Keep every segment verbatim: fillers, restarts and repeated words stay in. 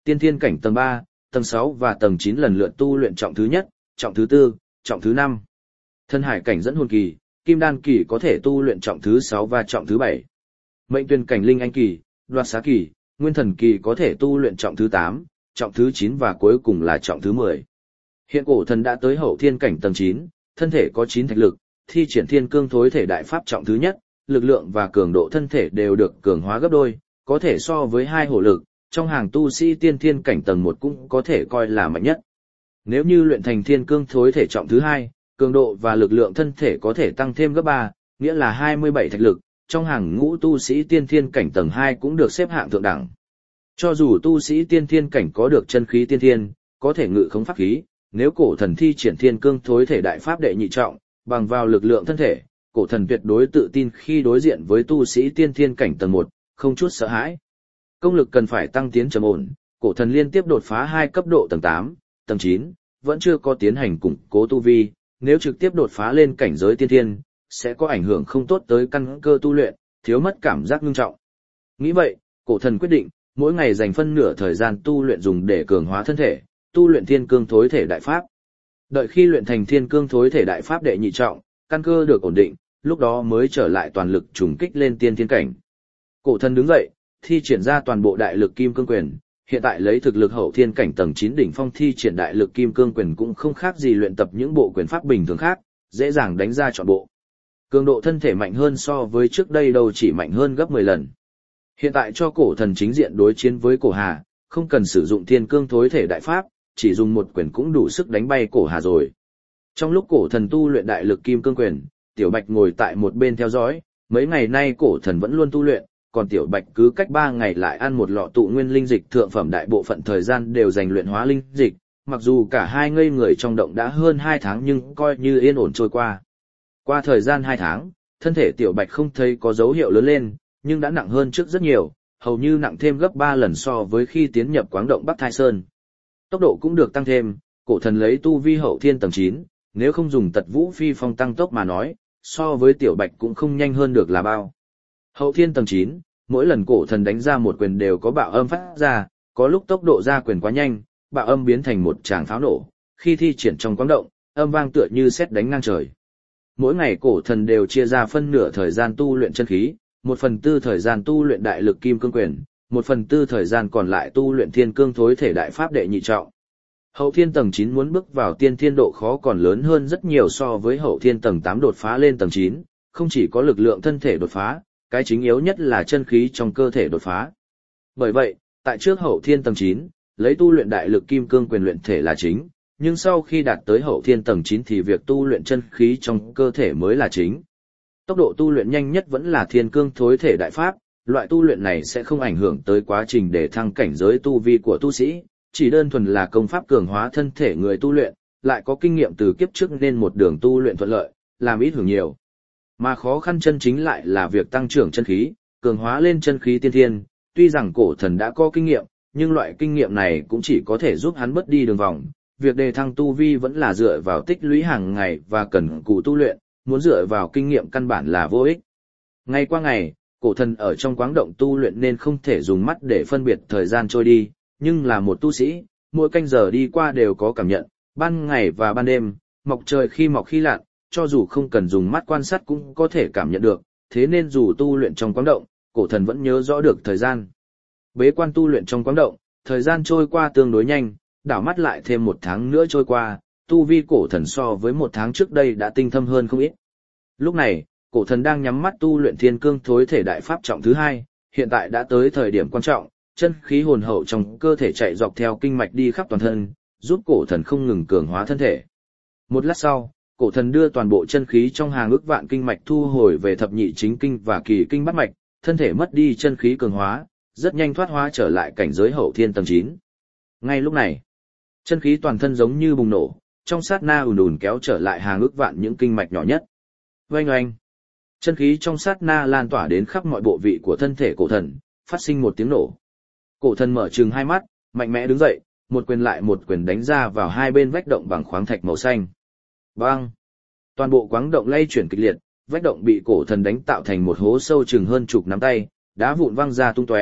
Tiên thiên cảnh tầng ba, tầng sáu và tầng chín lần lượt tu luyện trọng thứ nhất, trọng thứ tư, trọng thứ năm. Thân hải cảnh dẫn hồn kỳ, kim đan kỳ có thể tu luyện trọng thứ sáu và trọng thứ bảy. Mệnh tuyển cảnh linh anh kỳ, đoạt xá kỳ, nguyên thần kỳ có thể tu luyện trọng thứ tám, trọng thứ chín và cuối cùng là trọng thứ mười. Hiện cổ thần đã tới hậu thiên cảnh tầng chín, thân thể có chín thạch lực, thi triển thiên cương thối thể đại pháp trọng thứ nhất, lực lượng và cường độ thân thể đều được cường hóa gấp đôi, có thể so với hai hổ lực, trong hàng tu sĩ tiên thiên cảnh tầng một cũng có thể coi là mạnh nhất. Nếu như luyện thành thiên cương thối thể trọng thứ hai, cường độ và lực lượng thân thể có thể tăng thêm gấp ba, nghĩa là hai mươi bảy thạch lực, trong hàng ngũ tu sĩ tiên thiên cảnh tầng hai cũng được xếp hạng thượng đẳng. Cho dù tu sĩ tiên thiên cảnh có được chân khí tiên thiên, có thể ngự khống pháp khí, nếu cổ thần thi triển thiên cương thối thể đại pháp đệ nhị trọng, bằng vào lực lượng thân thể, cổ thần tuyệt đối tự tin khi đối diện với tu sĩ tiên thiên cảnh tầng một, không chút sợ hãi. Công lực cần phải tăng tiến trầm ổn, cổ thần liên tiếp đột phá hai cấp độ tầng tám, tầng chín, vẫn chưa có tiến hành củng cố tu vi, nếu trực tiếp đột phá lên cảnh giới tiên thiên, sẽ có ảnh hưởng không tốt tới căn cơ tu luyện, thiếu mất cảm giác ngưng trọng. Nghĩ vậy, cổ thần quyết định, mỗi ngày dành phân nửa thời gian tu luyện dùng để cường hóa thân thể, tu luyện thiên cương thối thể đại pháp. Đợi khi luyện thành thiên cương thối thể đại pháp đệ nhị trọng, căn cơ được ổn định, lúc đó mới trở lại toàn lực trùng kích lên tiên thiên cảnh. Cổ thần đứng dậy, thi triển ra toàn bộ đại lực kim cương quyền, hiện tại lấy thực lực hậu thiên cảnh tầng chín đỉnh phong thi triển đại lực kim cương quyền cũng không khác gì luyện tập những bộ quyền pháp bình thường khác, dễ dàng đánh ra trọn bộ. Cường độ thân thể mạnh hơn so với trước đây đâu chỉ mạnh hơn gấp mười lần. Hiện tại cho cổ thần chính diện đối chiến với cổ hà, không cần sử dụng thiên cương thối thể đại pháp, chỉ dùng một quyền cũng đủ sức đánh bay cổ hà rồi. Trong lúc cổ thần tu luyện đại lực kim cương quyền, Tiểu Bạch ngồi tại một bên theo dõi, mấy ngày nay cổ thần vẫn luôn tu luyện, còn Tiểu Bạch cứ cách ba ngày lại ăn một lọ tụ nguyên linh dịch thượng phẩm, đại bộ phận thời gian đều dành luyện hóa linh dịch, mặc dù cả hai ngây người trong động đã hơn hai tháng nhưng coi như yên ổn trôi qua. Qua thời gian hai tháng, thân thể Tiểu Bạch không thấy có dấu hiệu lớn lên, nhưng đã nặng hơn trước rất nhiều, hầu như nặng thêm gấp ba lần so với khi tiến nhập quáng động Bắc Thai Sơn. Tốc độ cũng được tăng thêm, cổ thần lấy tu vi hậu thiên tầng chín, nếu không dùng tật vũ phi phong tăng tốc mà nói, so với Tiểu Bạch cũng không nhanh hơn được là bao. Hậu thiên tầng chín, mỗi lần cổ thần đánh ra một quyền đều có bạo âm phát ra, có lúc tốc độ ra quyền quá nhanh, bạo âm biến thành một tràng pháo nổ, khi thi triển trong quáng động, âm vang tựa như sét đánh ngang trời. Mỗi ngày cổ thần đều chia ra phân nửa thời gian tu luyện chân khí, một phần tư thời gian tu luyện đại lực kim cương quyền, một phần tư thời gian còn lại tu luyện thiên cương thối thể đại pháp đệ nhị trọng. Hậu thiên tầng chín muốn bước vào tiên thiên độ khó còn lớn hơn rất nhiều so với hậu thiên tầng tám đột phá lên tầng chín, không chỉ có lực lượng thân thể đột phá, cái chính yếu nhất là chân khí trong cơ thể đột phá. Bởi vậy, tại trước hậu thiên tầng chín, lấy tu luyện đại lực kim cương quyền luyện thể là chính, nhưng sau khi đạt tới hậu thiên tầng chín thì việc tu luyện chân khí trong cơ thể mới là chính. Tốc độ tu luyện nhanh nhất vẫn là thiên cương thối thể đại pháp, loại tu luyện này sẽ không ảnh hưởng tới quá trình để thăng cảnh giới tu vi của tu sĩ, chỉ đơn thuần là công pháp cường hóa thân thể người tu luyện, lại có kinh nghiệm từ kiếp trước nên một đường tu luyện thuận lợi, làm ít hưởng nhiều. Mà khó khăn chân chính lại là việc tăng trưởng chân khí, cường hóa lên chân khí tiên thiên, tuy rằng cổ thần đã có kinh nghiệm, nhưng loại kinh nghiệm này cũng chỉ có thể giúp hắn bớt đi đường vòng, việc đề thăng tu vi vẫn là dựa vào tích lũy hàng ngày và cần cù tu luyện, muốn dựa vào kinh nghiệm căn bản là vô ích. Ngày qua ngày, cổ thần ở trong quáng động tu luyện nên không thể dùng mắt để phân biệt thời gian trôi đi, nhưng là một tu sĩ, mỗi canh giờ đi qua đều có cảm nhận, ban ngày và ban đêm, mọc trời khi mọc khi lặn, cho dù không cần dùng mắt quan sát cũng có thể cảm nhận được, thế nên dù tu luyện trong quáng động, cổ thần vẫn nhớ rõ được thời gian. Bế quan tu luyện trong quáng động, thời gian trôi qua tương đối nhanh, đảo mắt lại thêm một tháng nữa trôi qua, tu vi cổ thần so với một tháng trước đây đã tinh thâm hơn không ít. Lúc này, cổ thần đang nhắm mắt tu luyện thiên cương thối thể đại pháp trọng thứ hai, hiện tại đã tới thời điểm quan trọng, chân khí hồn hậu trong cơ thể chạy dọc theo kinh mạch đi khắp toàn thân, giúp cổ thần không ngừng cường hóa thân thể. Một lát sau, cổ thần đưa toàn bộ chân khí trong hàng ức vạn kinh mạch thu hồi về thập nhị chính kinh và kỳ kinh bát mạch, thân thể mất đi chân khí cường hóa, rất nhanh thoát hóa trở lại cảnh giới hậu thiên tầng chín. Ngay lúc này, chân khí toàn thân giống như bùng nổ, trong sát na ùn ùn kéo trở lại hàng ức vạn những kinh mạch nhỏ nhất. Oanh oanh, chân khí trong sát na lan tỏa đến khắp mọi bộ vị của thân thể cổ thần, phát sinh một tiếng nổ. Cổ thần mở trừng hai mắt, mạnh mẽ đứng dậy, một quyền lại một quyền đánh ra vào hai bên vách động bằng khoáng thạch màu xanh. Bang! Toàn bộ quáng động lay chuyển kịch liệt, vách động bị cổ thần đánh tạo thành một hố sâu chừng hơn chục nắm tay, đá vụn văng ra tung tóe,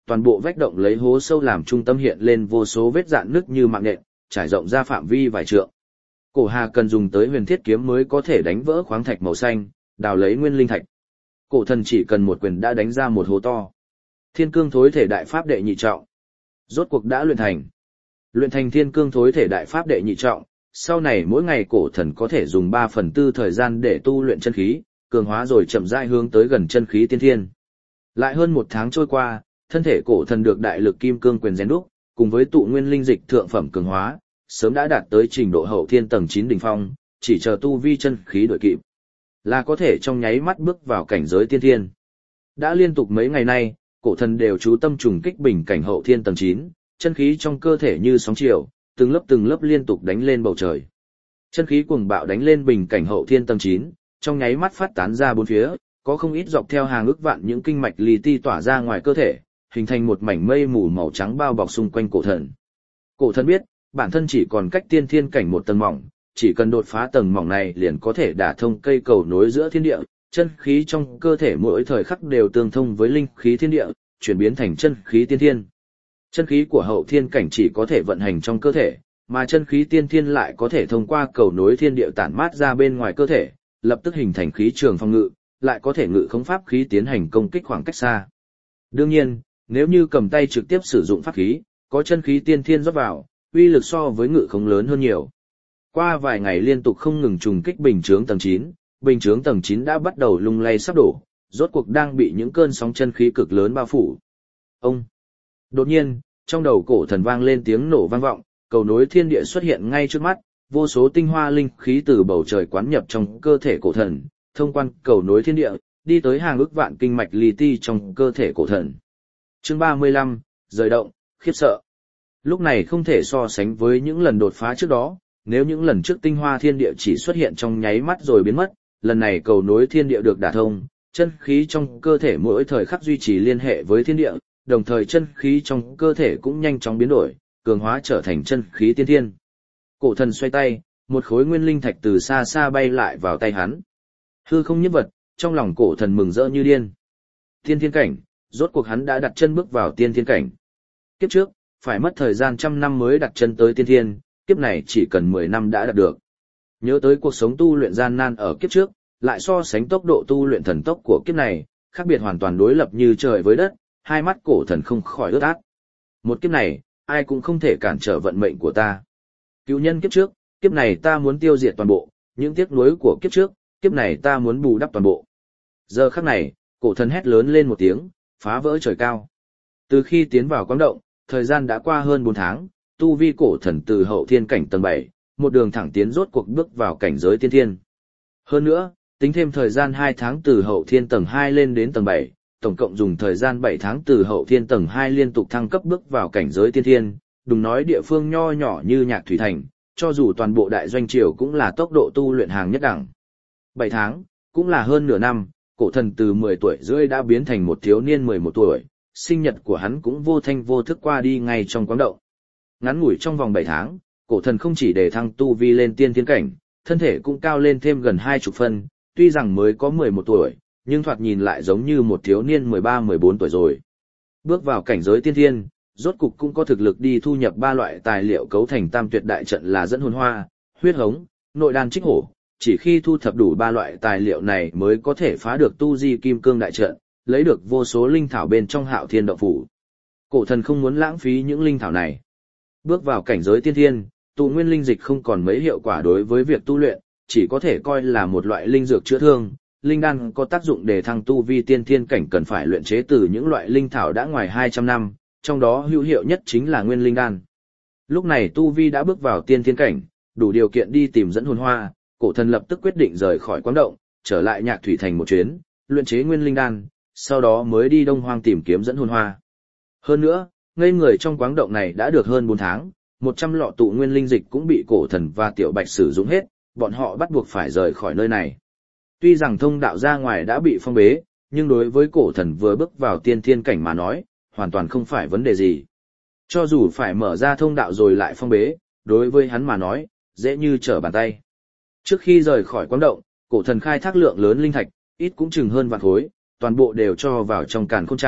toàn bộ vách động lấy hố sâu làm trung tâm hiện lên vô số vết rạn nứt như mạng nhện, trải rộng ra phạm vi vài trượng. Cổ Hà cần dùng tới huyền thiết kiếm mới có thể đánh vỡ khoáng thạch màu xanh, đào lấy nguyên linh thạch. Cổ thần chỉ cần một quyền đã đánh ra một hố to. Thiên cương thối thể đại pháp đệ nhị trọng. Rốt cuộc đã luyện thành. Luyện thành thiên cương thối thể đại pháp đệ nhị trọng, sau này mỗi ngày cổ thần có thể dùng ba phần tư thời gian để tu luyện chân khí, cường hóa rồi chậm rãi hướng tới gần chân khí tiên thiên. Lại hơn một tháng trôi qua, thân thể cổ thần được đại lực kim cương quyền rèn đúc, cùng với tụ nguyên linh dịch thượng phẩm cường hóa, sớm đã đạt tới trình độ hậu thiên tầng chín đỉnh phong, chỉ chờ tu vi chân khí đổi kịp, là có thể trong nháy mắt bước vào cảnh giới tiên thiên. Đã liên tục mấy ngày nay, cổ thần đều chú tâm trùng kích bình cảnh hậu thiên tầng chín, chân khí trong cơ thể như sóng chiều, từng lớp từng lớp liên tục đánh lên bầu trời. Chân khí cuồng bạo đánh lên bình cảnh hậu thiên tầng chín, trong nháy mắt phát tán ra bốn phía, có không ít dọc theo hàng ức vạn những kinh mạch li ti tỏa ra ngoài cơ thể, hình thành một mảnh mây mù màu trắng bao bọc xung quanh cổ thần. Cổ thần biết, bản thân chỉ còn cách tiên thiên cảnh một tầng mỏng, chỉ cần đột phá tầng mỏng này liền có thể đả thông cây cầu nối giữa thiên địa, chân khí trong cơ thể mỗi thời khắc đều tương thông với linh khí thiên địa, chuyển biến thành chân khí tiên thiên. Chân khí của hậu thiên cảnh chỉ có thể vận hành trong cơ thể, mà chân khí tiên thiên lại có thể thông qua cầu nối thiên địa tản mát ra bên ngoài cơ thể, lập tức hình thành khí trường phòng ngự, lại có thể ngự khống pháp khí tiến hành công kích khoảng cách xa. Đương nhiên, nếu như cầm tay trực tiếp sử dụng pháp khí, có chân khí tiên thiên rót vào, uy lực so với ngự khống lớn hơn nhiều. Qua vài ngày liên tục không ngừng trùng kích bình chướng tầng chín, bình chướng tầng chín đã bắt đầu lung lay sắp đổ, rốt cuộc đang bị những cơn sóng chân khí cực lớn bao phủ. Ông! Đột nhiên, trong đầu cổ thần vang lên tiếng nổ vang vọng, cầu nối thiên địa xuất hiện ngay trước mắt, vô số tinh hoa linh khí từ bầu trời quán nhập trong cơ thể cổ thần, thông quan cầu nối thiên địa, đi tới hàng ức vạn kinh mạch li ti trong cơ thể cổ thần. Chương ba mươi lăm, rời động, khiếp sợ. Lúc này không thể so sánh với những lần đột phá trước đó, nếu những lần trước tinh hoa thiên địa chỉ xuất hiện trong nháy mắt rồi biến mất, lần này cầu nối thiên địa được đả thông, chân khí trong cơ thể mỗi thời khắc duy trì liên hệ với thiên địa, đồng thời chân khí trong cơ thể cũng nhanh chóng biến đổi, cường hóa trở thành chân khí tiên thiên. Cổ thần xoay tay, một khối nguyên linh thạch từ xa xa bay lại vào tay hắn. Hư không nhất vật, trong lòng cổ thần mừng rỡ như điên. Tiên thiên cảnh, rốt cuộc hắn đã đặt chân bước vào tiên thiên cảnh. Kiếp trước, phải mất thời gian trăm năm mới đặt chân tới tiên thiên, kiếp này chỉ cần mười năm đã đạt được. Nhớ tới cuộc sống tu luyện gian nan ở kiếp trước, lại so sánh tốc độ tu luyện thần tốc của kiếp này, khác biệt hoàn toàn đối lập như trời với đất, hai mắt cổ thần không khỏi ướt át. Một kiếp này, ai cũng không thể cản trở vận mệnh của ta. Cựu nhân kiếp trước, kiếp này ta muốn tiêu diệt toàn bộ, những tiếc nuối của kiếp trước, kiếp này ta muốn bù đắp toàn bộ. Giờ khắc này, cổ thần hét lớn lên một tiếng, phá vỡ trời cao. Từ khi tiến vào quáng động, thời gian đã qua hơn bốn tháng, tu vi cổ thần từ hậu thiên cảnh tầng bảy, một đường thẳng tiến rốt cuộc bước vào cảnh giới tiên thiên. Hơn nữa, tính thêm thời gian hai tháng từ hậu thiên tầng hai lên đến tầng bảy, tổng cộng dùng thời gian bảy tháng từ hậu thiên tầng hai liên tục thăng cấp bước vào cảnh giới tiên thiên, đừng nói địa phương nho nhỏ như Nhạc Thủy Thành, cho dù toàn bộ đại doanh triều cũng là tốc độ tu luyện hàng nhất đẳng. bảy tháng, cũng là hơn nửa năm, cổ thần từ mười tuổi rưỡi đã biến thành một thiếu niên mười một tuổi, sinh nhật của hắn cũng vô thanh vô thức qua đi ngay trong quáng động. Ngắn ngủi trong vòng bảy tháng, cổ thần không chỉ đề thăng tu vi lên tiên thiên cảnh, thân thể cũng cao lên thêm gần hai chục phân, tuy rằng mới có mười một tuổi, nhưng thoạt nhìn lại giống như một thiếu niên mười ba mười bốn tuổi rồi. Bước vào cảnh giới tiên thiên, rốt cục cũng có thực lực đi thu nhập ba loại tài liệu cấu thành tam tuyệt đại trận là dẫn hồn hoa, huyết hống, nội đan trích hổ. Chỉ khi thu thập đủ ba loại tài liệu này mới có thể phá được tu di kim cương đại trận, lấy được vô số linh thảo bên trong Hạo Thiên động phủ. Cổ thần không muốn lãng phí những linh thảo này. Bước vào cảnh giới tiên thiên, tụ nguyên linh dịch không còn mấy hiệu quả đối với việc tu luyện, chỉ có thể coi là một loại linh dược chữa thương. Linh đan có tác dụng để thăng tu vi tiên thiên cảnh cần phải luyện chế từ những loại linh thảo đã ngoài hai trăm năm, trong đó hữu hiệu nhất chính là nguyên linh đan. Lúc này tu vi đã bước vào tiên thiên cảnh, đủ điều kiện đi tìm dẫn hồn hoa, cổ thần lập tức quyết định rời khỏi quáng động, trở lại Nhạc Thủy Thành một chuyến, luyện chế nguyên linh đan, sau đó mới đi Đông Hoang tìm kiếm dẫn hồn hoa. Hơn nữa, ngây người trong quáng động này đã được hơn bốn tháng, một trăm lọ tụ nguyên linh dịch cũng bị cổ thần và Tiểu Bạch sử dụng hết, bọn họ bắt buộc phải rời khỏi nơi này. Tuy rằng thông đạo ra ngoài đã bị phong bế, nhưng đối với cổ thần vừa bước vào tiên thiên cảnh mà nói, hoàn toàn không phải vấn đề gì. Cho dù phải mở ra thông đạo rồi lại phong bế, đối với hắn mà nói, dễ như trở bàn tay. Trước khi rời khỏi quáng động, cổ thần khai thác lượng lớn linh thạch, ít cũng chừng hơn vạn khối, toàn bộ đều cho vào trong càn khôn trạng,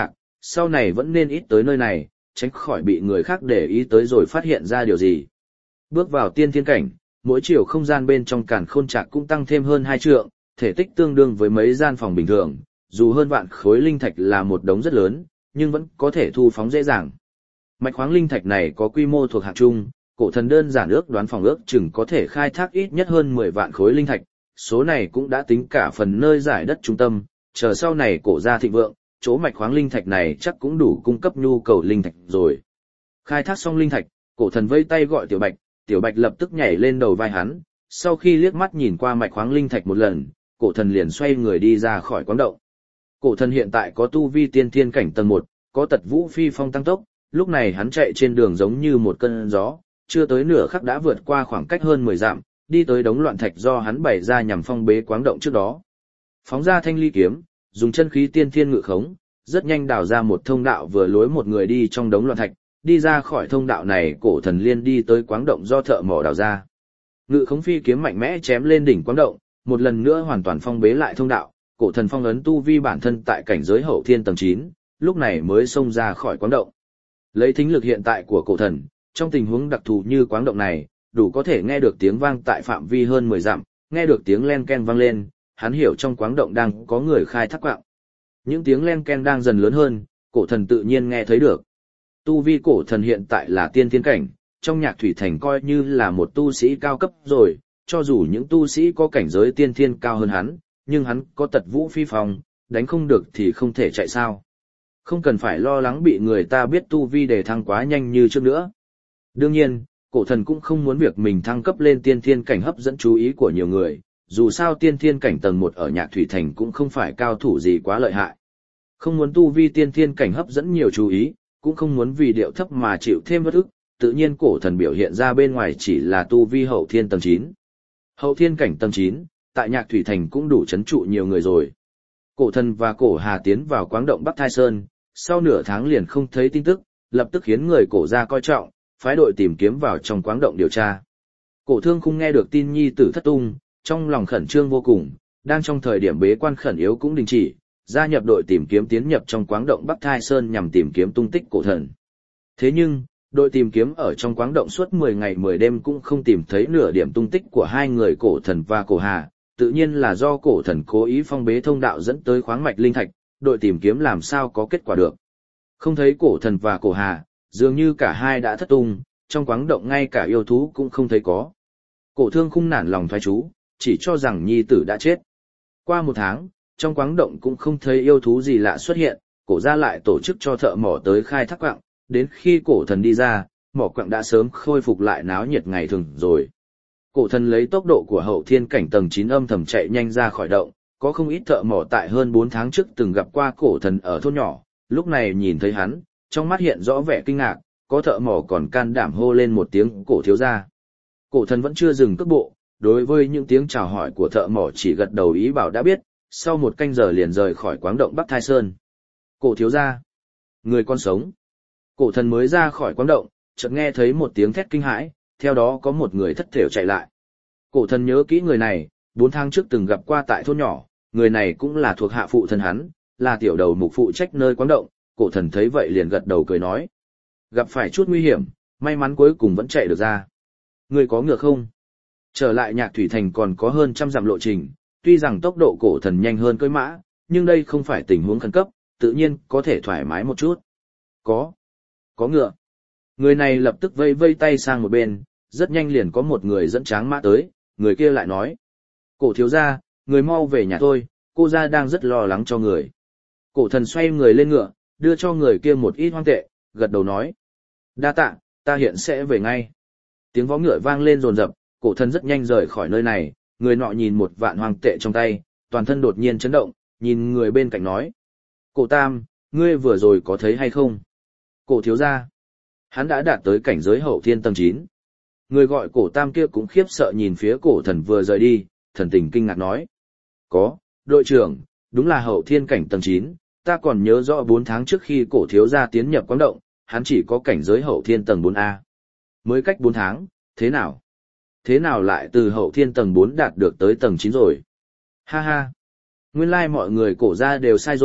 sau này vẫn nên ít tới nơi này, tránh khỏi bị người khác để ý tới rồi phát hiện ra điều gì. Bước vào tiên thiên cảnh, mỗi chiều không gian bên trong càn khôn trạc cũng tăng thêm hơn hai trượng, thể tích tương đương với mấy gian phòng bình thường, dù hơn vạn khối linh thạch là một đống rất lớn, nhưng vẫn có thể thu phóng dễ dàng. Mạch khoáng linh thạch này có quy mô thuộc hạng trung, cổ thần đơn giản ước đoán phòng ước chừng có thể khai thác ít nhất hơn mười vạn khối linh thạch, số này cũng đã tính cả phần nơi giải đất trung tâm, chờ sau này cổ ra thịnh vượng, chỗ mạch khoáng linh thạch này chắc cũng đủ cung cấp nhu cầu linh thạch rồi. Khai thác xong linh thạch, cổ thần vây tay gọi Tiểu Bạch, Tiểu Bạch lập tức nhảy lên đầu vai hắn, sau khi liếc mắt nhìn qua mạch khoáng linh thạch một lần, cổ thần liền xoay người đi ra khỏi quán động. Cổ thần hiện tại có tu vi tiên thiên cảnh tầng một, có tật vũ phi phong tăng tốc, lúc này hắn chạy trên đường giống như một cơn gió, chưa tới nửa khắc đã vượt qua khoảng cách hơn mười dặm, đi tới đống loạn thạch do hắn bày ra nhằm phong bế quáng động trước đó. Phóng ra thanh ly kiếm, dùng chân khí tiên thiên ngự khống, rất nhanh đào ra một thông đạo vừa lối một người đi trong đống loạn thạch, đi ra khỏi thông đạo này cổ thần liên đi tới quáng động do thợ mỏ đào ra. Ngự khống phi kiếm mạnh mẽ chém lên đỉnh quáng động, một lần nữa hoàn toàn phong bế lại thông đạo, cổ thần phong ấn tu vi bản thân tại cảnh giới hậu thiên tầng chín, lúc này mới xông ra khỏi quáng động. Lấy thính lực hiện tại của cổ thần, trong tình huống đặc thù như quáng động này, đủ có thể nghe được tiếng vang tại phạm vi hơn mười dặm, nghe được tiếng len ken vang lên, hắn hiểu trong quáng động đang có người khai thác quạng. Những tiếng len ken đang dần lớn hơn, cổ thần tự nhiên nghe thấy được. Tu vi cổ thần hiện tại là tiên thiên cảnh, trong Nhạc Thủy Thành coi như là một tu sĩ cao cấp rồi, cho dù những tu sĩ có cảnh giới tiên thiên cao hơn hắn, nhưng hắn có tật vũ phi phong, đánh không được thì không thể chạy sao. Không cần phải lo lắng bị người ta biết tu vi đề thăng quá nhanh như trước nữa. Đương nhiên, cổ thần cũng không muốn việc mình thăng cấp lên tiên thiên cảnh hấp dẫn chú ý của nhiều người, dù sao tiên thiên cảnh tầng một ở Nhạc Thủy Thành cũng không phải cao thủ gì quá lợi hại. Không muốn tu vi tiên thiên cảnh hấp dẫn nhiều chú ý, cũng không muốn vì điệu thấp mà chịu thêm vất ức, tự nhiên cổ thần biểu hiện ra bên ngoài chỉ là tu vi hậu thiên tầng chín. Hậu thiên cảnh tầng chín, tại Nhạc Thủy Thành cũng đủ chấn trụ nhiều người rồi. Cổ thần và cổ Hà tiến vào quáng động Bắc Thai Sơn, sau nửa tháng liền không thấy tin tức, lập tức khiến người cổ ra coi trọng, phái đội tìm kiếm vào trong quáng động điều tra. Cổ Thương Khung nghe được tin nhi tử thất tung, trong lòng khẩn trương vô cùng, đang trong thời điểm bế quan khẩn yếu cũng đình chỉ, gia nhập đội tìm kiếm tiến nhập trong quáng động Bắc Thai Sơn nhằm tìm kiếm tung tích cổ thần. Thế nhưng, đội tìm kiếm ở trong quáng động suốt mười ngày mười đêm cũng không tìm thấy nửa điểm tung tích của hai người cổ thần và cổ Hà, tự nhiên là do cổ thần cố ý phong bế thông đạo dẫn tới khoáng mạch linh thạch, đội tìm kiếm làm sao có kết quả được. Không thấy cổ thần và cổ Hà, dường như cả hai đã thất tung, trong quáng động ngay cả yêu thú cũng không thấy có. Cổ Thương Khung nản lòng thoái trú, chỉ cho rằng nhi tử đã chết. Qua một tháng, trong quáng động cũng không thấy yêu thú gì lạ xuất hiện, cổ gia lại tổ chức cho thợ mỏ tới khai thác quặng, đến khi cổ thần đi ra, mỏ quặng đã sớm khôi phục lại náo nhiệt ngày thường rồi. Cổ thần lấy tốc độ của hậu thiên cảnh tầng chín âm thầm chạy nhanh ra khỏi động, có không ít thợ mỏ tại hơn bốn tháng trước từng gặp qua cổ thần ở thôn nhỏ, lúc này nhìn thấy hắn, trong mắt hiện rõ vẻ kinh ngạc, có thợ mỏ còn can đảm hô lên một tiếng cổ thiếu gia. Cổ thần vẫn chưa dừng cước bộ, đối với những tiếng chào hỏi của thợ mỏ chỉ gật đầu ý bảo đã biết, sau một canh giờ liền rời khỏi quáng động Bắc Thai Sơn. Cổ thiếu gia, người con sống. Cổ thần mới ra khỏi quáng động, chợt nghe thấy một tiếng thét kinh hãi, theo đó có một người thất thểu chạy lại. Cổ thần nhớ kỹ người này, bốn tháng trước từng gặp qua tại thôn nhỏ, người này cũng là thuộc hạ phụ thân hắn, là tiểu đầu mục phụ trách nơi quáng động. Cổ thần thấy vậy liền gật đầu cười nói, gặp phải chút nguy hiểm, may mắn cuối cùng vẫn chạy được ra. Người có ngựa không? Trở lại Nhạc Thủy Thành còn có hơn trăm dặm lộ trình, tuy rằng tốc độ cổ thần nhanh hơn cưỡi mã, nhưng đây không phải tình huống khẩn cấp, tự nhiên có thể thoải mái một chút. Có, có ngựa. Người này lập tức vây vây tay sang một bên, rất nhanh liền có một người dẫn tráng mã tới, người kia lại nói, cổ thiếu gia, người mau về nhà tôi, cô gia đang rất lo lắng cho người. Cổ thần xoay người lên ngựa, đưa cho người kia một ít hoang tệ, gật đầu nói, đa tạ, ta hiện sẽ về ngay. Tiếng vó ngựa vang lên rồn rập, cổ thần rất nhanh rời khỏi nơi này, người nọ nhìn một vạn hoang tệ trong tay, toàn thân đột nhiên chấn động, nhìn người bên cạnh nói, cổ tam, ngươi vừa rồi có thấy hay không? Cổ thiếu gia, hắn đã đạt tới cảnh giới hậu thiên tầng chín. Người gọi cổ tam kia cũng khiếp sợ nhìn phía cổ thần vừa rời đi, thần tình kinh ngạc nói, có, đội trưởng, đúng là hậu thiên cảnh tầng chín, ta còn nhớ rõ bốn tháng trước khi cổ thiếu gia tiến nhập quáng động, hắn chỉ có cảnh giới hậu thiên tầng bốn A. Mới cách bốn tháng, thế nào? Thế nào lại từ hậu thiên tầng bốn đạt được tới tầng chín rồi? Ha ha! Nguyên lai mọi người cổ gia đều sai rồi,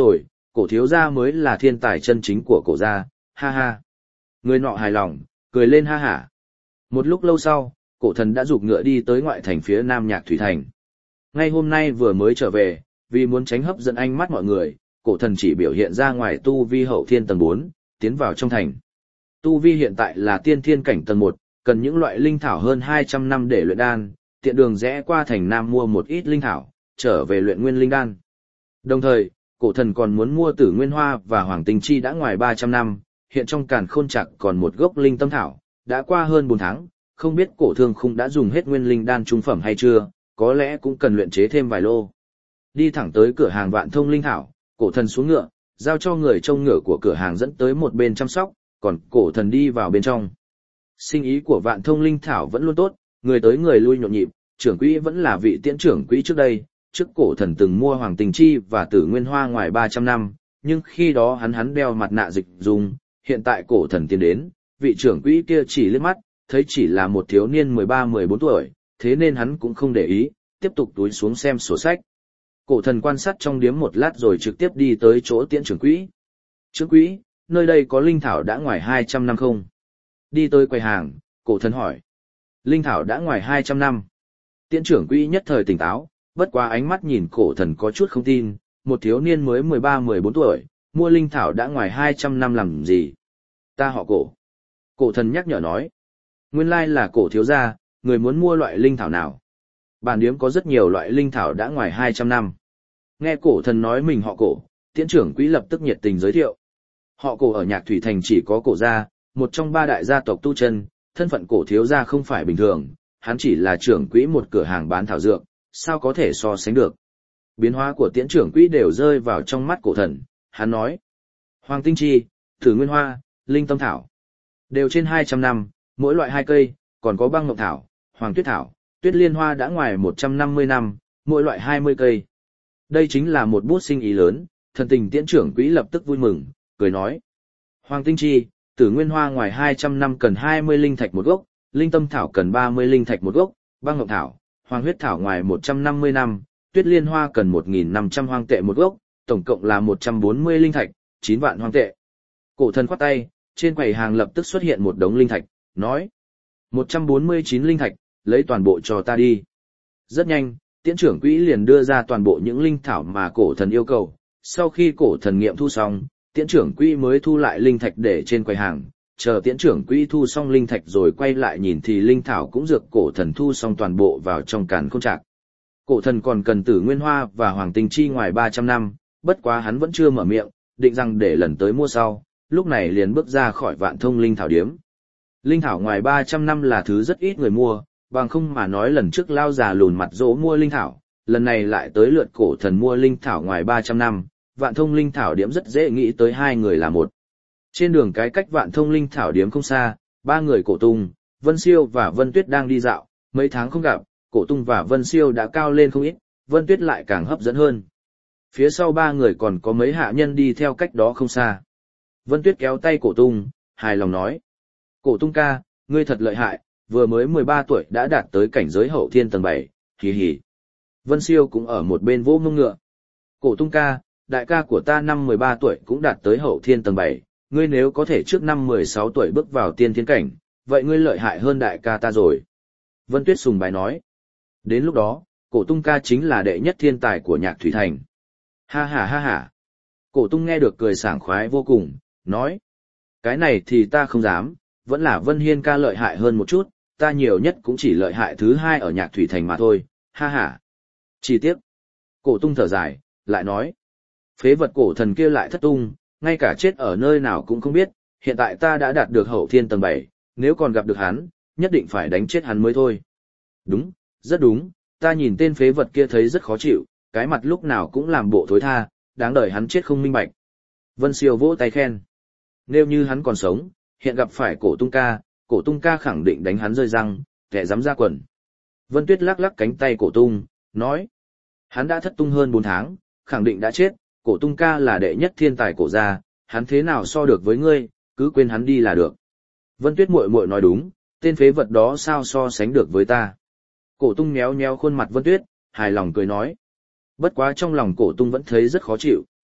cổ thiếu gia mới là thiên tài chân chính của cổ gia, ha ha. Người nọ hài lòng, cười lên ha hả. Một lúc lâu sau, cổ thần đã giục ngựa đi tới ngoại thành phía nam Nhạc Thủy Thành. Ngay hôm nay vừa mới trở về, vì muốn tránh hấp dẫn ánh mắt mọi người, cổ thần chỉ biểu hiện ra ngoài tu vi hậu thiên tầng bốn, tiến vào trong thành. Tu vi hiện tại là tiên thiên cảnh tầng một, cần những loại linh thảo hơn hai trăm năm để luyện đan, tiện đường rẽ qua thành nam mua một ít linh thảo, trở về luyện nguyên linh đan. Đồng thời, cổ thần còn muốn mua Tử Nguyên Hoa và Hoàng Tinh Chi đã ngoài ba trăm năm, hiện trong Càn Khôn Trạc còn một gốc linh tâm thảo, đã qua hơn bốn tháng, không biết cổ thương khung đã dùng hết nguyên linh đan trung phẩm hay chưa, có lẽ cũng cần luyện chế thêm vài lô. Đi thẳng tới cửa hàng Vạn Thông Linh Thảo, cổ thần xuống ngựa, giao cho người trông ngựa của cửa hàng dẫn tới một bên chăm sóc, còn cổ thần đi vào bên trong. Sinh ý của Vạn Thông Linh Thảo vẫn luôn tốt, người tới người lui nhộn nhịp, trưởng quỹ vẫn là vị tiễn trưởng quỹ trước đây, trước cổ thần từng mua Hoàng Tình Chi và Tử Nguyên Hoa ngoài ba trăm năm, nhưng khi đó hắn hắn đeo mặt nạ dịch dùng, hiện tại cổ thần tiến đến, vị trưởng quỹ kia chỉ liếc mắt, thấy chỉ là một thiếu niên mười ba mười bốn tuổi, thế nên hắn cũng không để ý, tiếp tục túi xuống xem sổ sách. Cổ thần quan sát trong điếm một lát rồi trực tiếp đi tới chỗ tiễn trưởng quỹ. Trưởng quỹ, nơi đây có linh thảo đã ngoài hai trăm năm không? Đi tới quầy hàng, cổ thần hỏi. Linh thảo đã ngoài hai trăm năm. Tiễn trưởng quỹ nhất thời tỉnh táo, bất quá ánh mắt nhìn cổ thần có chút không tin, một thiếu niên mới mười ba mười bốn tuổi, mua linh thảo đã ngoài hai trăm năm làm gì? Ta họ cổ. Cổ thần nhắc nhở nói. Nguyên lai là cổ thiếu gia, người muốn mua loại linh thảo nào? Bản điếm có rất nhiều loại linh thảo đã ngoài hai trăm năm. Nghe cổ thần nói mình họ cổ, tiễn trưởng quỹ lập tức nhiệt tình giới thiệu. Họ cổ ở Nhạc Thủy Thành chỉ có cổ gia, một trong ba đại gia tộc tu chân, thân phận cổ thiếu gia không phải bình thường, hắn chỉ là trưởng quỹ một cửa hàng bán thảo dược, sao có thể so sánh được. Biến hóa của tiễn trưởng quỹ đều rơi vào trong mắt cổ thần, hắn nói. Hoàng Tinh Chi, Tử Nguyên Hoa, Linh Tâm Thảo. Đều trên hai trăm năm, mỗi loại hai cây, còn có băng ngọc thảo, hoàng tuyết thảo, tuyết liên hoa đã ngoài một trăm năm mươi năm, mỗi loại hai mươi cây. Đây chính là một bút sinh ý lớn, thần tình tiễn trưởng quỹ lập tức vui mừng, cười nói. Hoàng Tinh Chi, Tử Nguyên Hoa ngoài hai trăm năm cần hai mươi linh thạch một gốc, Linh Tâm Thảo cần ba mươi linh thạch một gốc, băng ngọc thảo, hoàng huyết thảo ngoài một trăm năm mươi năm, tuyết liên hoa cần một nghìn năm trăm hoang tệ một gốc, tổng cộng là một trăm bốn mươi linh thạch, chín vạn hoang tệ. Cổ thần khoát tay, trên quầy hàng lập tức xuất hiện một đống linh thạch, nói. một trăm bốn mươi chín linh thạch, lấy toàn bộ cho ta đi. Rất nhanh, tiễn trưởng quỹ liền đưa ra toàn bộ những linh thảo mà cổ thần yêu cầu. Sau khi cổ thần nghiệm thu xong, tiễn trưởng quỹ mới thu lại linh thạch để trên quầy hàng. Chờ tiễn trưởng quỹ thu xong linh thạch rồi quay lại nhìn thì linh thảo cũng dược cổ thần thu xong toàn bộ vào trong Càn Khôn Trạc. Cổ thần còn cần Tử Nguyên Hoa và Hoàng Tinh Chi ngoài ba trăm năm, bất quá hắn vẫn chưa mở miệng, định rằng để lần tới mua sau, lúc này liền bước ra khỏi Vạn Thông Linh Thảo điếm. Linh thảo ngoài ba trăm năm là thứ rất ít người mua, bằng không mà nói lần trước lao già lùn mặt dỗ mua linh thảo, lần này lại tới lượt cổ thần mua linh thảo ngoài ba trăm năm, Vạn Thông Linh Thảo điếm rất dễ nghĩ tới hai người là một. Trên đường cái cách Vạn Thông Linh Thảo điếm không xa, ba người Cổ Tung, Vân Siêu và Vân Tuyết đang đi dạo, mấy tháng không gặp, Cổ Tung và Vân Siêu đã cao lên không ít, Vân Tuyết lại càng hấp dẫn hơn. Phía sau ba người còn có mấy hạ nhân đi theo cách đó không xa. Vân Tuyết kéo tay Cổ Tung, hài lòng nói. Cổ Tung ca, ngươi thật lợi hại, vừa mới mười ba tuổi đã đạt tới cảnh giới hậu thiên tầng bảy, hì hì. Vân Siêu cũng ở một bên vỗ mông ngựa. Cổ Tung ca, đại ca của ta năm mười ba tuổi cũng đạt tới hậu thiên tầng bảy, ngươi nếu có thể trước năm mười sáu tuổi bước vào tiên thiên cảnh, vậy ngươi lợi hại hơn đại ca ta rồi. Vân Tuyết sùng bái nói. Đến lúc đó, Cổ Tung ca chính là đệ nhất thiên tài của Nhạc Thủy Thành. Ha ha ha ha. Cổ Tung nghe được cười sảng khoái vô cùng, nói. Cái này thì ta không dám, vẫn là Vân Hiên ca lợi hại hơn một chút, ta nhiều nhất cũng chỉ lợi hại thứ hai ở Nhạc Thủy Thành mà thôi, ha ha. Chi tiết. Cổ Tung thở dài, lại nói. Phế vật cổ thần kia lại thất tung, ngay cả chết ở nơi nào cũng không biết, hiện tại ta đã đạt được hậu thiên tầng bảy, nếu còn gặp được hắn, nhất định phải đánh chết hắn mới thôi. Đúng, rất đúng, ta nhìn tên phế vật kia thấy rất khó chịu, cái mặt lúc nào cũng làm bộ thối tha, đáng đời hắn chết không minh bạch. Vân Siêu vỗ tay khen. Nếu như hắn còn sống, hiện gặp phải Cổ Tung ca, Cổ Tung ca khẳng định đánh hắn rơi răng, kẻ dám ra quần. Vân Tuyết lắc lắc cánh tay Cổ Tung, nói. Hắn đã thất tung hơn bốn tháng, khẳng định đã chết, Cổ Tung ca là đệ nhất thiên tài cổ gia, hắn thế nào so được với ngươi, cứ quên hắn đi là được. Vân Tuyết muội muội nói đúng, tên phế vật đó sao so sánh được với ta. Cổ Tung méo méo khuôn mặt Vân Tuyết, hài lòng cười nói. Bất quá trong lòng Cổ Tung vẫn thấy rất khó chịu,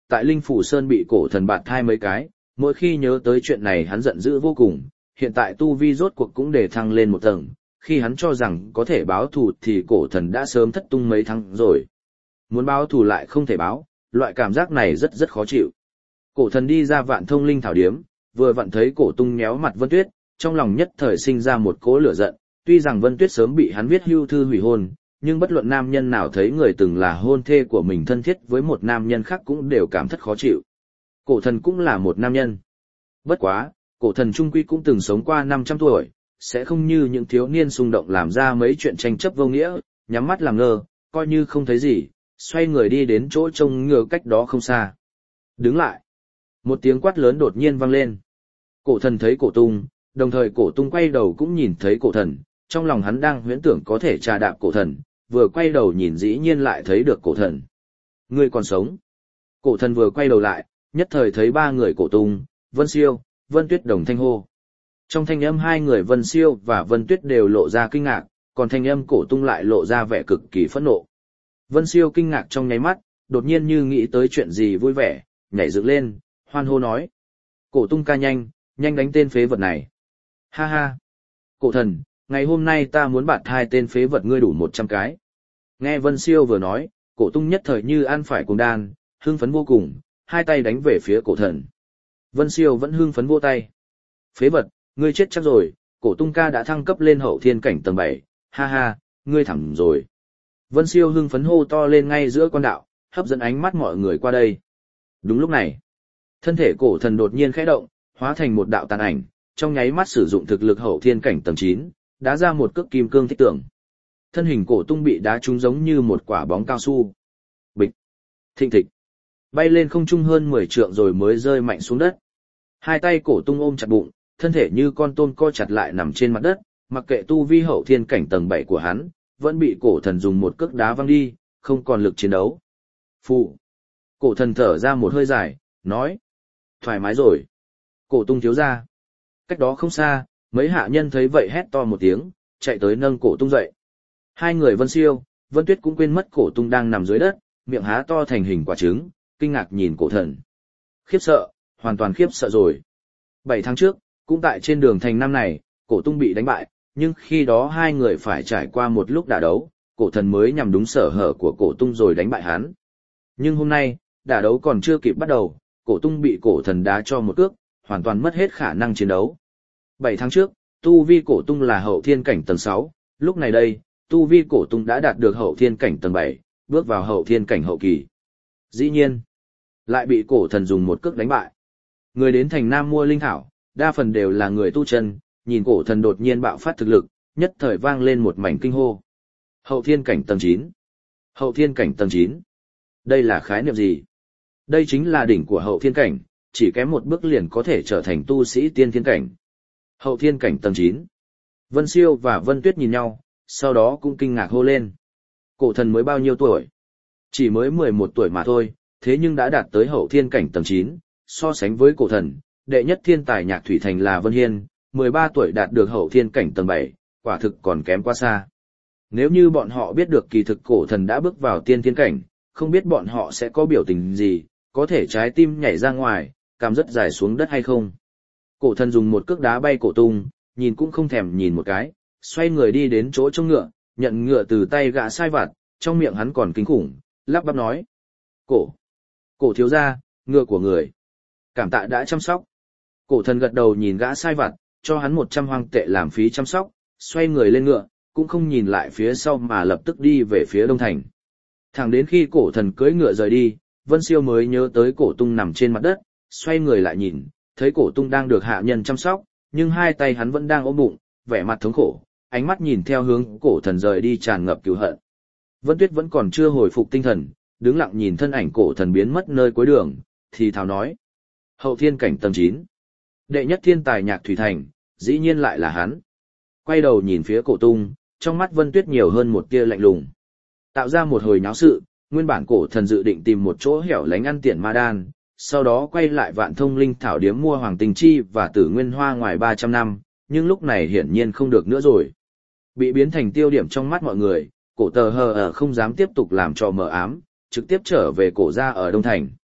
tại Linh Phủ Sơn bị cổ thần bạt thai mấy cái, mỗi khi nhớ tới chuyện này hắn giận dữ vô cùng, hiện tại tu vi rốt cuộc cũng để thăng lên một tầng, khi hắn cho rằng có thể báo thù thì cổ thần đã sớm thất tung mấy tháng rồi. Muốn báo thù lại không thể báo, loại cảm giác này rất rất khó chịu. Cổ thần đi ra Vạn Thông Linh thảo điếm, vừa vặn thấy cổ tung méo mặt Vân Tuyết, trong lòng nhất thời sinh ra một cỗ lửa giận, tuy rằng Vân Tuyết sớm bị hắn viết hưu thư hủy hôn, nhưng bất luận nam nhân nào thấy người từng là hôn thê của mình thân thiết với một nam nhân khác cũng đều cảm thất khó chịu. Cổ thần cũng là một nam nhân. Bất quá, cổ thần trung quy cũng từng sống qua năm trăm tuổi, sẽ không như những thiếu niên xung động làm ra mấy chuyện tranh chấp vô nghĩa, nhắm mắt làm ngơ, coi như không thấy gì, xoay người đi đến chỗ trông ngựa cách đó không xa. Đứng lại. Một tiếng quát lớn đột nhiên vang lên. Cổ thần thấy cổ tung, đồng thời cổ tung quay đầu cũng nhìn thấy cổ thần, trong lòng hắn đang huyễn tưởng có thể trà đạp cổ thần, vừa quay đầu nhìn dĩ nhiên lại thấy được cổ thần. Ngươi còn sống. Cổ thần vừa quay đầu lại, nhất thời thấy ba người cổ tung, Vân Siêu, Vân Tuyết đồng thanh hô. Trong thanh âm hai người Vân Siêu và Vân Tuyết đều lộ ra kinh ngạc, còn thanh âm cổ tung lại lộ ra vẻ cực kỳ phẫn nộ. Vân Siêu kinh ngạc trong nháy mắt, đột nhiên như nghĩ tới chuyện gì vui vẻ, nhảy dựng lên, hoan hô nói. Cổ tung ca nhanh, nhanh đánh tên phế vật này. Ha ha. Cổ thần, ngày hôm nay ta muốn bạt hai tên phế vật ngươi đủ một trăm cái. Nghe Vân Siêu vừa nói, cổ tung nhất thời như ăn phải cuồng đan, hưng phấn vô cùng, hai tay đánh về phía cổ thần. Vân Siêu vẫn hưng phấn vô tay. Phế vật, ngươi chết chắc rồi, cổ tung ca đã thăng cấp lên hậu thiên cảnh tầng bảy, ha ha, ngươi thẳng rồi. Vân Siêu hưng phấn hô to lên ngay giữa quan đạo, hấp dẫn ánh mắt mọi người qua đây. Đúng lúc này, thân thể cổ thần đột nhiên khẽ động, hóa thành một đạo tàn ảnh, trong nháy mắt sử dụng thực lực hậu thiên cảnh tầng chín, đá ra một cước kim cương thích tưởng. Thân hình cổ tung bị đá trúng giống như một quả bóng cao su. Bịch, thình thịch, bay lên không trung hơn mười trượng rồi mới rơi mạnh xuống đất. Hai tay cổ tung ôm chặt bụng, thân thể như con tôm co chặt lại nằm trên mặt đất, mặc kệ tu vi hậu thiên cảnh tầng bảy của hắn, vẫn bị cổ thần dùng một cước đá văng đi, không còn lực chiến đấu. Phụ. Cổ thần thở ra một hơi dài, nói. Thoải mái rồi. Cổ tung thiếu ra. Cách đó không xa, mấy hạ nhân thấy vậy hét to một tiếng, chạy tới nâng cổ tung dậy. Hai người Vân Siêu, Vân Tuyết cũng quên mất cổ tung đang nằm dưới đất, miệng há to thành hình quả trứng, kinh ngạc nhìn cổ thần. Khiếp sợ, hoàn toàn khiếp sợ rồi. Bảy tháng trước, cũng tại trên đường thành năm này, cổ tung bị đánh bại, nhưng khi đó hai người phải trải qua một lúc đả đấu, cổ thần mới nhằm đúng sở hở của cổ tung rồi đánh bại hắn. Nhưng hôm nay, đả đấu còn chưa kịp bắt đầu, cổ tung bị cổ thần đá cho một cước, hoàn toàn mất hết khả năng chiến đấu. Bảy tháng trước, tu vi cổ tung là hậu thiên cảnh tầng sáu, lúc này đây, tu vi cổ tung đã đạt được hậu thiên cảnh tầng bảy, bước vào hậu thiên cảnh hậu kỳ. Dĩ nhiên, lại bị cổ thần dùng một cước đánh bại. Người đến thành Nam mua linh thảo, đa phần đều là người tu chân, nhìn cổ thần đột nhiên bạo phát thực lực, nhất thời vang lên một mảnh kinh hô. Hậu thiên cảnh tầng chín. Hậu thiên cảnh tầng chín. Đây là khái niệm gì? Đây chính là đỉnh của hậu thiên cảnh, chỉ kém một bước liền có thể trở thành tu sĩ tiên thiên cảnh. Hậu thiên cảnh tầng chín. Vân Siêu và Vân Tuyết nhìn nhau, sau đó cũng kinh ngạc hô lên. Cổ thần mới bao nhiêu tuổi? Chỉ mới mười một tuổi mà thôi, thế nhưng đã đạt tới hậu thiên cảnh tầng chín, so sánh với cổ thần, đệ nhất thiên tài nhạc thủy thành là Vân Hiên, mười ba tuổi đạt được hậu thiên cảnh tầng bảy, quả thực còn kém quá xa. Nếu như bọn họ biết được kỳ thực cổ thần đã bước vào tiên thiên cảnh, không biết bọn họ sẽ có biểu tình gì, có thể trái tim nhảy ra ngoài, cằm rất dài xuống đất hay không. Cổ thần dùng một cước đá bay cổ tung, nhìn cũng không thèm nhìn một cái, xoay người đi đến chỗ trông ngựa, nhận ngựa từ tay gã sai vặt, trong miệng hắn còn kinh khủng, lắp bắp nói. Cổ, cổ thiếu gia, ngựa của người. Cảm tạ đã chăm sóc. Cổ thần gật đầu nhìn gã sai vặt, cho hắn một trăm hoang tệ làm phí chăm sóc, xoay người lên ngựa, cũng không nhìn lại phía sau mà lập tức đi về phía đông thành. Thẳng đến khi cổ thần cưỡi ngựa rời đi, Vân Siêu mới nhớ tới cổ tung nằm trên mặt đất, xoay người lại nhìn, thấy cổ tung đang được hạ nhân chăm sóc, nhưng hai tay hắn vẫn đang ôm bụng, vẻ mặt thống khổ, ánh mắt nhìn theo hướng cổ thần rời đi tràn ngập cừu hận. Vân Tuyết vẫn còn chưa hồi phục tinh thần, đứng lặng nhìn thân ảnh cổ thần biến mất nơi cuối đường, thì thào nói. Hậu thiên cảnh tầng chín. Đệ nhất thiên tài nhạc thủy thành, dĩ nhiên lại là hắn. Quay đầu nhìn phía cổ tung, trong mắt Vân Tuyết nhiều hơn một tia lạnh lùng. Tạo ra một hồi nháo sự, nguyên bản cổ thần dự định tìm một chỗ hẻo lánh ăn tiện ma đan, sau đó quay lại Vạn Thông Linh thảo điếm mua hoàng tình chi và tử nguyên hoa ngoài ba trăm năm, nhưng lúc này hiển nhiên không được nữa rồi. Bị biến thành tiêu điểm trong mắt mọi người, cổ tờ hờ ở không dám tiếp tục làm trò mờ ám, trực tiếp trở về cổ gia ở Đông Thành.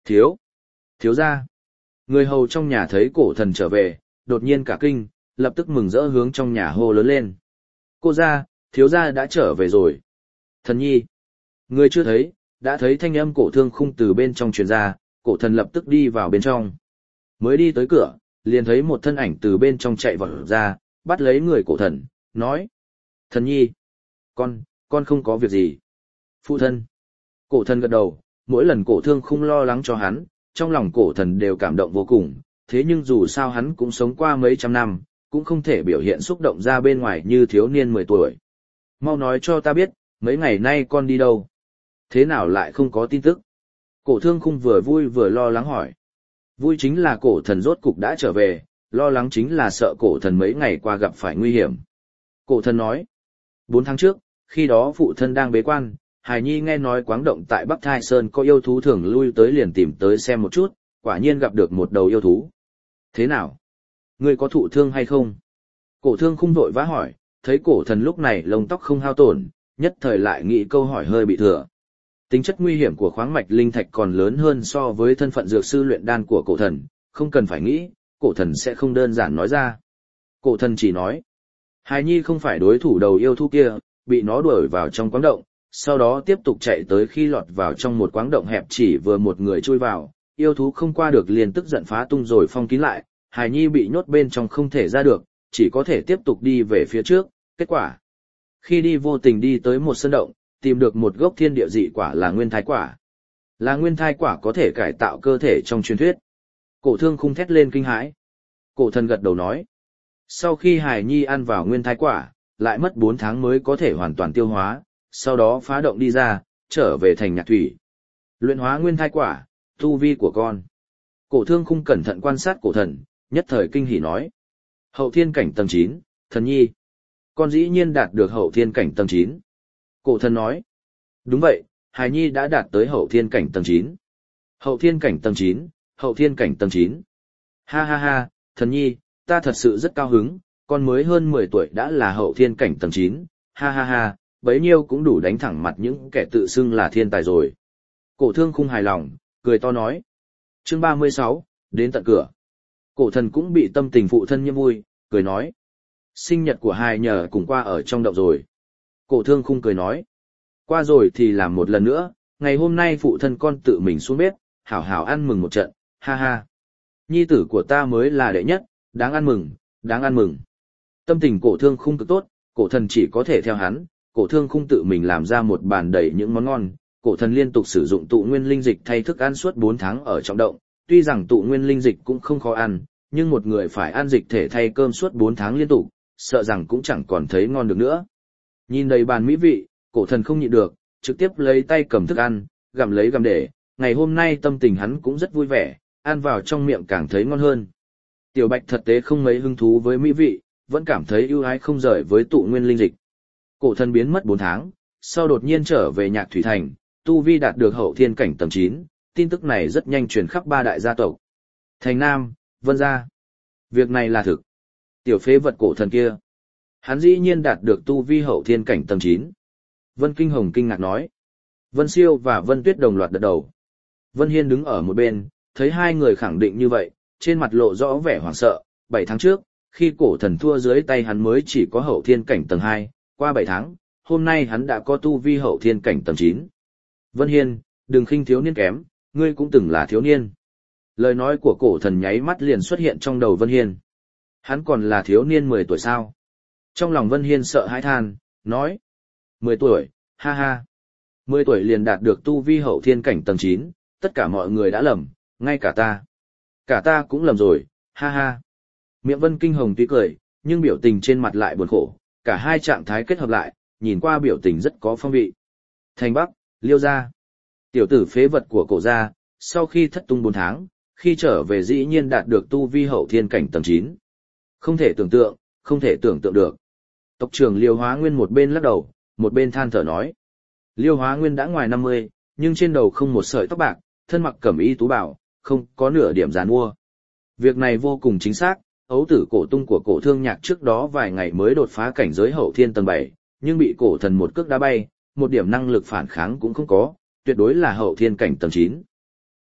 Thiếu, thiếu gia. Người hầu trong nhà thấy cổ thần trở về, đột nhiên cả kinh, lập tức mừng rỡ hướng trong nhà hô lớn lên. Cô gia, thiếu gia đã trở về rồi. Thần nhi. Người chưa thấy, đã thấy thanh âm cổ thương khung từ bên trong truyền ra, cổ thần lập tức đi vào bên trong. Mới đi tới cửa, liền thấy một thân ảnh từ bên trong chạy vào ra, bắt lấy người cổ thần, nói. Thần nhi. Con, con không có việc gì. Phụ thân. Cổ thần gật đầu, mỗi lần cổ thương khung lo lắng cho hắn, trong lòng cổ thần đều cảm động vô cùng, thế nhưng dù sao hắn cũng sống qua mấy trăm năm, cũng không thể biểu hiện xúc động ra bên ngoài như thiếu niên mười tuổi. Mau nói cho ta biết, mấy ngày nay con đi đâu? Thế nào lại không có tin tức? Cổ thương khung vừa vui vừa lo lắng hỏi. Vui chính là cổ thần rốt cục đã trở về, lo lắng chính là sợ cổ thần mấy ngày qua gặp phải nguy hiểm. Cổ thần nói, bốn tháng trước, khi đó phụ thân đang bế quan, Hải Nhi nghe nói Quáng Động tại Bắc Thai Sơn có yêu thú thường lui tới liền tìm tới xem một chút, quả nhiên gặp được một đầu yêu thú. Thế nào? Ngươi có thụ thương hay không? Cổ thương khung vội vã hỏi, thấy cổ thần lúc này lông tóc không hao tổn, nhất thời lại nghĩ câu hỏi hơi bị thừa. Tính chất nguy hiểm của khoáng mạch linh thạch còn lớn hơn so với thân phận dược sư luyện đan của cổ thần, không cần phải nghĩ, cổ thần sẽ không đơn giản nói ra. Cổ thần chỉ nói, Hải Nhi không phải đối thủ đầu yêu thú kia, bị nó đuổi vào trong quáng động, sau đó tiếp tục chạy tới khi lọt vào trong một quáng động hẹp chỉ vừa một người chui vào, yêu thú không qua được liền tức giận phá tung rồi phong kín lại, Hải Nhi bị nhốt bên trong không thể ra được, chỉ có thể tiếp tục đi về phía trước, kết quả. Khi đi vô tình đi tới một sơn động, tìm được một gốc thiên địa dị quả là nguyên thái quả. Là nguyên thái quả có thể cải tạo cơ thể trong truyền thuyết. Cổ thương khung thét lên kinh hãi. Cổ thần gật đầu nói. Sau khi Hải Nhi ăn vào nguyên thái quả, lại mất bốn tháng mới có thể hoàn toàn tiêu hóa, sau đó phá động đi ra, trở về thành nhạc thủy. Luyện hóa nguyên thái quả, tu vi của con. Cổ thương khung cẩn thận quan sát cổ thần, nhất thời kinh hỉ nói. Hậu thiên cảnh tầng chín, thần nhi. Con dĩ nhiên đạt được hậu thiên cảnh tầng chín. Cổ thần nói. Đúng vậy, Hải Nhi đã đạt tới hậu thiên cảnh tầng chín. Hậu thiên cảnh tầng chín, hậu thiên cảnh tầng chín. Ha ha ha, thần nhi, ta thật sự rất cao hứng, con mới hơn mười tuổi đã là hậu thiên cảnh tầng chín. Ha ha ha, bấy nhiêu cũng đủ đánh thẳng mặt những kẻ tự xưng là thiên tài rồi. Cổ thương khung hài lòng, cười to nói. Chương ba mươi sáu, đến tận cửa. Cổ thần cũng bị tâm tình phụ thân nhiễm vui, cười nói. Sinh nhật của hai nhờ cùng qua ở trong động rồi. Cổ thương khung cười nói. Qua rồi thì làm một lần nữa, ngày hôm nay phụ thân con tự mình xuống bếp, hảo hảo ăn mừng một trận, ha ha. Nhi tử của ta mới là đệ nhất, đáng ăn mừng, đáng ăn mừng. Tâm tình cổ thương khung cực tốt, cổ thần chỉ có thể theo hắn, cổ thương khung tự mình làm ra một bàn đầy những món ngon, cổ thần liên tục sử dụng tụ nguyên linh dịch thay thức ăn suốt bốn tháng ở trong động, tuy rằng tụ nguyên linh dịch cũng không khó ăn, nhưng một người phải ăn dịch thể thay cơm suốt bốn tháng liên tục, sợ rằng cũng chẳng còn thấy ngon được nữa. Nhìn đầy bàn mỹ vị, cổ thần không nhịn được, trực tiếp lấy tay cầm thức ăn, gặm lấy gặm để, ngày hôm nay tâm tình hắn cũng rất vui vẻ, ăn vào trong miệng càng thấy ngon hơn. Tiểu Bạch thật tế không mấy hứng thú với mỹ vị, vẫn cảm thấy ưu ái không rời với tụ nguyên linh dịch. Cổ thần biến mất bốn tháng, sau đột nhiên trở về Nhạc Thủy Thành, tu vi đạt được hậu thiên cảnh tầng chín, tin tức này rất nhanh truyền khắp ba đại gia tộc. Thành Nam, Vân gia. Việc này là thực. Tiểu phế vật cổ thần kia, hắn dĩ nhiên đạt được tu vi hậu thiên cảnh tầng chín. Vân Kinh Hồng kinh ngạc nói. Vân Siêu và Vân Tuyết đồng loạt gật đầu. Vân Hiên đứng ở một bên, thấy hai người khẳng định như vậy, trên mặt lộ rõ vẻ hoảng sợ. Bảy tháng trước, khi cổ thần thua dưới tay hắn mới chỉ có hậu thiên cảnh tầng hai, qua bảy tháng, hôm nay hắn đã có tu vi hậu thiên cảnh tầng chín. Vân Hiên, đừng khinh thiếu niên kém, ngươi cũng từng là thiếu niên. Lời nói của cổ thần nháy mắt liền xuất hiện trong đầu Vân Hiên. Hắn còn là thiếu niên mười tuổi sao? Trong lòng Vân Hiên sợ hãi than, nói. mười tuổi, ha ha. mười tuổi liền đạt được tu vi hậu thiên cảnh tầng chín, tất cả mọi người đã lầm, ngay cả ta. Cả ta cũng lầm rồi, ha ha. Miệng Vân Kinh Hồng tuy cười, nhưng biểu tình trên mặt lại buồn khổ, cả hai trạng thái kết hợp lại, nhìn qua biểu tình rất có phong vị. Thành Bắc, Liêu gia. Tiểu tử phế vật của cổ gia, sau khi thất tung bốn tháng, khi trở về dĩ nhiên đạt được tu vi hậu thiên cảnh tầng chín. Không thể tưởng tượng, không thể tưởng tượng được. Tộc trưởng Liêu Hóa Nguyên một bên lắc đầu, một bên than thở nói. Liêu Hóa Nguyên đã ngoài năm mươi, nhưng trên đầu không một sợi tóc bạc, thân mặc cẩm y tú bảo, không có nửa điểm giàn mua. Việc này vô cùng chính xác, ấu tử cổ tung của cổ thương nhạc trước đó vài ngày mới đột phá cảnh giới hậu thiên tầng bảy, nhưng bị cổ thần một cước đá bay, một điểm năng lực phản kháng cũng không có, tuyệt đối là hậu thiên cảnh tầng chín.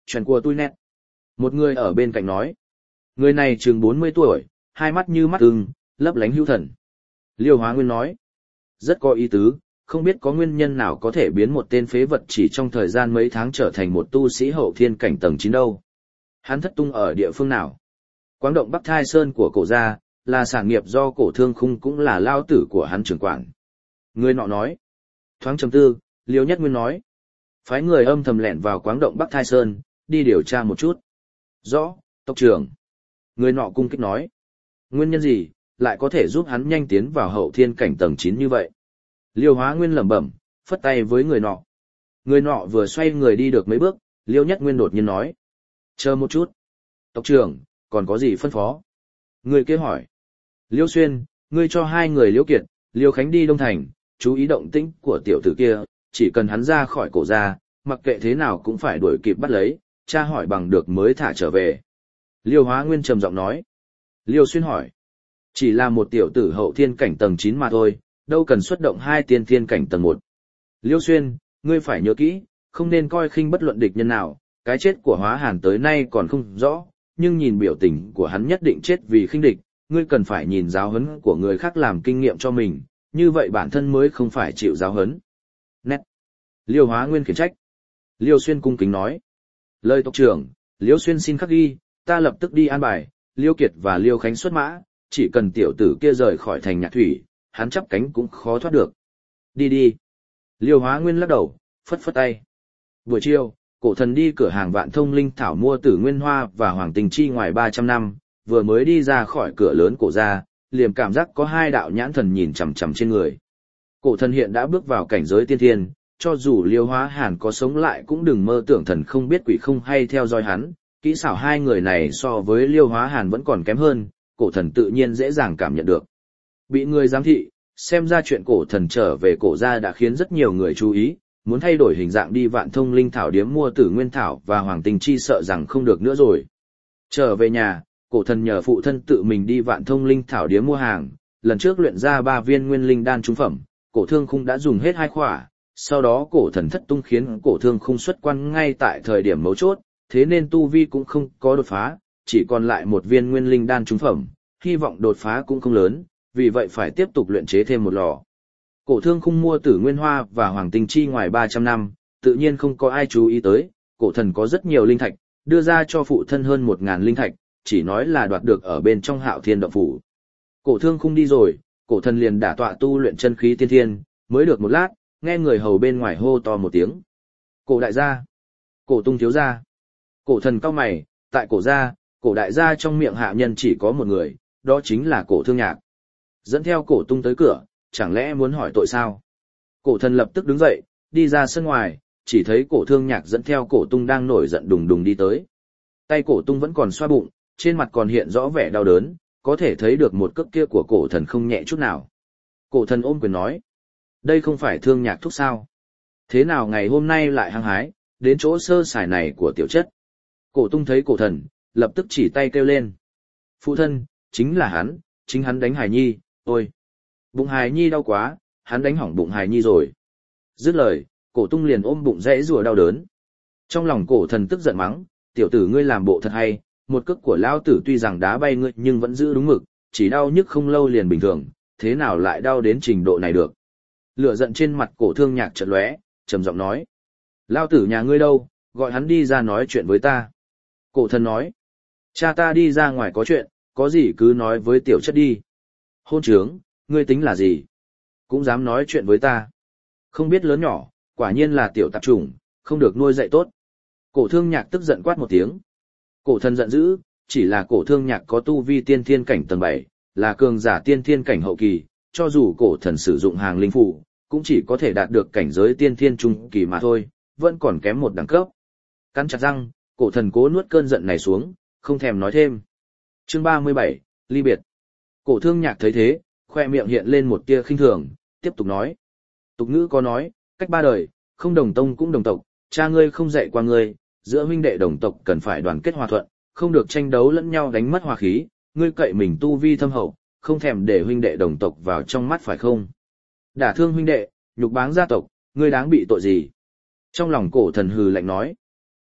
chuyện của tôi nét. Một người ở bên cạnh nói. Người này chừng bốn mươi tuổi, hai mắt như mắt ưng, lấp lánh hữu thần. Liêu Hóa Nguyên nói. Rất có ý tứ, không biết có nguyên nhân nào có thể biến một tên phế vật chỉ trong thời gian mấy tháng trở thành một tu sĩ hậu thiên cảnh tầng chín đâu. Hắn thất tung ở địa phương nào? Quáng động Bắc Thai Sơn của cổ gia, là sản nghiệp do cổ thương khung cũng là lao tử của hắn trưởng quản. Người nọ nói. Thoáng trầm tư, Liêu Nhất Nguyên nói. Phái người âm thầm lẻn vào quáng động Bắc Thai Sơn, đi điều tra một chút. Rõ, tộc trưởng. Người nọ cung kích nói. Nguyên nhân gì, lại có thể giúp hắn nhanh tiến vào hậu thiên cảnh tầng chín như vậy? Liêu Hóa Nguyên lẩm bẩm, phất tay với người nọ. Người nọ vừa xoay người đi được mấy bước, Liêu Nhất Nguyên đột nhiên nói. Chờ một chút. Tộc trưởng, còn có gì phân phó? Người kia hỏi. Liêu Xuyên, ngươi cho hai người Liêu Kiệt, Liêu Khánh đi Đông Thành, chú ý động tĩnh của tiểu tử kia, chỉ cần hắn ra khỏi cổ ra, mặc kệ thế nào cũng phải đuổi kịp bắt lấy, tra hỏi bằng được mới thả trở về. Liêu Hóa Nguyên trầm giọng nói. Liêu Xuyên hỏi. Chỉ là một tiểu tử hậu thiên cảnh tầng chín mà thôi, đâu cần xuất động hai tiên thiên cảnh tầng một. Liêu Xuyên, ngươi phải nhớ kỹ, không nên coi khinh bất luận địch nhân nào, cái chết của Hóa Hàn tới nay còn không rõ, nhưng nhìn biểu tình của hắn nhất định chết vì khinh địch, ngươi cần phải nhìn giáo huấn của người khác làm kinh nghiệm cho mình, như vậy bản thân mới không phải chịu giáo huấn. Nét. Liêu Hóa Nguyên khiển trách. Liêu Xuyên cung kính nói. Lời tộc trưởng, Liêu Xuyên xin khắc ghi, ta lập tức đi an bài, Liêu Kiệt và Liêu Khánh xuất mã, chỉ cần tiểu tử kia rời khỏi thành Nhạc Thủy, hắn chắp cánh cũng khó thoát được. Đi đi. Liêu Hóa Nguyên lắc đầu, phất phất tay. Buổi chiều, cổ thần đi cửa hàng Vạn Thông Linh Thảo mua Tử Nguyên Hoa và Hoàng Tình Chi ngoài ba trăm năm, vừa mới đi ra khỏi cửa lớn cổ ra, liền cảm giác có hai đạo nhãn thần nhìn chằm chằm trên người. Cổ thần hiện đã bước vào cảnh giới tiên thiên, cho dù Liêu Hóa Hàn có sống lại cũng đừng mơ tưởng thần không biết quỷ không hay theo dõi hắn, kỹ xảo hai người này so với Liêu Hóa Hàn vẫn còn kém hơn, cổ thần tự nhiên dễ dàng cảm nhận được. Bị người giám thị, xem ra chuyện cổ thần trở về cổ gia đã khiến rất nhiều người chú ý, muốn thay đổi hình dạng đi Vạn Thông Linh Thảo điếm mua Tử Nguyên Thảo và Hoàng Tình Chi sợ rằng không được nữa rồi. Trở về nhà, cổ thần nhờ phụ thân tự mình đi Vạn Thông Linh Thảo điếm mua hàng, lần trước luyện ra ba viên nguyên linh đan trung phẩm, cổ thương khung đã dùng hết hai khỏa, sau đó cổ thần thất tung khiến cổ thương khung xuất quan ngay tại thời điểm mấu chốt, thế nên tu vi cũng không có đột phá, chỉ còn lại một viên nguyên linh đan trung phẩm, hy vọng đột phá cũng không lớn, vì vậy phải tiếp tục luyện chế thêm một lò. Cổ thương khung mua Tử Nguyên Hoa và Hoàng Tình Chi ngoài ba trăm năm, tự nhiên không có ai chú ý tới, cổ thần có rất nhiều linh thạch, đưa ra cho phụ thân hơn một ngàn linh thạch, chỉ nói là đoạt được ở bên trong Hạo Thiên động phủ. Cổ thương khung đi rồi, cổ thần liền đả tọa tu luyện chân khí tiên thiên, mới được một lát, nghe người hầu bên ngoài hô to một tiếng. Cổ đại gia, cổ tung thiếu gia. Cổ thần cau mày, tại cổ gia, cổ đại gia trong miệng hạ nhân chỉ có một người, đó chính là cổ Thương Nhạc. Dẫn theo cổ tung tới cửa, chẳng lẽ muốn hỏi tội sao? Cổ thần lập tức đứng dậy, đi ra sân ngoài, chỉ thấy cổ Thương Nhạc dẫn theo cổ tung đang nổi giận đùng đùng đi tới. Tay cổ tung vẫn còn xoa bụng, trên mặt còn hiện rõ vẻ đau đớn, có thể thấy được một cước kia của cổ thần không nhẹ chút nào. Cổ thần ôm quyền nói, đây không phải Thương Nhạc thúc sao? Thế nào ngày hôm nay lại hăng hái, đến chỗ sơ sài này của tiểu chất? Cổ tung thấy cổ thần, lập tức chỉ tay kêu lên. Phụ thân, chính là hắn, chính hắn đánh Hải Nhi, ôi. Bụng Hải Nhi đau quá, hắn đánh hỏng bụng Hải Nhi rồi. Dứt lời, cổ tung liền ôm bụng rẽ rùa đau đớn. Trong lòng cổ thần tức giận mắng, tiểu tử ngươi làm bộ thật hay, một cước của lão tử tuy rằng đá bay ngươi nhưng vẫn giữ đúng mực, chỉ đau nhức không lâu liền bình thường, thế nào lại đau đến trình độ này được. Lửa giận trên mặt cổ Thương Nhạc chợt lóe, trầm giọng nói. Lão tử nhà ngươi đâu, gọi hắn đi ra nói chuyện với ta. Cổ thần nói. Cha ta đi ra ngoài có chuyện, có gì cứ nói với tiểu chất đi. Hôn trướng, ngươi tính là gì? Cũng dám nói chuyện với ta. Không biết lớn nhỏ, quả nhiên là tiểu tạp chủng, không được nuôi dạy tốt. Cổ Thương Nhạc tức giận quát một tiếng. Cổ thần giận dữ, chỉ là cổ Thương Nhạc có tu vi tiên thiên cảnh tầng bảy, là cường giả tiên thiên cảnh hậu kỳ, cho dù cổ thần sử dụng hàng linh phụ, cũng chỉ có thể đạt được cảnh giới tiên thiên trung kỳ mà thôi, vẫn còn kém một đẳng cấp. Cắn chặt răng, cổ thần cố nuốt cơn giận này xuống, không thèm nói thêm. Chương ba mươi bảy, ly biệt. Cổ Thương Nhạc thấy thế, khoe miệng hiện lên một tia khinh thường, tiếp tục nói. Tục ngữ có nói, cách ba đời, không đồng tông cũng đồng tộc, cha ngươi không dạy qua ngươi, giữa huynh đệ đồng tộc cần phải đoàn kết hòa thuận, không được tranh đấu lẫn nhau đánh mất hòa khí, ngươi cậy mình tu vi thâm hậu, không thèm để huynh đệ đồng tộc vào trong mắt phải không? Đả thương huynh đệ, nhục báng gia tộc, ngươi đáng bị tội gì? Trong lòng cổ thần hừ lạnh nói.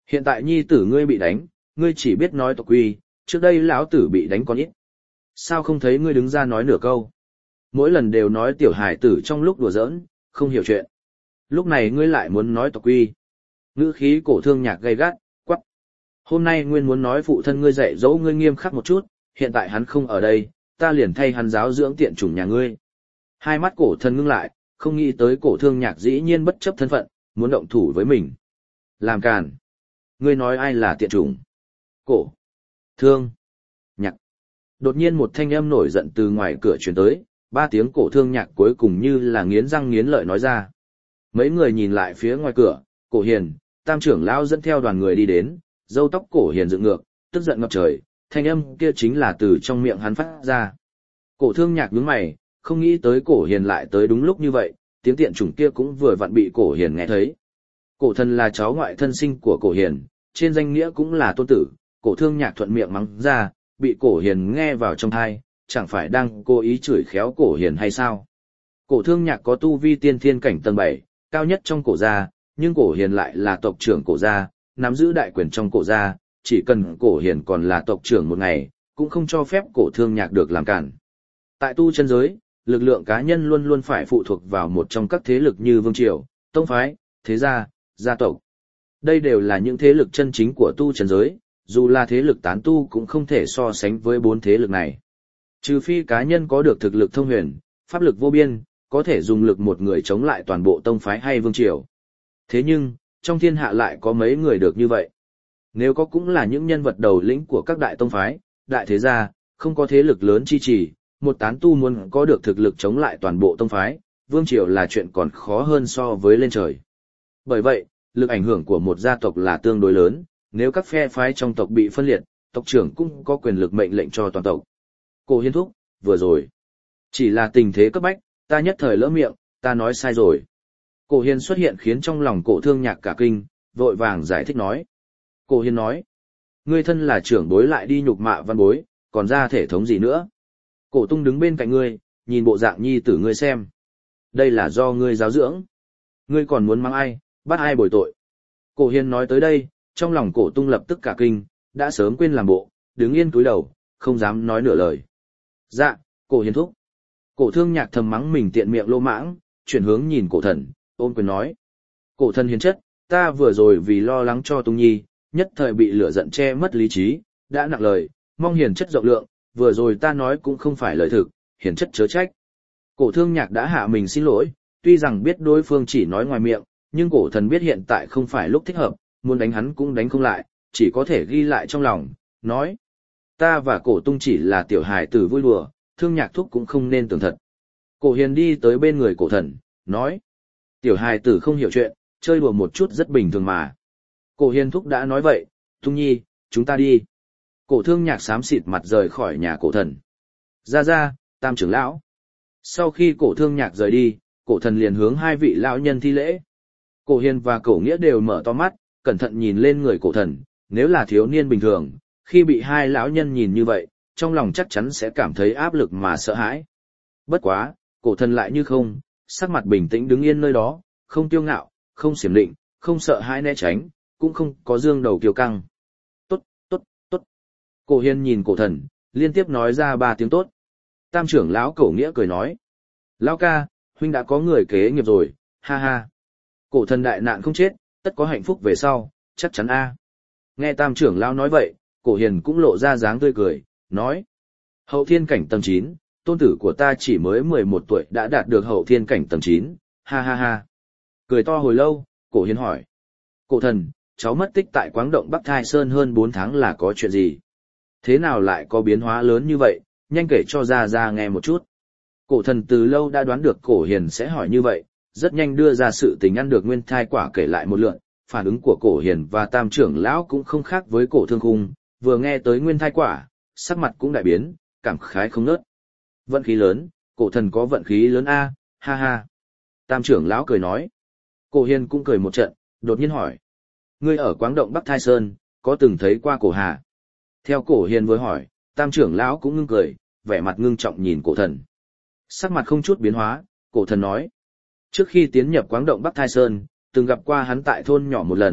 Hiện tại nhi tử ngươi bị đánh, ngươi chỉ biết nói tộc quy, trước đây lão tử bị đánh con ít. Sao không thấy ngươi đứng ra nói nửa câu? Mỗi lần đều nói tiểu hải tử trong lúc đùa giỡn, không hiểu chuyện. Lúc này ngươi lại muốn nói tộc quy. Ngữ khí cổ thương nhạc gay gắt, quắc. Hôm nay nguyên muốn nói phụ thân ngươi dạy dỗ ngươi nghiêm khắc một chút, hiện tại hắn không ở đây, ta liền thay hắn giáo dưỡng tiện chủng nhà ngươi. Hai mắt cổ thân ngưng lại, không nghĩ tới cổ thương nhạc dĩ nhiên bất chấp thân phận, muốn động thủ với mình. Làm càn. Ngươi nói ai là tiện chủng? Cổ. Thương. Nhạc. Đột nhiên một thanh âm nổi giận từ ngoài cửa truyền tới, ba tiếng cổ thương nhạc cuối cùng như là nghiến răng nghiến lợi nói ra. Mấy người nhìn lại phía ngoài cửa, cổ hiền, tam trưởng lão dẫn theo đoàn người đi đến, râu tóc cổ hiền dựng ngược, tức giận ngập trời, thanh âm kia chính là từ trong miệng hắn phát ra. Cổ thương nhạc nhướng mày, không nghĩ tới cổ hiền lại tới đúng lúc như vậy, tiếng tiện chủng kia cũng vừa vặn bị cổ hiền nghe thấy. Cổ thần là cháu ngoại thân sinh của cổ hiền, trên danh nghĩa cũng là tôn tử, cổ thương nhạc thuận miệng mắng ra, bị cổ hiền nghe vào trong tai, chẳng phải đang cố ý chửi khéo cổ hiền hay sao? Cổ thương nhạc có tu vi tiên thiên cảnh tầng bảy, cao nhất trong cổ gia, nhưng cổ hiền lại là tộc trưởng cổ gia, nắm giữ đại quyền trong cổ gia, chỉ cần cổ hiền còn là tộc trưởng một ngày, cũng không cho phép cổ thương nhạc được làm cản. Tại tu chân giới, lực lượng cá nhân luôn luôn phải phụ thuộc vào một trong các thế lực như vương triều, tông phái, thế gia, gia tộc. Đây đều là những thế lực chân chính của tu chân giới, dù là thế lực tán tu cũng không thể so sánh với bốn thế lực này. Trừ phi cá nhân có được thực lực thông huyền, pháp lực vô biên, có thể dùng lực một người chống lại toàn bộ tông phái hay vương triều. Thế nhưng, trong thiên hạ lại có mấy người được như vậy. Nếu có cũng là những nhân vật đầu lĩnh của các đại tông phái, đại thế gia, không có thế lực lớn chi trì, một tán tu muốn có được thực lực chống lại toàn bộ tông phái, vương triều là chuyện còn khó hơn so với lên trời. Bởi vậy, lực ảnh hưởng của một gia tộc là tương đối lớn, nếu các phe phái trong tộc bị phân liệt, tộc trưởng cũng có quyền lực mệnh lệnh cho toàn tộc. Cổ Hiên thúc, vừa rồi, chỉ là tình thế cấp bách, ta nhất thời lỡ miệng, ta nói sai rồi. Cổ Hiên xuất hiện khiến trong lòng cổ thương nhạc cả kinh, vội vàng giải thích nói. Cổ Hiên nói, ngươi thân là trưởng bối lại đi nhục mạ văn bối, còn ra thể thống gì nữa? Cổ Tung đứng bên cạnh ngươi, nhìn bộ dạng nhi tử ngươi xem. Đây là do ngươi giáo dưỡng. Ngươi còn muốn mắng ai, bắt ai bồi tội. Cổ Hiên nói tới đây, trong lòng cổ Tung lập tức cả kinh, đã sớm quên làm bộ, đứng yên cúi đầu, không dám nói nửa lời. Dạ, cổ Hiên thúc. Cổ thương nhạc thầm mắng mình tiện miệng lô mãng, chuyển hướng nhìn cổ thần, ôm quyền nói. Cổ thần hiền chất, ta vừa rồi vì lo lắng cho Tung Nhi, nhất thời bị lửa giận che mất lý trí, đã nặng lời, mong hiền chất rộng lượng, vừa rồi ta nói cũng không phải lời thực, hiền chất chớ trách. Cổ thương nhạc đã hạ mình xin lỗi, tuy rằng biết đối phương chỉ nói ngoài miệng, nhưng cổ thần biết hiện tại không phải lúc thích hợp, muốn đánh hắn cũng đánh không lại, chỉ có thể ghi lại trong lòng, nói. Ta và cổ Tung chỉ là tiểu hài tử vui đùa, thương nhạc thúc cũng không nên tưởng thật. Cổ hiền đi tới bên người cổ thần, nói. Tiểu hài tử không hiểu chuyện, chơi đùa một chút rất bình thường mà. Cổ hiền thúc đã nói vậy, Tung Nhi, chúng ta đi. Cổ thương nhạc xám xịt mặt rời khỏi nhà cổ thần. Ra ra, tam trưởng lão. Sau khi cổ thương nhạc rời đi, cổ thần liền hướng hai vị lão nhân thi lễ. Cổ hiền và cổ nghĩa đều mở to mắt, cẩn thận nhìn lên người cổ thần, nếu là thiếu niên bình thường, khi bị hai lão nhân nhìn như vậy, trong lòng chắc chắn sẽ cảm thấy áp lực mà sợ hãi. Bất quá, cổ thần lại như không, sắc mặt bình tĩnh đứng yên nơi đó, không kiêu ngạo, không xiểm định, không sợ hãi né tránh, cũng không có dương đầu kiêu căng. Tốt, tốt, tốt. Cổ hiền nhìn cổ thần, liên tiếp nói ra ba tiếng tốt. Tam trưởng lão cổ nghĩa cười nói. Lão ca, huynh đã có người kế nghiệp rồi, ha ha. Cổ thần đại nạn không chết, tất có hạnh phúc về sau, chắc chắn a. Nghe tam trưởng lão nói vậy, cổ hiền cũng lộ ra dáng tươi cười, nói. Hậu thiên cảnh tầng chín, tôn tử của ta chỉ mới mười một tuổi đã đạt được hậu thiên cảnh tầng chín, ha ha ha. Cười to hồi lâu, cổ hiền hỏi. Cổ thần, cháu mất tích tại Quáng Động Bắc Thai Sơn hơn bốn tháng là có chuyện gì? Thế nào lại có biến hóa lớn như vậy, nhanh kể cho ra ra nghe một chút. Cổ thần từ lâu đã đoán được cổ hiền sẽ hỏi như vậy, rất nhanh đưa ra sự tình ăn được nguyên thai quả kể lại một lượt, phản ứng của cổ hiền và tam trưởng lão cũng không khác với cổ thương khung, vừa nghe tới nguyên thai quả, sắc mặt cũng đại biến, cảm khái không nớt. Vận khí lớn, cổ thần có vận khí lớn a, ha ha. Tam trưởng lão cười nói. Cổ hiền cũng cười một trận, đột nhiên hỏi. Ngươi ở Quáng Động Bắc Thai Sơn, có từng thấy qua cổ hà? Theo cổ hiền vừa hỏi, tam trưởng lão cũng ngưng cười, vẻ mặt ngưng trọng nhìn cổ thần. Sắc mặt không chút biến hóa, cổ thần nói. Trước khi tiến nhập Quáng Động Bắc Thai Sơn, từng gặp qua hắn tại thôn nhỏ một lần,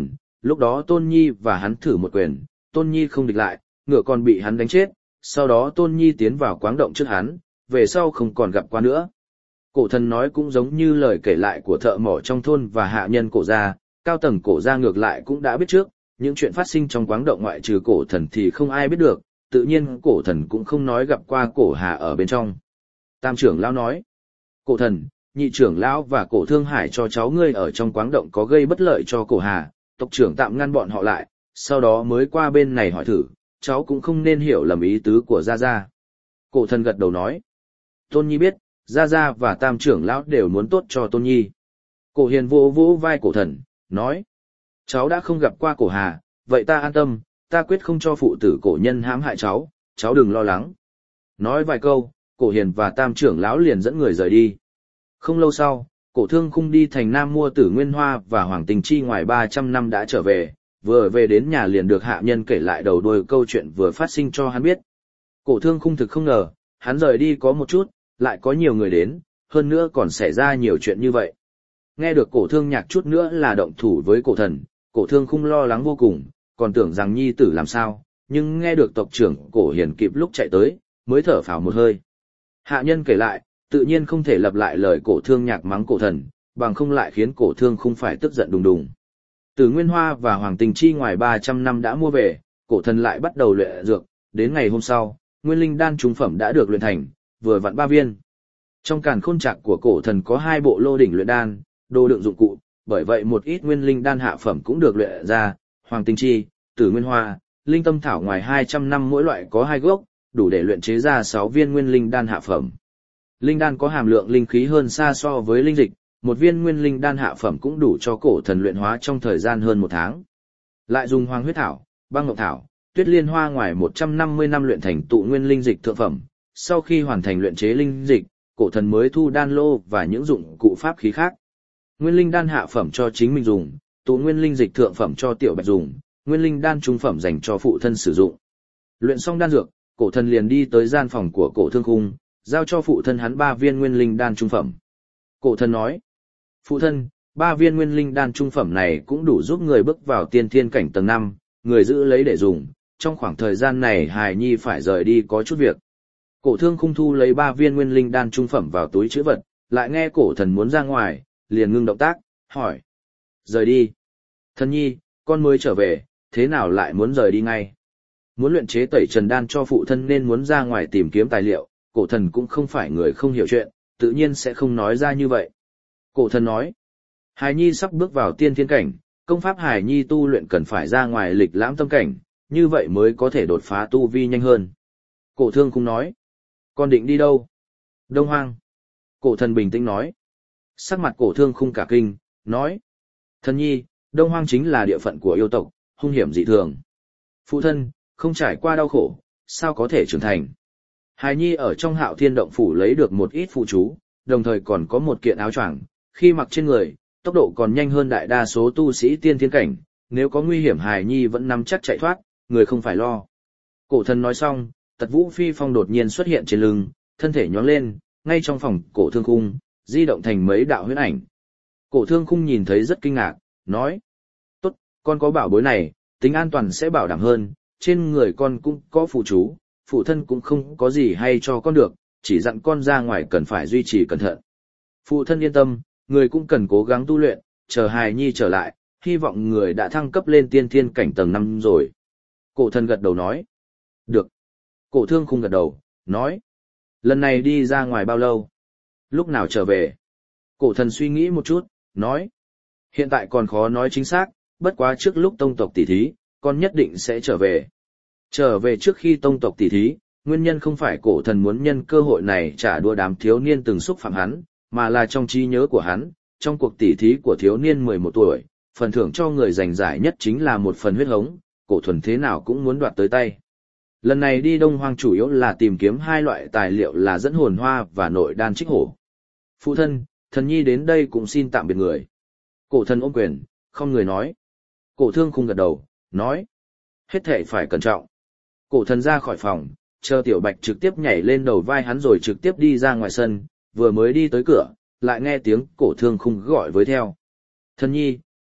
Lúc đó Tôn Nhi và hắn thử một quyền, Tôn Nhi không địch lại, ngựa còn bị hắn đánh chết, sau đó Tôn Nhi tiến vào quáng động trước hắn, về sau không còn gặp qua nữa. Cổ thần nói cũng giống như lời kể lại của thợ mỏ trong thôn và hạ nhân cổ gia, cao tầng cổ gia ngược lại cũng đã biết trước, những chuyện phát sinh trong quáng động ngoại trừ cổ thần thì không ai biết được, tự nhiên cổ thần cũng không nói gặp qua cổ hà ở bên trong. Tam trưởng lão nói, cổ thần, nhị trưởng lão và cổ thương hải cho cháu ngươi ở trong quáng động có gây bất lợi cho cổ hà, tộc trưởng tạm ngăn bọn họ lại, sau đó mới qua bên này hỏi thử, cháu cũng không nên hiểu lầm ý tứ của Gia Gia. Cổ thần gật đầu nói, Tôn Nhi biết, Gia Gia và tam trưởng lão đều muốn tốt cho Tôn Nhi. Cổ hiền vỗ vỗ vai cổ thần, nói, cháu đã không gặp qua cổ hà, vậy ta an tâm, ta quyết không cho phụ tử cổ nhân hãm hại cháu, cháu đừng lo lắng. Nói vài câu, cổ hiền và tam trưởng lão liền dẫn người rời đi. Không lâu sau, cổ thương khung đi thành Nam mua Tử Nguyên Hoa và Hoàng Tình Chi ngoài ba trăm năm đã trở về, vừa về đến nhà liền được hạ nhân kể lại đầu đuôi câu chuyện vừa phát sinh cho hắn biết. Cổ thương khung thực không ngờ, hắn rời đi có một chút, lại có nhiều người đến, hơn nữa còn xảy ra nhiều chuyện như vậy. Nghe được cổ thương nhạc chút nữa là động thủ với cổ thần, cổ thương khung lo lắng vô cùng, còn tưởng rằng nhi tử làm sao, nhưng nghe được tộc trưởng cổ hiền kịp lúc chạy tới, mới thở phào một hơi. Hạ nhân kể lại, tự nhiên không thể lặp lại lời cổ thương nhạc mắng cổ thần, bằng không lại khiến cổ thương không phải tức giận đùng đùng. Tử Nguyên Hoa và Hoàng Tình Chi ngoài ba trăm năm đã mua về, cổ thần lại bắt đầu luyện dược, đến ngày hôm sau, nguyên linh đan trung phẩm đã được luyện thành, vừa vặn ba viên. Trong càn khôn trạc của cổ thần có hai bộ lô đỉnh luyện đan, đồ đựng dụng cụ, bởi vậy một ít nguyên linh đan hạ phẩm cũng được luyện ra, Hoàng Tình Chi, Tử Nguyên Hoa, Linh Tâm Thảo ngoài hai trăm năm mỗi loại có hai gốc, đủ để luyện chế ra sáu viên nguyên linh đan hạ phẩm. Linh đan có hàm lượng linh khí hơn xa so với linh dịch, một viên nguyên linh đan hạ phẩm cũng đủ cho cổ thần luyện hóa trong thời gian hơn một tháng. Lại dùng Hoàng Huyết Thảo, Băng Ngọc Thảo, Tuyết Liên Hoa ngoài một trăm năm mươi năm luyện thành tụ nguyên linh dịch thượng phẩm, sau khi hoàn thành luyện chế linh dịch, cổ thần mới thu đan lô và những dụng cụ pháp khí khác. Nguyên linh đan hạ phẩm cho chính mình dùng, tụ nguyên linh dịch thượng phẩm cho tiểu bạch dùng, nguyên linh đan trung phẩm dành cho phụ thân sử dụng. Luyện xong đan dược, cổ thần liền đi tới gian phòng của cổ thương khung, giao cho phụ thân hắn ba viên nguyên linh đan trung phẩm. Cổ thần nói, phụ thân, ba viên nguyên linh đan trung phẩm này cũng đủ giúp người bước vào tiên thiên cảnh tầng năm, người giữ lấy để dùng, trong khoảng thời gian này hài nhi phải rời đi có chút việc. Cổ thương khung thu lấy ba viên nguyên linh đan trung phẩm vào túi trữ vật, lại nghe cổ thần muốn ra ngoài, liền ngưng động tác, hỏi. Rời đi. Thần nhi, con mới trở về, thế nào lại muốn rời đi ngay? Muốn luyện chế tẩy trần đan cho phụ thân nên muốn ra ngoài tìm kiếm tài liệu, cổ thần cũng không phải người không hiểu chuyện, tự nhiên sẽ không nói ra như vậy. Cổ thần nói, hài nhi sắp bước vào tiên thiên cảnh, công pháp hài nhi tu luyện cần phải ra ngoài lịch lãm tâm cảnh, như vậy mới có thể đột phá tu vi nhanh hơn. Cổ thương cũng nói, con định đi đâu? Đông Hoang. Cổ thần bình tĩnh nói. Sắc mặt cổ thương khung cả kinh, nói, thần nhi, Đông Hoang chính là địa phận của yêu tộc, hung hiểm dị thường. Phụ thân, không trải qua đau khổ, sao có thể trưởng thành? Hài nhi ở trong Hạo Thiên Động Phủ lấy được một ít phụ chú, đồng thời còn có một kiện áo choàng, khi mặc trên người, tốc độ còn nhanh hơn đại đa số tu sĩ tiên thiên cảnh, nếu có nguy hiểm hài nhi vẫn nắm chắc chạy thoát, người không phải lo. Cổ thần nói xong, Tật Vũ Phi Phong đột nhiên xuất hiện trên lưng, thân thể nhoáng lên, ngay trong phòng cổ thương khung, di động thành mấy đạo huyễn ảnh. Cổ thương khung nhìn thấy rất kinh ngạc, nói, tốt, con có bảo bối này, tính an toàn sẽ bảo đảm hơn, trên người con cũng có phụ chú, phụ thân cũng không có gì hay cho con được, chỉ dặn con ra ngoài cần phải duy trì cẩn thận. Phụ thân yên tâm, người cũng cần cố gắng tu luyện, chờ hài nhi trở lại, hy vọng người đã thăng cấp lên tiên thiên cảnh tầng năm rồi. Cổ thần gật đầu nói, được. Cổ thương khung gật đầu, nói, lần này đi ra ngoài bao lâu? Lúc nào trở về? Cổ thần suy nghĩ một chút, nói, hiện tại còn khó nói chính xác, bất quá trước lúc tông tộc tỷ thí, con nhất định sẽ trở về. Trở về trước khi tông tộc tỷ thí, nguyên nhân không phải cổ thần muốn nhân cơ hội này trả đũa đám thiếu niên từng xúc phạm hắn, mà là trong trí nhớ của hắn, trong cuộc tỷ thí của thiếu niên mười một tuổi, phần thưởng cho người giành giải nhất chính là một phần huyết hống, cổ thuần thế nào cũng muốn đoạt tới tay. Lần này đi Đông Hoang chủ yếu là tìm kiếm hai loại tài liệu là dẫn hồn hoa và nội đan trích hổ. Phụ thân, thần nhi đến đây cũng xin tạm biệt người. Cổ thần ôm quyền, không người nói. Cổ thương khung gật đầu, nói, hết thảy phải cẩn trọng. Cổ thần ra khỏi phòng, chờ tiểu bạch trực tiếp nhảy lên đầu vai hắn rồi trực tiếp đi ra ngoài sân, vừa mới đi tới cửa, lại nghe tiếng cổ thương khung gọi với theo. Thần nhi,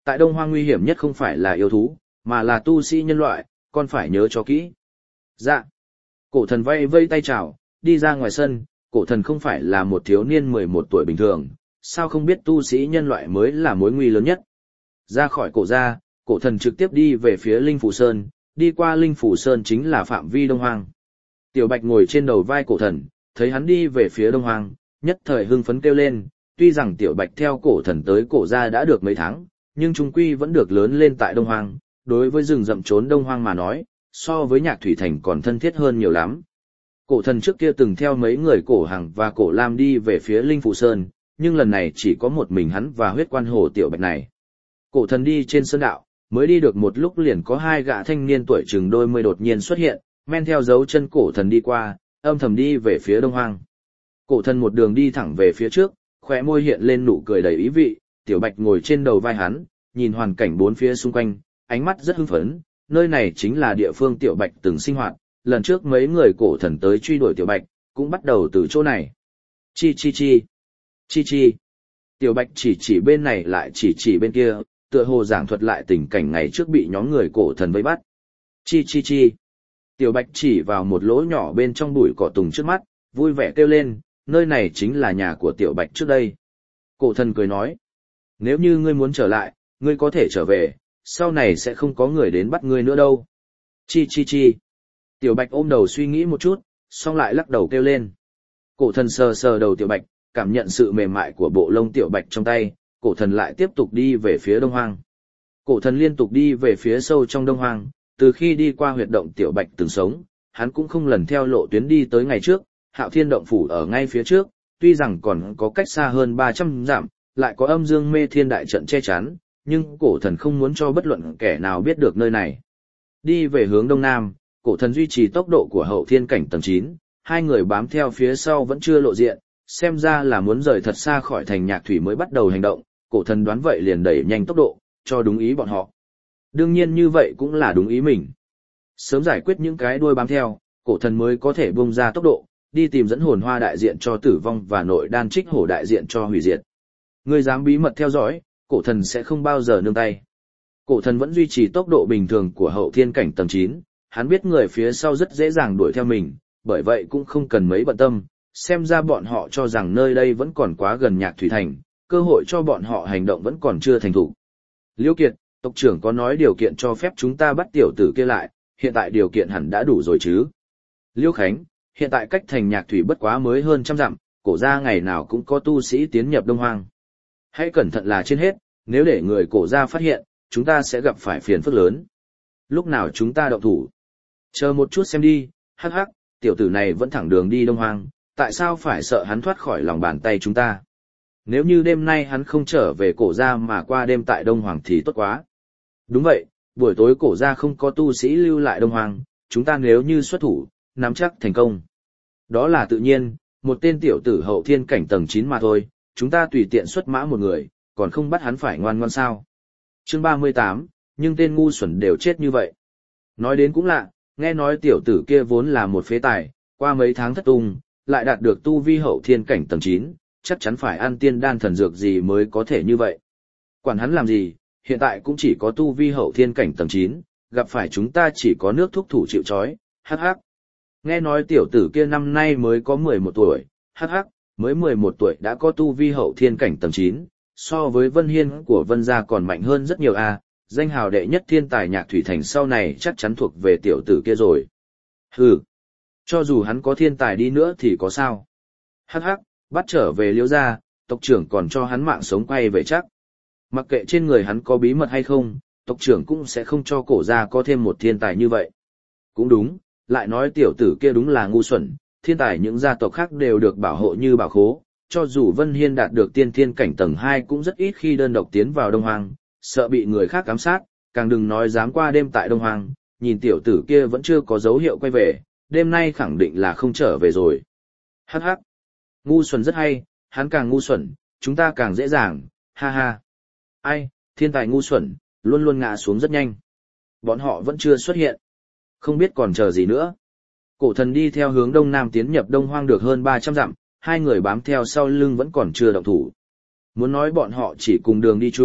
Tại Đông Hoang nguy hiểm nhất không phải là yêu thú, mà là tu sĩ nhân loại, con phải nhớ cho kỹ. Dạ. Cổ thần vây vây tay chào, đi ra ngoài sân, cổ thần không phải là một thiếu niên mười một tuổi bình thường, sao không biết tu sĩ nhân loại mới là mối nguy lớn nhất. Ra khỏi cổ ra, cổ thần trực tiếp đi về phía Linh Phủ Sơn, đi qua Linh Phủ Sơn chính là phạm vi Đông Hoang. Tiểu Bạch ngồi trên đầu vai cổ thần, thấy hắn đi về phía Đông Hoang, nhất thời hưng phấn kêu lên, tuy rằng Tiểu Bạch theo cổ thần tới cổ ra đã được mấy tháng, nhưng trung quy vẫn được lớn lên tại Đông Hoang, đối với rừng rậm trốn Đông Hoang mà nói, so với Nhạc Thủy Thành còn thân thiết hơn nhiều lắm. Cổ thần trước kia từng theo mấy người cổ Hằng và cổ Lam đi về phía Linh Phủ Sơn, nhưng lần này chỉ có một mình hắn và huyết quan hồ Tiểu Bạch này. Cổ thần đi trên sơn đạo, mới đi được một lúc liền có hai gã thanh niên tuổi chừng đôi mươi đột nhiên xuất hiện, men theo dấu chân cổ thần đi qua, âm thầm đi về phía Đông Hoang. Cổ thần một đường đi thẳng về phía trước, khóe môi hiện lên nụ cười đầy ý vị, Tiểu Bạch ngồi trên đầu vai hắn, nhìn hoàn cảnh bốn phía xung quanh, ánh mắt rất hưng phấn, nơi này chính là địa phương Tiểu Bạch từng sinh hoạt, lần trước mấy người cổ thần tới truy đuổi Tiểu Bạch, cũng bắt đầu từ chỗ này. Chi chi chi, chi chi. Tiểu Bạch chỉ chỉ bên này lại chỉ chỉ bên kia, tựa hồ giảng thuật lại tình cảnh ngày trước bị nhóm người cổ thần vây bắt. Chi chi chi. Tiểu Bạch chỉ vào một lỗ nhỏ bên trong bụi cỏ tùng trước mắt, vui vẻ kêu lên, nơi này chính là nhà của Tiểu Bạch trước đây. Cổ thần cười nói, nếu như ngươi muốn trở lại, ngươi có thể trở về, sau này sẽ không có người đến bắt ngươi nữa đâu. Chi chi chi. Tiểu Bạch ôm đầu suy nghĩ một chút, xong lại lắc đầu kêu lên. Cổ thần sờ sờ đầu Tiểu Bạch, cảm nhận sự mềm mại của bộ lông Tiểu Bạch trong tay, cổ thần lại tiếp tục đi về phía Đông Hoang. Cổ thần liên tục đi về phía sâu trong Đông Hoang, từ khi đi qua huyệt động Tiểu Bạch từng sống, hắn cũng không lần theo lộ tuyến đi tới ngày trước, Hạo Thiên động phủ ở ngay phía trước, tuy rằng còn có cách xa hơn ba trăm dặm, lại có âm dương mê thiên đại trận che chắn, nhưng cổ thần không muốn cho bất luận kẻ nào biết được nơi này. Đi về hướng Đông Nam, cổ thần duy trì tốc độ của hậu thiên cảnh tầng chín, hai người bám theo phía sau vẫn chưa lộ diện, xem ra là muốn rời thật xa khỏi thành Nhạc Thủy mới bắt đầu hành động, cổ thần đoán vậy liền đẩy nhanh tốc độ, cho đúng ý bọn họ. Đương nhiên như vậy cũng là đúng ý mình. Sớm giải quyết những cái đuôi bám theo, cổ thần mới có thể bung ra tốc độ, đi tìm dẫn hồn hoa đại diện cho tử vong và nội đan trích hổ đại diện cho hủy diệt. Người dám bí mật theo dõi, cổ thần sẽ không bao giờ nương tay. Cổ thần vẫn duy trì tốc độ bình thường của hậu thiên cảnh tầng chín, hắn biết người phía sau rất dễ dàng đuổi theo mình, bởi vậy cũng không cần mấy bận tâm, xem ra bọn họ cho rằng nơi đây vẫn còn quá gần Nhạc Thủy Thành, cơ hội cho bọn họ hành động vẫn còn chưa thành thủ. Liễu Kiệt, tộc trưởng có nói điều kiện cho phép chúng ta bắt tiểu tử kia lại, hiện tại điều kiện hẳn đã đủ rồi chứ. Liễu Khánh, hiện tại cách thành Nhạc Thủy bất quá mới hơn trăm dặm, cổ gia ngày nào cũng có tu sĩ tiến nhập Đông Hoang. Hãy cẩn thận là trên hết, nếu để người cổ gia phát hiện, chúng ta sẽ gặp phải phiền phức lớn. Lúc nào chúng ta động thủ? Chờ một chút xem đi, hắc hắc, tiểu tử này vẫn thẳng đường đi Đông Hoang, tại sao phải sợ hắn thoát khỏi lòng bàn tay chúng ta? Nếu như đêm nay hắn không trở về cổ gia mà qua đêm tại Đông Hoàng thì tốt quá. Đúng vậy, buổi tối cổ gia không có tu sĩ lưu lại Đông Hoàng, chúng ta nếu như xuất thủ, nắm chắc thành công. Đó là tự nhiên, một tên tiểu tử hậu thiên cảnh tầng chín mà thôi, chúng ta tùy tiện xuất mã một người, còn không bắt hắn phải ngoan ngoan sao. Chương ba mươi tám, nhưng tên ngu xuẩn đều chết như vậy. Nói đến cũng lạ, nghe nói tiểu tử kia vốn là một phế tài, qua mấy tháng thất tung, lại đạt được tu vi hậu thiên cảnh tầng chín, chắc chắn phải ăn tiên đan thần dược gì mới có thể như vậy. Quản hắn làm gì, hiện tại cũng chỉ có tu vi hậu thiên cảnh tầng chín, gặp phải chúng ta chỉ có nước thúc thủ chịu trói, hắc hắc. Nghe nói tiểu tử kia năm nay mới có mười một tuổi, hắc hắc, mới mười một tuổi đã có tu vi hậu thiên cảnh tầng chín, so với Vân Hiên của Vân gia còn mạnh hơn rất nhiều a, danh hào đệ nhất thiên tài Nhạc Thủy Thành sau này chắc chắn thuộc về tiểu tử kia rồi. Hừ, cho dù hắn có thiên tài đi nữa thì có sao? Hắc hắc, bắt trở về Liễu gia, tộc trưởng còn cho hắn mạng sống quay về chắc. Mặc kệ trên người hắn có bí mật hay không, tộc trưởng cũng sẽ không cho cổ gia có thêm một thiên tài như vậy. Cũng đúng, lại nói tiểu tử kia đúng là ngu xuẩn, thiên tài những gia tộc khác đều được bảo hộ như bảo khố, cho dù Vân Hiên đạt được tiên thiên cảnh tầng hai cũng rất ít khi đơn độc tiến vào Đông Hoang, sợ bị người khác ám sát, càng đừng nói dám qua đêm tại Đông Hoang, nhìn tiểu tử kia vẫn chưa có dấu hiệu quay về, đêm nay khẳng định là không trở về rồi. Hắc hắc, ngu xuẩn rất hay, hắn càng ngu xuẩn, chúng ta càng dễ dàng, ha ha. Ai, thiên tài ngu xuẩn, luôn luôn ngã xuống rất nhanh. Bọn họ vẫn chưa xuất hiện. Không biết còn chờ gì nữa. Cổ thần đi theo hướng đông nam tiến nhập Đông Hoang được hơn ba trăm dặm, hai người bám theo sau lưng vẫn còn chưa động thủ. Muốn nói bọn họ chỉ cùng đường đi chung,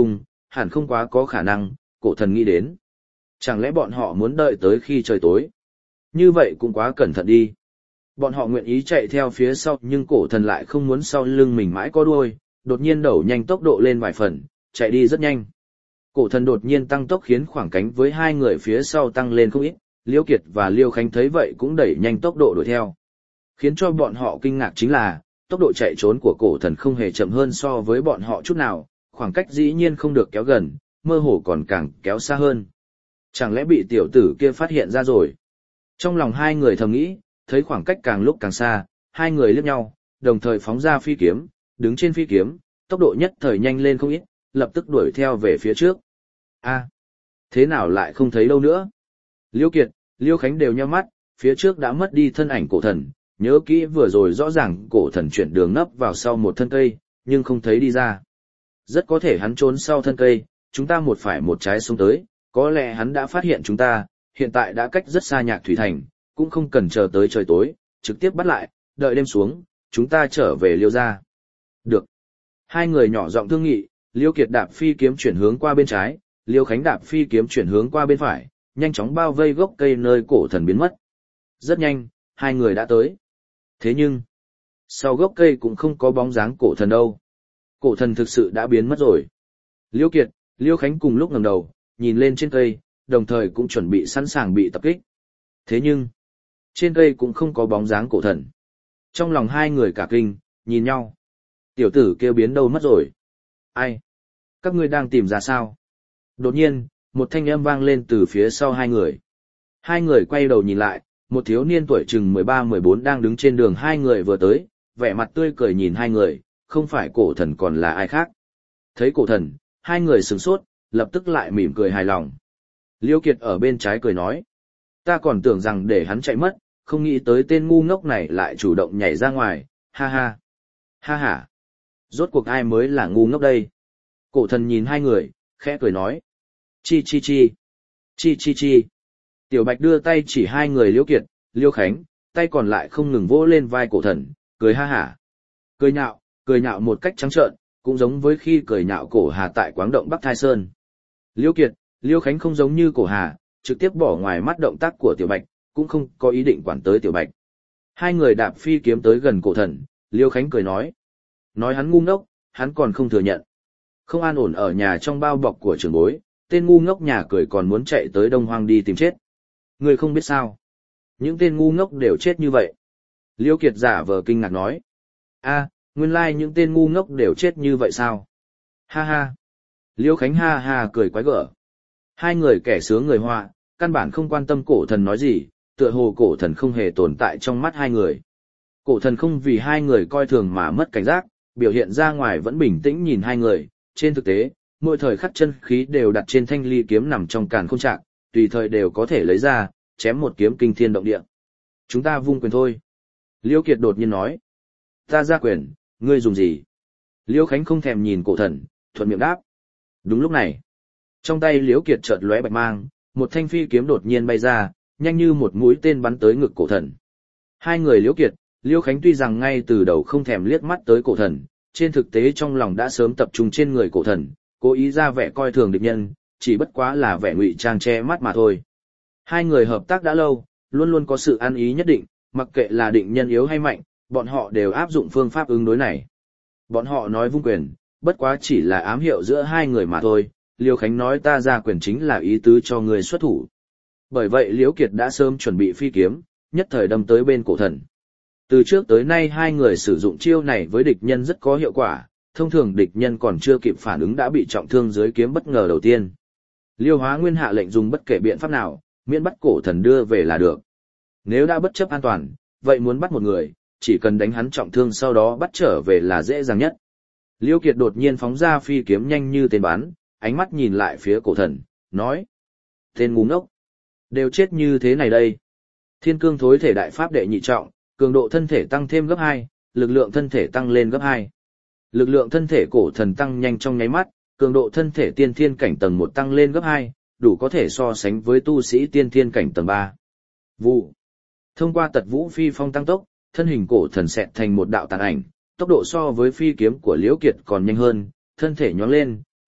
hẳn không quá có khả năng, cổ thần nghĩ đến. Chẳng lẽ bọn họ muốn đợi tới khi trời tối? Như vậy cũng quá cẩn thận đi. Bọn họ nguyện ý chạy theo phía sau nhưng cổ thần lại không muốn sau lưng mình mãi có đuôi, đột nhiên đẩu nhanh tốc độ lên vài phần, chạy đi rất nhanh. Cổ thần đột nhiên tăng tốc khiến khoảng cách với hai người phía sau tăng lên không ít, Liêu Kiệt và Liêu Khánh thấy vậy cũng đẩy nhanh tốc độ đuổi theo. Khiến cho bọn họ kinh ngạc chính là, tốc độ chạy trốn của cổ thần không hề chậm hơn so với bọn họ chút nào, khoảng cách dĩ nhiên không được kéo gần, mơ hồ còn càng kéo xa hơn. Chẳng lẽ bị tiểu tử kia phát hiện ra rồi? Trong lòng hai người thầm nghĩ, thấy khoảng cách càng lúc càng xa, hai người liếc nhau, đồng thời phóng ra phi kiếm, đứng trên phi kiếm, tốc độ nhất thời nhanh lên không ít, lập tức đuổi theo về phía trước. A, thế nào lại không thấy đâu nữa? Liêu Kiệt, Liêu Khánh đều nhíu mắt, phía trước đã mất đi thân ảnh cổ thần, nhớ kỹ vừa rồi rõ ràng cổ thần chuyển đường nấp vào sau một thân cây, nhưng không thấy đi ra. Rất có thể hắn trốn sau thân cây, chúng ta một phải một trái xông tới, có lẽ hắn đã phát hiện chúng ta, hiện tại đã cách rất xa Nhạc Thủy Thành, cũng không cần chờ tới trời tối, trực tiếp bắt lại, đợi đêm xuống, chúng ta trở về Liêu gia. Được. Hai người nhỏ giọng thương nghị, Liêu Kiệt đạp phi kiếm chuyển hướng qua bên trái, Liêu Khánh đạp phi kiếm chuyển hướng qua bên phải, nhanh chóng bao vây gốc cây nơi cổ thần biến mất. Rất nhanh, hai người đã tới. Thế nhưng, sau gốc cây cũng không có bóng dáng cổ thần đâu. Cổ thần thực sự đã biến mất rồi. Liêu Kiệt, Liêu Khánh cùng lúc ngẩng đầu, nhìn lên trên cây, đồng thời cũng chuẩn bị sẵn sàng bị tập kích. Thế nhưng, trên cây cũng không có bóng dáng cổ thần. Trong lòng hai người cả kinh, nhìn nhau. Tiểu tử kêu biến đâu mất rồi. Ai? Các ngươi đang tìm ra sao? Đột nhiên, một thanh âm vang lên từ phía sau hai người. Hai người quay đầu nhìn lại, một thiếu niên tuổi chừng mười ba mười bốn đang đứng trên đường hai người vừa tới, vẻ mặt tươi cười nhìn hai người, không phải cổ thần còn là ai khác. Thấy cổ thần, hai người sửng sốt, lập tức lại mỉm cười hài lòng. Liêu Kiệt ở bên trái cười nói, ta còn tưởng rằng để hắn chạy mất, không nghĩ tới tên ngu ngốc này lại chủ động nhảy ra ngoài, ha ha. Ha ha. Rốt cuộc ai mới là ngu ngốc đây? Cổ thần nhìn hai người, khẽ cười nói. Chi chi chi. Chi chi chi. Tiểu Bạch đưa tay chỉ hai người Liêu Kiệt, Liêu Khánh, tay còn lại không ngừng vỗ lên vai cổ thần, cười ha hả. Cười nhạo, cười nhạo một cách trắng trợn, cũng giống với khi cười nhạo cổ Hà tại quáng động Bắc Thai Sơn. Liêu Kiệt, Liêu Khánh không giống như cổ Hà, trực tiếp bỏ ngoài mắt động tác của Tiểu Bạch, cũng không có ý định quản tới Tiểu Bạch. Hai người đạp phi kiếm tới gần cổ thần, Liêu Khánh cười nói. Nói hắn ngu ngốc, hắn còn không thừa nhận. Không an ổn ở nhà trong bao bọc của trưởng bối, tên ngu ngốc nhà cười còn muốn chạy tới Đông Hoang đi tìm chết. Người không biết sao. Những tên ngu ngốc đều chết như vậy. Liêu Kiệt giả vờ kinh ngạc nói. A, nguyên lai những tên ngu ngốc đều chết như vậy sao? Ha ha. Liêu Khánh ha ha cười quái gở. Hai người kẻ sướng người họa, căn bản không quan tâm cổ thần nói gì, tựa hồ cổ thần không hề tồn tại trong mắt hai người. Cổ thần không vì hai người coi thường mà mất cảnh giác, biểu hiện ra ngoài vẫn bình tĩnh nhìn hai người, trên thực tế, mỗi thời khắc chân khí đều đặt trên thanh ly kiếm nằm trong càn khôn trạng, tùy thời đều có thể lấy ra, chém một kiếm kinh thiên động địa. Chúng ta vung quyền thôi. Liêu Kiệt đột nhiên nói. Ta ra quyền, ngươi dùng gì? Liêu Khánh không thèm nhìn cổ thần, thuận miệng đáp. Đúng lúc này, trong tay Liêu Kiệt chợt lóe bạch mang, một thanh phi kiếm đột nhiên bay ra, nhanh như một mũi tên bắn tới ngực cổ thần. Hai người Liêu Kiệt, Liêu Khánh tuy rằng ngay từ đầu không thèm liếc mắt tới cổ thần, trên thực tế trong lòng đã sớm tập trung trên người cổ thần, cố ý ra vẻ coi thường địch nhân, chỉ bất quá là vẻ ngụy trang che mắt mà thôi. Hai người hợp tác đã lâu, luôn luôn có sự ăn ý nhất định, mặc kệ là định nhân yếu hay mạnh, bọn họ đều áp dụng phương pháp ứng đối này. Bọn họ nói vung quyền, bất quá chỉ là ám hiệu giữa hai người mà thôi, Liêu Khánh nói ta ra quyền chính là ý tứ cho người xuất thủ. Bởi vậy Liễu Kiệt đã sớm chuẩn bị phi kiếm, nhất thời đâm tới bên cổ thần. Từ trước tới nay hai người sử dụng chiêu này với địch nhân rất có hiệu quả, thông thường địch nhân còn chưa kịp phản ứng đã bị trọng thương dưới kiếm bất ngờ đầu tiên. Liêu Hóa Nguyên hạ lệnh dùng bất kể biện pháp nào, miễn bắt cổ thần đưa về là được. Nếu đã bất chấp an toàn, vậy muốn bắt một người, chỉ cần đánh hắn trọng thương sau đó bắt trở về là dễ dàng nhất. Liêu Kiệt đột nhiên phóng ra phi kiếm nhanh như tên bắn, ánh mắt nhìn lại phía cổ thần, nói. Tên ngu ngốc, đều chết như thế này đây. Thiên cương thối thể đại pháp đệ nhị trọng, cường độ thân thể tăng thêm gấp hai, lực lượng thân thể tăng lên gấp hai. Lực lượng thân thể cổ thần tăng nhanh trong nháy mắt, cường độ thân thể tiên thiên cảnh tầng một tăng lên gấp hai, đủ có thể so sánh với tu sĩ tiên thiên cảnh tầng ba. Vụ. Thông qua tật vũ phi phong tăng tốc, thân hình cổ thần xẹt thành một đạo tàn ảnh, tốc độ so với phi kiếm của Liễu Kiệt còn nhanh hơn, thân thể nhón lên,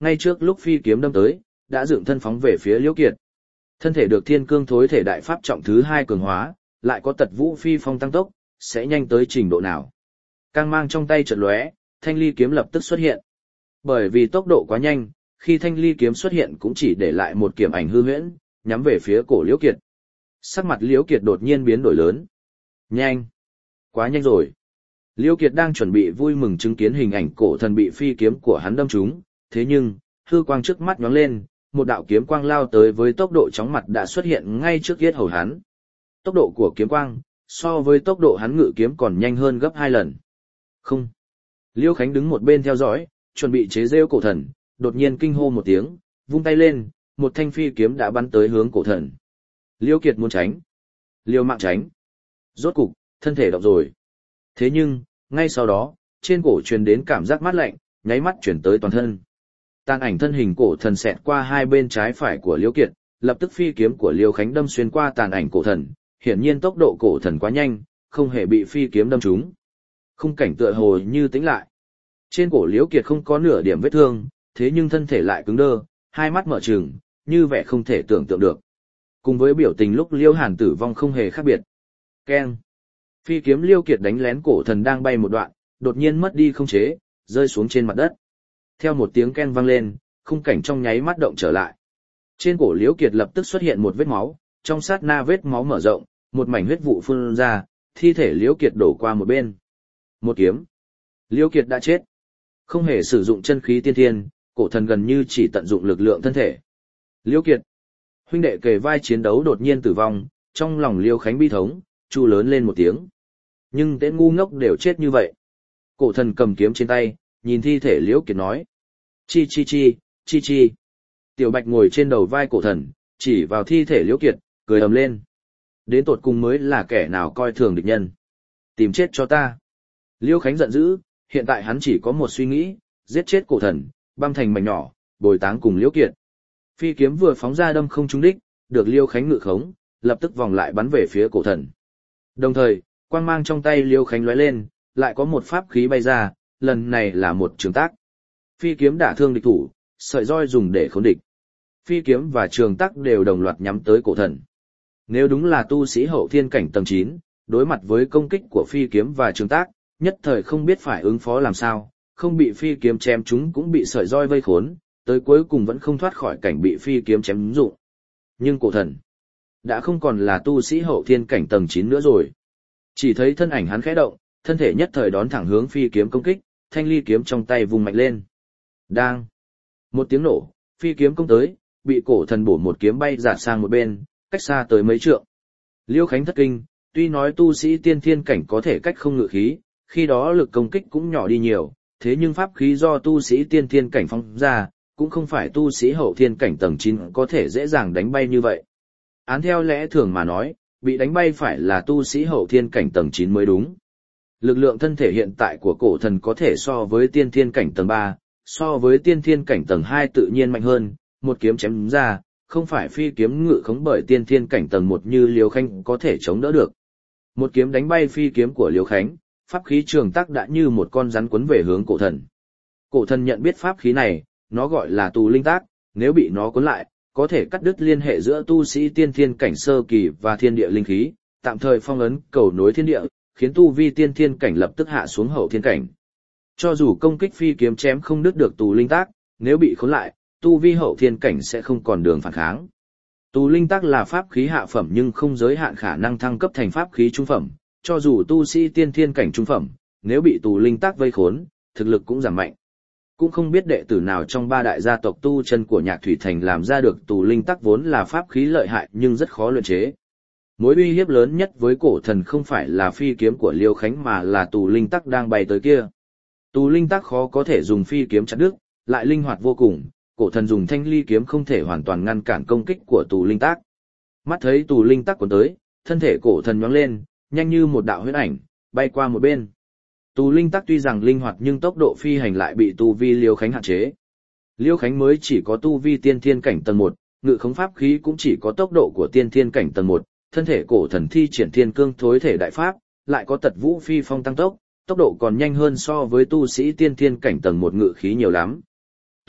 ngay trước lúc phi kiếm đâm tới, đã dựng thân phóng về phía Liễu Kiệt. Thân thể được thiên cương thối thể đại pháp trọng thứ hai cường hóa, lại có tật vũ phi phong tăng tốc, sẽ nhanh tới trình độ nào. Cang mang trong tay chợt lóe, thanh ly kiếm lập tức xuất hiện. Bởi vì tốc độ quá nhanh, khi thanh ly kiếm xuất hiện cũng chỉ để lại một kiếm ảnh hư huyễn, nhắm về phía cổ Liễu Kiệt. Sắc mặt Liễu Kiệt đột nhiên biến đổi lớn. Nhanh! Quá nhanh rồi! Liễu Kiệt đang chuẩn bị vui mừng chứng kiến hình ảnh cổ thần bị phi kiếm của hắn đâm trúng, thế nhưng, hư quang trước mắt nhoáng lên, một đạo kiếm quang lao tới với tốc độ chóng mặt đã xuất hiện ngay trước yết hầu hắn. Tốc độ của kiếm quang, so với tốc độ hắn ngự kiếm còn nhanh hơn gấp hai lần. Không! Liêu Khánh đứng một bên theo dõi, chuẩn bị chế giễu cổ thần, đột nhiên kinh hô một tiếng, vung tay lên, một thanh phi kiếm đã bắn tới hướng cổ thần. Liêu Kiệt muốn tránh. Liêu mạng tránh. Rốt cục, thân thể động rồi. Thế nhưng, ngay sau đó, trên cổ truyền đến cảm giác mát lạnh, nháy mắt chuyển tới toàn thân. Tàn ảnh thân hình cổ thần xẹt qua hai bên trái phải của Liêu Kiệt, lập tức phi kiếm của Liêu Khánh đâm xuyên qua tàn ảnh cổ thần, hiển nhiên tốc độ cổ thần quá nhanh, không hề bị phi kiếm đâm trúng. Khung cảnh tựa hồ như tĩnh lại. Trên cổ Liêu Kiệt không có nửa điểm vết thương, thế nhưng thân thể lại cứng đơ, hai mắt mở trừng, như vẻ không thể tưởng tượng được. Cùng với biểu tình lúc Liêu Hàn tử vong không hề khác biệt. Keng. Phi kiếm Liêu Kiệt đánh lén cổ thần đang bay một đoạn, đột nhiên mất đi không chế, rơi xuống trên mặt đất. Theo một tiếng ken vang lên, khung cảnh trong nháy mắt động trở lại. Trên cổ Liễu Kiệt lập tức xuất hiện một vết máu, trong sát na vết máu mở rộng, một mảnh huyết vụ phun ra, thi thể Liễu Kiệt đổ qua một bên. Một kiếm. Liễu Kiệt đã chết. Không hề sử dụng chân khí tiên thiên, cổ thần gần như chỉ tận dụng lực lượng thân thể. Liễu Kiệt. Huynh đệ kề vai chiến đấu đột nhiên tử vong, trong lòng Liêu Khánh bi thống, chu lớn lên một tiếng. Nhưng tên ngu ngốc đều chết như vậy. Cổ thần cầm kiếm trên tay, nhìn thi thể Liễu Kiệt nói. Chi chi chi, chi chi. Tiểu Bạch ngồi trên đầu vai cổ thần, chỉ vào thi thể Liễu Kiệt, cười ầm lên. Đến tột cùng mới là kẻ nào coi thường địch nhân. Tìm chết cho ta. Liêu Khánh giận dữ, hiện tại hắn chỉ có một suy nghĩ, giết chết cổ thần, băm thành mảnh nhỏ, bồi táng cùng Liễu Kiệt. Phi kiếm vừa phóng ra đâm không trúng đích, được Liêu Khánh ngự khống, lập tức vòng lại bắn về phía cổ thần. Đồng thời, quang mang trong tay Liêu Khánh lóe lên, lại có một pháp khí bay ra, lần này là một trường tác. Phi kiếm đả thương địch thủ, sợi roi dùng để khốn địch. Phi kiếm và trường tác đều đồng loạt nhắm tới cổ thần. Nếu đúng là tu sĩ hậu thiên cảnh tầng chín, đối mặt với công kích của phi kiếm và trường tác, nhất thời không biết phải ứng phó làm sao, không bị phi kiếm chém chúng cũng bị sợi roi vây khốn, tới cuối cùng vẫn không thoát khỏi cảnh bị phi kiếm chém dụng. Nhưng cổ thần đã không còn là tu sĩ hậu thiên cảnh tầng chín nữa rồi. Chỉ thấy thân ảnh hắn khẽ động, thân thể nhất thời đón thẳng hướng phi kiếm công kích, thanh ly kiếm trong tay vung mạnh lên. Đang. Một tiếng nổ, phi kiếm công tới, bị cổ thần bổ một kiếm bay giạt sang một bên, cách xa tới mấy trượng. Liêu Khánh thất kinh, tuy nói tu sĩ tiên thiên cảnh có thể cách không ngự khí, khi đó lực công kích cũng nhỏ đi nhiều, thế nhưng pháp khí do tu sĩ tiên thiên cảnh phóng ra, cũng không phải tu sĩ hậu thiên cảnh tầng chín có thể dễ dàng đánh bay như vậy. Án theo lẽ thường mà nói, bị đánh bay phải là tu sĩ hậu thiên cảnh tầng chín mới đúng. Lực lượng thân thể hiện tại của cổ thần có thể so với tiên thiên cảnh tầng ba, so với tiên thiên cảnh tầng hai tự nhiên mạnh hơn, một kiếm chém ra, không phải phi kiếm ngự khống bởi tiên thiên cảnh tầng một như Liêu Khánh có thể chống đỡ được. Một kiếm đánh bay phi kiếm của Liêu Khánh, pháp khí trường tác đã như một con rắn quấn về hướng cổ thần. Cổ thần nhận biết pháp khí này, nó gọi là tù linh tác, nếu bị nó cuốn lại, có thể cắt đứt liên hệ giữa tu sĩ tiên thiên cảnh sơ kỳ và thiên địa linh khí, tạm thời phong ấn cầu nối thiên địa, khiến tu vi tiên thiên cảnh lập tức hạ xuống hậu thiên cảnh. Cho dù công kích phi kiếm chém không đứt được tù linh tác, nếu bị khốn lại, tu vi hậu thiên cảnh sẽ không còn đường phản kháng. Tù linh tác là pháp khí hạ phẩm nhưng không giới hạn khả năng thăng cấp thành pháp khí trung phẩm, cho dù tu sĩ tiên thiên cảnh trung phẩm, nếu bị tù linh tác vây khốn, thực lực cũng giảm mạnh. Cũng không biết đệ tử nào trong ba đại gia tộc tu chân của Nhạc Thủy Thành làm ra được tù linh tác vốn là pháp khí lợi hại nhưng rất khó luyện chế. Mối uy hiếp lớn nhất với cổ thần không phải là phi kiếm của Liêu Khánh mà là tù linh tác đang bay tới kia. Tù linh tác khó có thể dùng phi kiếm chặt đứt, lại linh hoạt vô cùng, cổ thần dùng thanh ly kiếm không thể hoàn toàn ngăn cản công kích của tù linh tác. Mắt thấy tù linh tác cuốn tới, thân thể cổ thần nhoáng lên, nhanh như một đạo huyễn ảnh, bay qua một bên. Tù linh tác tuy rằng linh hoạt nhưng tốc độ phi hành lại bị tu vi Liêu Khánh hạn chế. Liêu Khánh mới chỉ có tu vi tiên thiên cảnh tầng một, ngự khống pháp khí cũng chỉ có tốc độ của tiên thiên cảnh tầng một, thân thể cổ thần thi triển thiên cương thối thể đại pháp, lại có tật vũ phi phong tăng tốc, tốc độ còn nhanh hơn so với tu sĩ tiên thiên cảnh tầng một ngự khí nhiều lắm.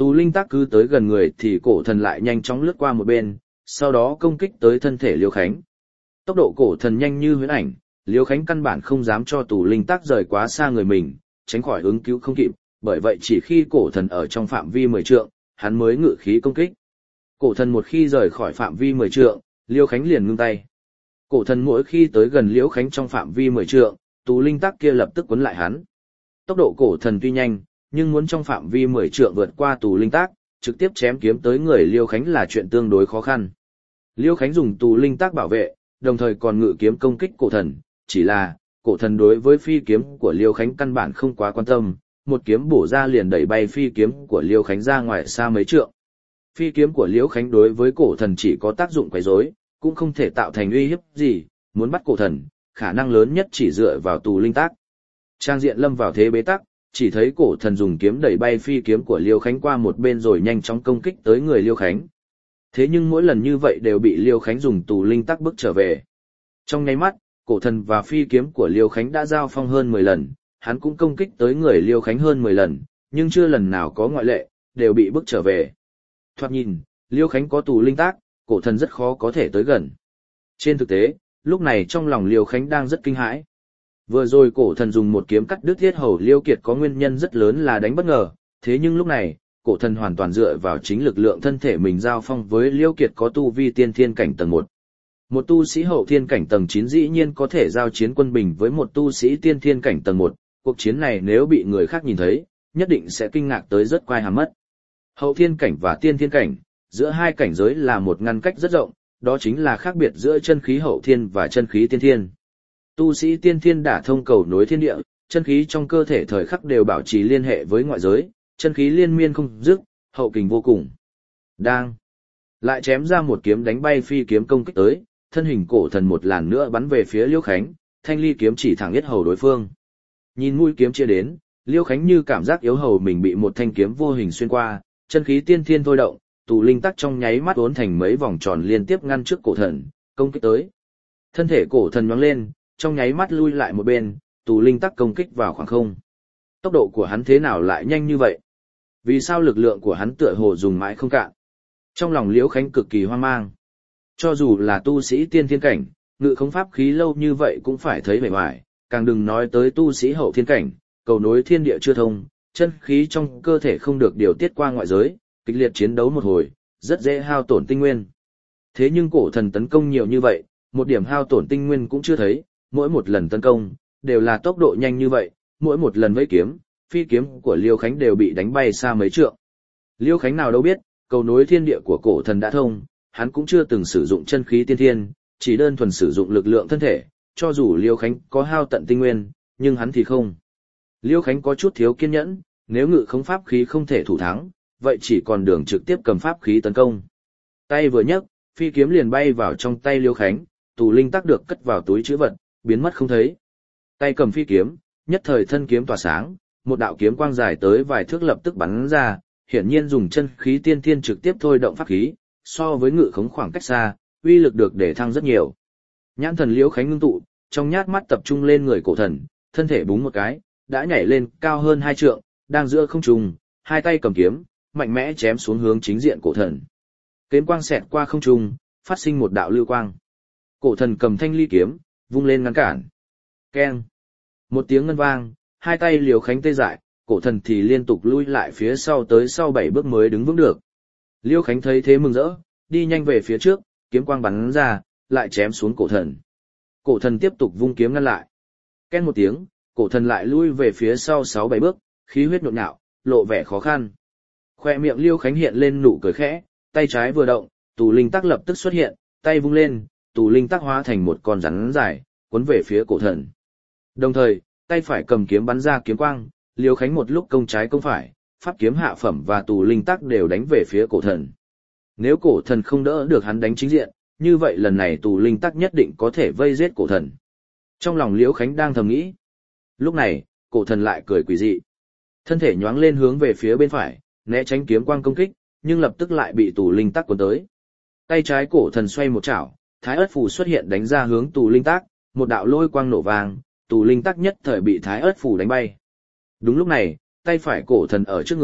Tù linh tác cứ tới gần người thì cổ thần lại nhanh chóng lướt qua một bên, sau đó công kích tới thân thể Liêu Khánh. Tốc độ cổ thần nhanh như huyễn ảnh, Liêu Khánh căn bản không dám cho tù linh tác rời quá xa người mình, tránh khỏi ứng cứu không kịp, bởi vậy chỉ khi cổ thần ở trong phạm vi mười trượng, hắn mới ngự khí công kích. Cổ thần một khi rời khỏi phạm vi mười trượng, Liêu Khánh liền ngưng tay. Cổ thần mỗi khi tới gần Liêu Khánh trong phạm vi mười trượng, tù linh tác kia lập tức quấn lại hắn. Tốc độ cổ thần tuy nhanh, nhưng muốn trong phạm vi mười trượng vượt qua tù linh tác, trực tiếp chém kiếm tới người Liêu Khánh là chuyện tương đối khó khăn. Liêu Khánh dùng tù linh tác bảo vệ, đồng thời còn ngự kiếm công kích cổ thần, chỉ là, cổ thần đối với phi kiếm của Liêu Khánh căn bản không quá quan tâm, một kiếm bổ ra liền đẩy bay phi kiếm của Liêu Khánh ra ngoài xa mấy trượng. Phi kiếm của Liêu Khánh đối với cổ thần chỉ có tác dụng quấy rối, cũng không thể tạo thành uy hiếp gì, muốn bắt cổ thần, khả năng lớn nhất chỉ dựa vào tù linh tác. Trang diện lâm vào thế bế tắc, chỉ thấy cổ thần dùng kiếm đẩy bay phi kiếm của Liêu Khánh qua một bên rồi nhanh chóng công kích tới người Liêu Khánh. Thế nhưng mỗi lần như vậy đều bị Liêu Khánh dùng tù linh tác bức trở về. Trong nháy mắt, cổ thần và phi kiếm của Liêu Khánh đã giao phong hơn mười lần, hắn cũng công kích tới người Liêu Khánh hơn mười lần, nhưng chưa lần nào có ngoại lệ, đều bị bức trở về. Thoạt nhìn, Liêu Khánh có tù linh tác, cổ thần rất khó có thể tới gần. Trên thực tế, lúc này trong lòng Liêu Khánh đang rất kinh hãi. Vừa rồi cổ thần dùng một kiếm cắt đứt thiết hầu Liêu Kiệt có nguyên nhân rất lớn là đánh bất ngờ, thế nhưng lúc này, cổ thần hoàn toàn dựa vào chính lực lượng thân thể mình giao phong với Liêu Kiệt có tu vi tiên thiên cảnh tầng một. Một tu sĩ hậu thiên cảnh tầng chín dĩ nhiên có thể giao chiến quân bình với một tu sĩ tiên thiên cảnh tầng một, cuộc chiến này nếu bị người khác nhìn thấy, nhất định sẽ kinh ngạc tới rất quai hàm mất. Hậu thiên cảnh và tiên thiên cảnh, giữa hai cảnh giới là một ngăn cách rất rộng, đó chính là khác biệt giữa chân khí hậu thiên và chân khí tiên thiên. Tu sĩ tiên thiên đả thông cầu nối thiên địa, chân khí trong cơ thể thời khắc đều bảo trì liên hệ với ngoại giới, chân khí liên miên không dứt, hậu kình vô cùng. Đang lại chém ra một kiếm đánh bay phi kiếm công kích tới, thân hình cổ thần một làn nữa bắn về phía Liêu Khánh, thanh ly kiếm chỉ thẳng yết hầu đối phương. Nhìn mũi kiếm chia đến, Liêu Khánh như cảm giác yếu hầu mình bị một thanh kiếm vô hình xuyên qua, chân khí tiên thiên thôi động, tù linh tắc trong nháy mắt uốn thành mấy vòng tròn liên tiếp ngăn trước cổ thần, công kích tới. Thân thể cổ thần nhoáng lên, trong nháy mắt lui lại một bên, tù linh tắc công kích vào khoảng không. Tốc độ của hắn thế nào lại nhanh như vậy? Vì sao lực lượng của hắn tựa hồ dùng mãi không cạn? Trong lòng Liễu Khánh cực kỳ hoang mang. Cho dù là tu sĩ tiên thiên cảnh, ngự không pháp khí lâu như vậy cũng phải thấy bề ngoài, càng đừng nói tới tu sĩ hậu thiên cảnh, cầu nối thiên địa chưa thông, chân khí trong cơ thể không được điều tiết qua ngoại giới, kịch liệt chiến đấu một hồi, rất dễ hao tổn tinh nguyên. Thế nhưng cổ thần tấn công nhiều như vậy, một điểm hao tổn tinh nguyên cũng chưa thấy, mỗi một lần tấn công, đều là tốc độ nhanh như vậy, mỗi một lần vây kiếm, phi kiếm của Liêu Khánh đều bị đánh bay xa mấy trượng. Liêu Khánh nào đâu biết, cầu nối thiên địa của cổ thần đã thông, hắn cũng chưa từng sử dụng chân khí tiên thiên, chỉ đơn thuần sử dụng lực lượng thân thể, cho dù Liêu Khánh có hao tận tinh nguyên, nhưng hắn thì không. Liêu Khánh có chút thiếu kiên nhẫn, nếu ngự không pháp khí không thể thủ thắng, vậy chỉ còn đường trực tiếp cầm pháp khí tấn công. Tay vừa nhấc, phi kiếm liền bay vào trong tay Liêu Khánh, tù linh tắc được cất vào túi trữ vật, biến mất không thấy. Tay cầm phi kiếm, nhất thời thân kiếm tỏa sáng, một đạo kiếm quang dài tới vài thước lập tức bắn ra, hiển nhiên dùng chân khí tiên thiên trực tiếp thôi động pháp khí, so với ngự khống khoảng cách xa, uy lực được để thăng rất nhiều. Nhãn thần Liễu Khánh ngưng tụ, trong nhát mắt tập trung lên người cổ thần, thân thể búng một cái, đã nhảy lên cao hơn hai trượng, đang giữa không trung, hai tay cầm kiếm, mạnh mẽ chém xuống hướng chính diện cổ thần. Kiếm quang xẹt qua không trung, phát sinh một đạo lưu quang. Cổ thần cầm thanh ly kiếm, vung lên ngăn cản. Keng! Một tiếng ngân vang, hai tay Liễu Khánh tê dại, cổ thần thì liên tục lui lại phía sau tới sau bảy bước mới đứng vững được. Liễu Khánh thấy thế mừng rỡ, đi nhanh về phía trước, kiếm quang bắn ra, lại chém xuống cổ thần. Cổ thần tiếp tục vung kiếm ngăn lại. Ken một tiếng, cổ thần lại lui về phía sau sáu bảy bước, khí huyết nhộn nhạo, lộ vẻ khó khăn. Khoe miệng Liễu Khánh hiện lên nụ cười khẽ, tay trái vừa động, tù linh tắc lập tức xuất hiện, tay vung lên, tù linh tắc hóa thành một con rắn dài, cuốn về phía cổ thần. Đồng thời, tay phải cầm kiếm bắn ra kiếm quang, Liễu Khánh một lúc công trái công phải, pháp kiếm hạ phẩm và tù linh tắc đều đánh về phía cổ thần. Nếu cổ thần không đỡ được hắn đánh chính diện, như vậy lần này tù linh tắc nhất định có thể vây giết cổ thần. Trong lòng Liễu Khánh đang thầm nghĩ. Lúc này, cổ thần lại cười quỷ dị. Thân thể nhoáng lên hướng về phía bên phải, né tránh kiếm quang công kích, nhưng lập tức lại bị tù linh tắc cuốn tới. Tay trái cổ thần xoay một chảo, thái ớt phù xuất hiện đánh ra hướng tù linh tắc, một đạo lôi quang nổ vàng, tù linh tắc nhất thời bị thái ớt phù đánh bay. Đúng lúc này, tay phải cổ thần ở trước người,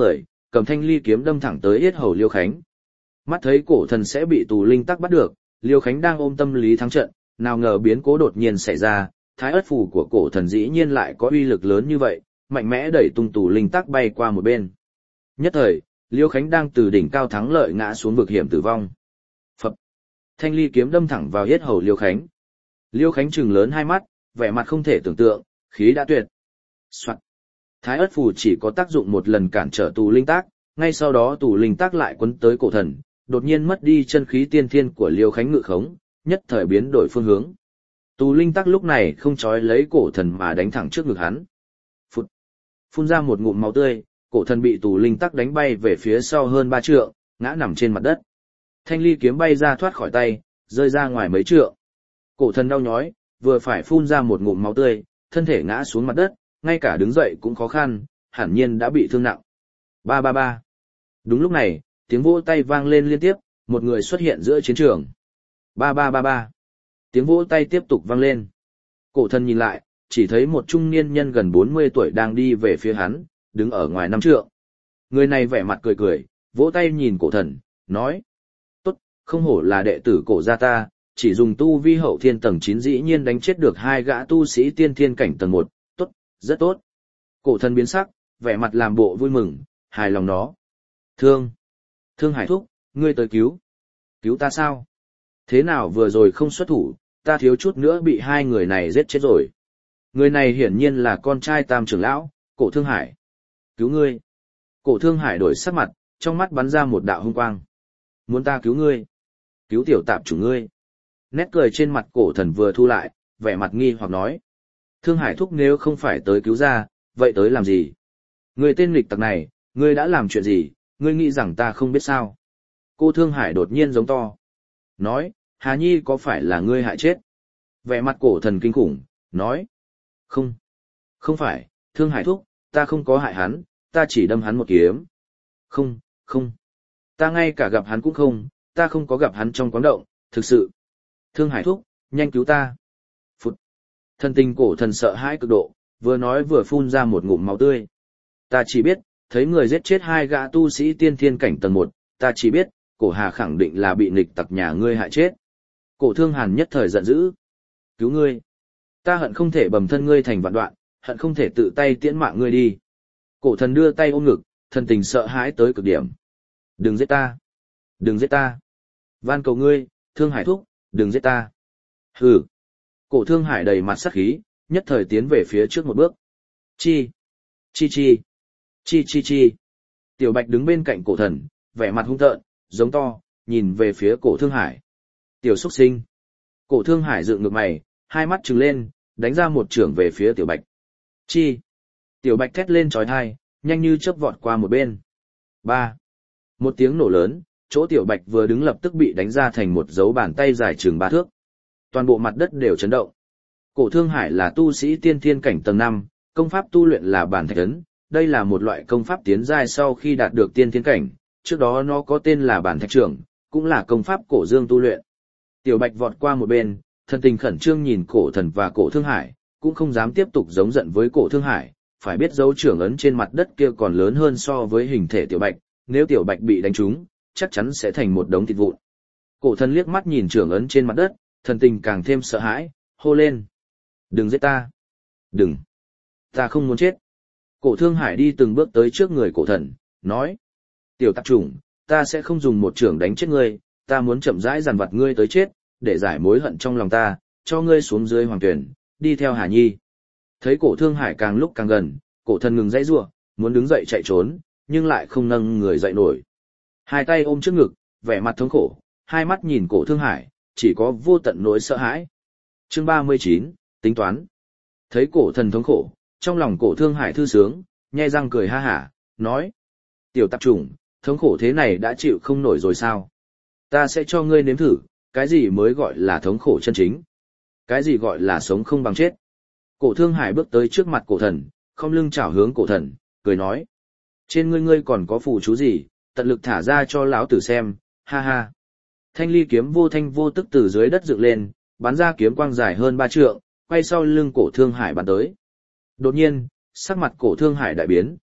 cầm thanh ly kiếm đâm thẳng tới yết hầu Liêu Khánh. Mắt thấy cổ thần sẽ bị tù linh tắc bắt được, Liêu Khánh đang ôm tâm lý thắng trận, nào ngờ biến cố đột nhiên xảy ra, thái ất phù của cổ thần dĩ nhiên lại có uy lực lớn như vậy, mạnh mẽ đẩy tung tù linh tắc bay qua một bên. Nhất thời, Liêu Khánh đang từ đỉnh cao thắng lợi ngã xuống vực hiểm tử vong. Phập. Thanh ly kiếm đâm thẳng vào yết hầu Liêu Khánh. Liêu Khánh trừng lớn hai mắt, vẻ mặt không thể tưởng tượng, khí đã tuyệt. Soạn. Thái ất phù chỉ có tác dụng một lần cản trở tù linh tác, ngay sau đó tù linh tác lại quấn tới cổ thần, đột nhiên mất đi chân khí tiên thiên của Liêu Khánh ngự khống, nhất thời biến đổi phương hướng. Tù linh tác lúc này không chói lấy cổ thần mà đánh thẳng trước ngực hắn. Phụt. Phun ra một ngụm máu tươi, cổ thần bị tù linh tác đánh bay về phía sau hơn ba trượng, ngã nằm trên mặt đất. Thanh ly kiếm bay ra thoát khỏi tay, rơi ra ngoài mấy trượng. Cổ thần đau nhói, vừa phải phun ra một ngụm máu tươi, thân thể ngã xuống mặt đất, ngay cả đứng dậy cũng khó khăn, hẳn nhiên đã bị thương nặng. Ba ba ba. Đúng lúc này, tiếng vỗ tay vang lên liên tiếp, một người xuất hiện giữa chiến trường. Ba ba ba ba. Tiếng vỗ tay tiếp tục vang lên. Cổ thần nhìn lại, chỉ thấy một trung niên nhân gần bốn mươi tuổi đang đi về phía hắn, đứng ở ngoài năm trượng. Người này vẻ mặt cười cười, vỗ tay nhìn cổ thần, nói. Tốt, không hổ là đệ tử cổ gia ta, chỉ dùng tu vi hậu thiên tầng chín dĩ nhiên đánh chết được hai gã tu sĩ tiên thiên cảnh tầng một, tốt, rất tốt. Cổ thần biến sắc, vẻ mặt làm bộ vui mừng, hài lòng nó. Thương, Thương Hải thúc, ngươi tới cứu. Cứu ta sao? Thế nào vừa rồi không xuất thủ, ta thiếu chút nữa bị hai người này giết chết rồi. Người này hiển nhiên là con trai Tam trưởng lão, Cổ Thương Hải. Cứu ngươi. Cổ Thương Hải đổi sắc mặt, trong mắt bắn ra một đạo hung quang. Muốn ta cứu ngươi? Cứu tiểu tạp chủ ngươi? Nét cười trên mặt cổ thần vừa thu lại, vẻ mặt nghi hoặc nói. Thương Hải thúc nếu không phải tới cứu ra, vậy tới làm gì? Người tên nghịch tặc này, ngươi đã làm chuyện gì, ngươi nghĩ rằng ta không biết sao? Cô Thương Hải đột nhiên giống to. Nói, Hà Nhi có phải là ngươi hại chết? Vẻ mặt cổ thần kinh khủng, nói. Không, không phải, Thương Hải thúc, ta không có hại hắn, ta chỉ đâm hắn một kiếm. Không, không, ta ngay cả gặp hắn cũng không, ta không có gặp hắn trong quán động, thực sự. Thương Hải thúc, nhanh cứu ta. Phụt. Thần tình cổ thần sợ hãi cực độ, vừa nói vừa phun ra một ngụm máu tươi. Ta chỉ biết, thấy người giết chết hai gã tu sĩ tiên thiên cảnh tầng một, ta chỉ biết, cổ Hà khẳng định là bị nghịch tặc nhà ngươi hại chết. Cổ Thương Hàn nhất thời giận dữ. Cứu ngươi. Ta hận không thể bầm thân ngươi thành vạn đoạn, hận không thể tự tay tiễn mạng ngươi đi. Cổ thần đưa tay ôm ngực, thần tình sợ hãi tới cực điểm. Đừng giết ta. Đừng giết ta. Van cầu ngươi, Thương Hải thúc, đừng giết ta. Hừ. Cổ Thương Hải đầy mặt sắc khí, nhất thời tiến về phía trước một bước. Chi. Chi chi. Chi chi chi. Tiểu Bạch đứng bên cạnh cổ thần, vẻ mặt hung tợn, giống to, nhìn về phía cổ Thương Hải. Tiểu xuất sinh. Cổ Thương Hải dựng ngược mày, hai mắt trừng lên, đánh ra một chưởng về phía Tiểu Bạch. Chi. Tiểu Bạch thét lên chói tai, nhanh như chớp vọt qua một bên. Ba. Một tiếng nổ lớn, chỗ Tiểu Bạch vừa đứng lập tức bị đánh ra thành một dấu bàn tay dài chừng ba thước. Toàn bộ mặt đất đều chấn động. Cổ Thương Hải là tu sĩ tiên thiên cảnh tầng năm, công pháp tu luyện là bản thạch ấn, đây là một loại công pháp tiến giai sau khi đạt được tiên thiên cảnh, trước đó nó có tên là bản thạch trưởng, cũng là công pháp cổ dương tu luyện. Tiểu Bạch vọt qua một bên, thần tình khẩn trương nhìn cổ thần và cổ Thương Hải, cũng không dám tiếp tục giống giận với cổ Thương Hải, phải biết dấu trưởng ấn trên mặt đất kia còn lớn hơn so với hình thể Tiểu Bạch, nếu Tiểu Bạch bị đánh trúng, chắc chắn sẽ thành một đống thịt vụn. Cổ thần liếc mắt nhìn trưởng ấn trên mặt đất, thần tình càng thêm sợ hãi, hô lên. Đừng giết ta. Đừng. Ta không muốn chết. Cổ Thương Hải đi từng bước tới trước người cổ thần, nói. Tiểu tạp chủng, ta sẽ không dùng một trưởng đánh chết ngươi, ta muốn chậm rãi dằn vặt ngươi tới chết, để giải mối hận trong lòng ta, cho ngươi xuống dưới hoàng tuyển, đi theo Hà Nhi. Thấy cổ Thương Hải càng lúc càng gần, cổ thần ngừng dãy rủa, muốn đứng dậy chạy trốn, nhưng lại không nâng người dậy nổi. Hai tay ôm trước ngực, vẻ mặt thống khổ, hai mắt nhìn cổ Thương Hải, chỉ có vô tận nỗi sợ hãi. Chương ba mươi chín, tính toán. Thấy cổ thần thống khổ, trong lòng cổ Thương Hải thư sướng, nhe răng cười ha hả, nói. Tiểu tạp chủng, thống khổ thế này đã chịu không nổi rồi sao? Ta sẽ cho ngươi nếm thử, cái gì mới gọi là thống khổ chân chính? Cái gì gọi là sống không bằng chết? Cổ Thương Hải bước tới trước mặt cổ thần, không lưng chảo hướng cổ thần, cười nói. Trên ngươi ngươi còn có phù chú gì, tận lực thả ra cho lão tử xem, ha ha. Thanh ly kiếm vô thanh vô tức từ dưới đất dựng lên, bắn ra kiếm quang dài hơn ba trượng, quay sau lưng cổ Thương Hải bắn tới. Đột nhiên, sắc mặt cổ Thương Hải đại biến,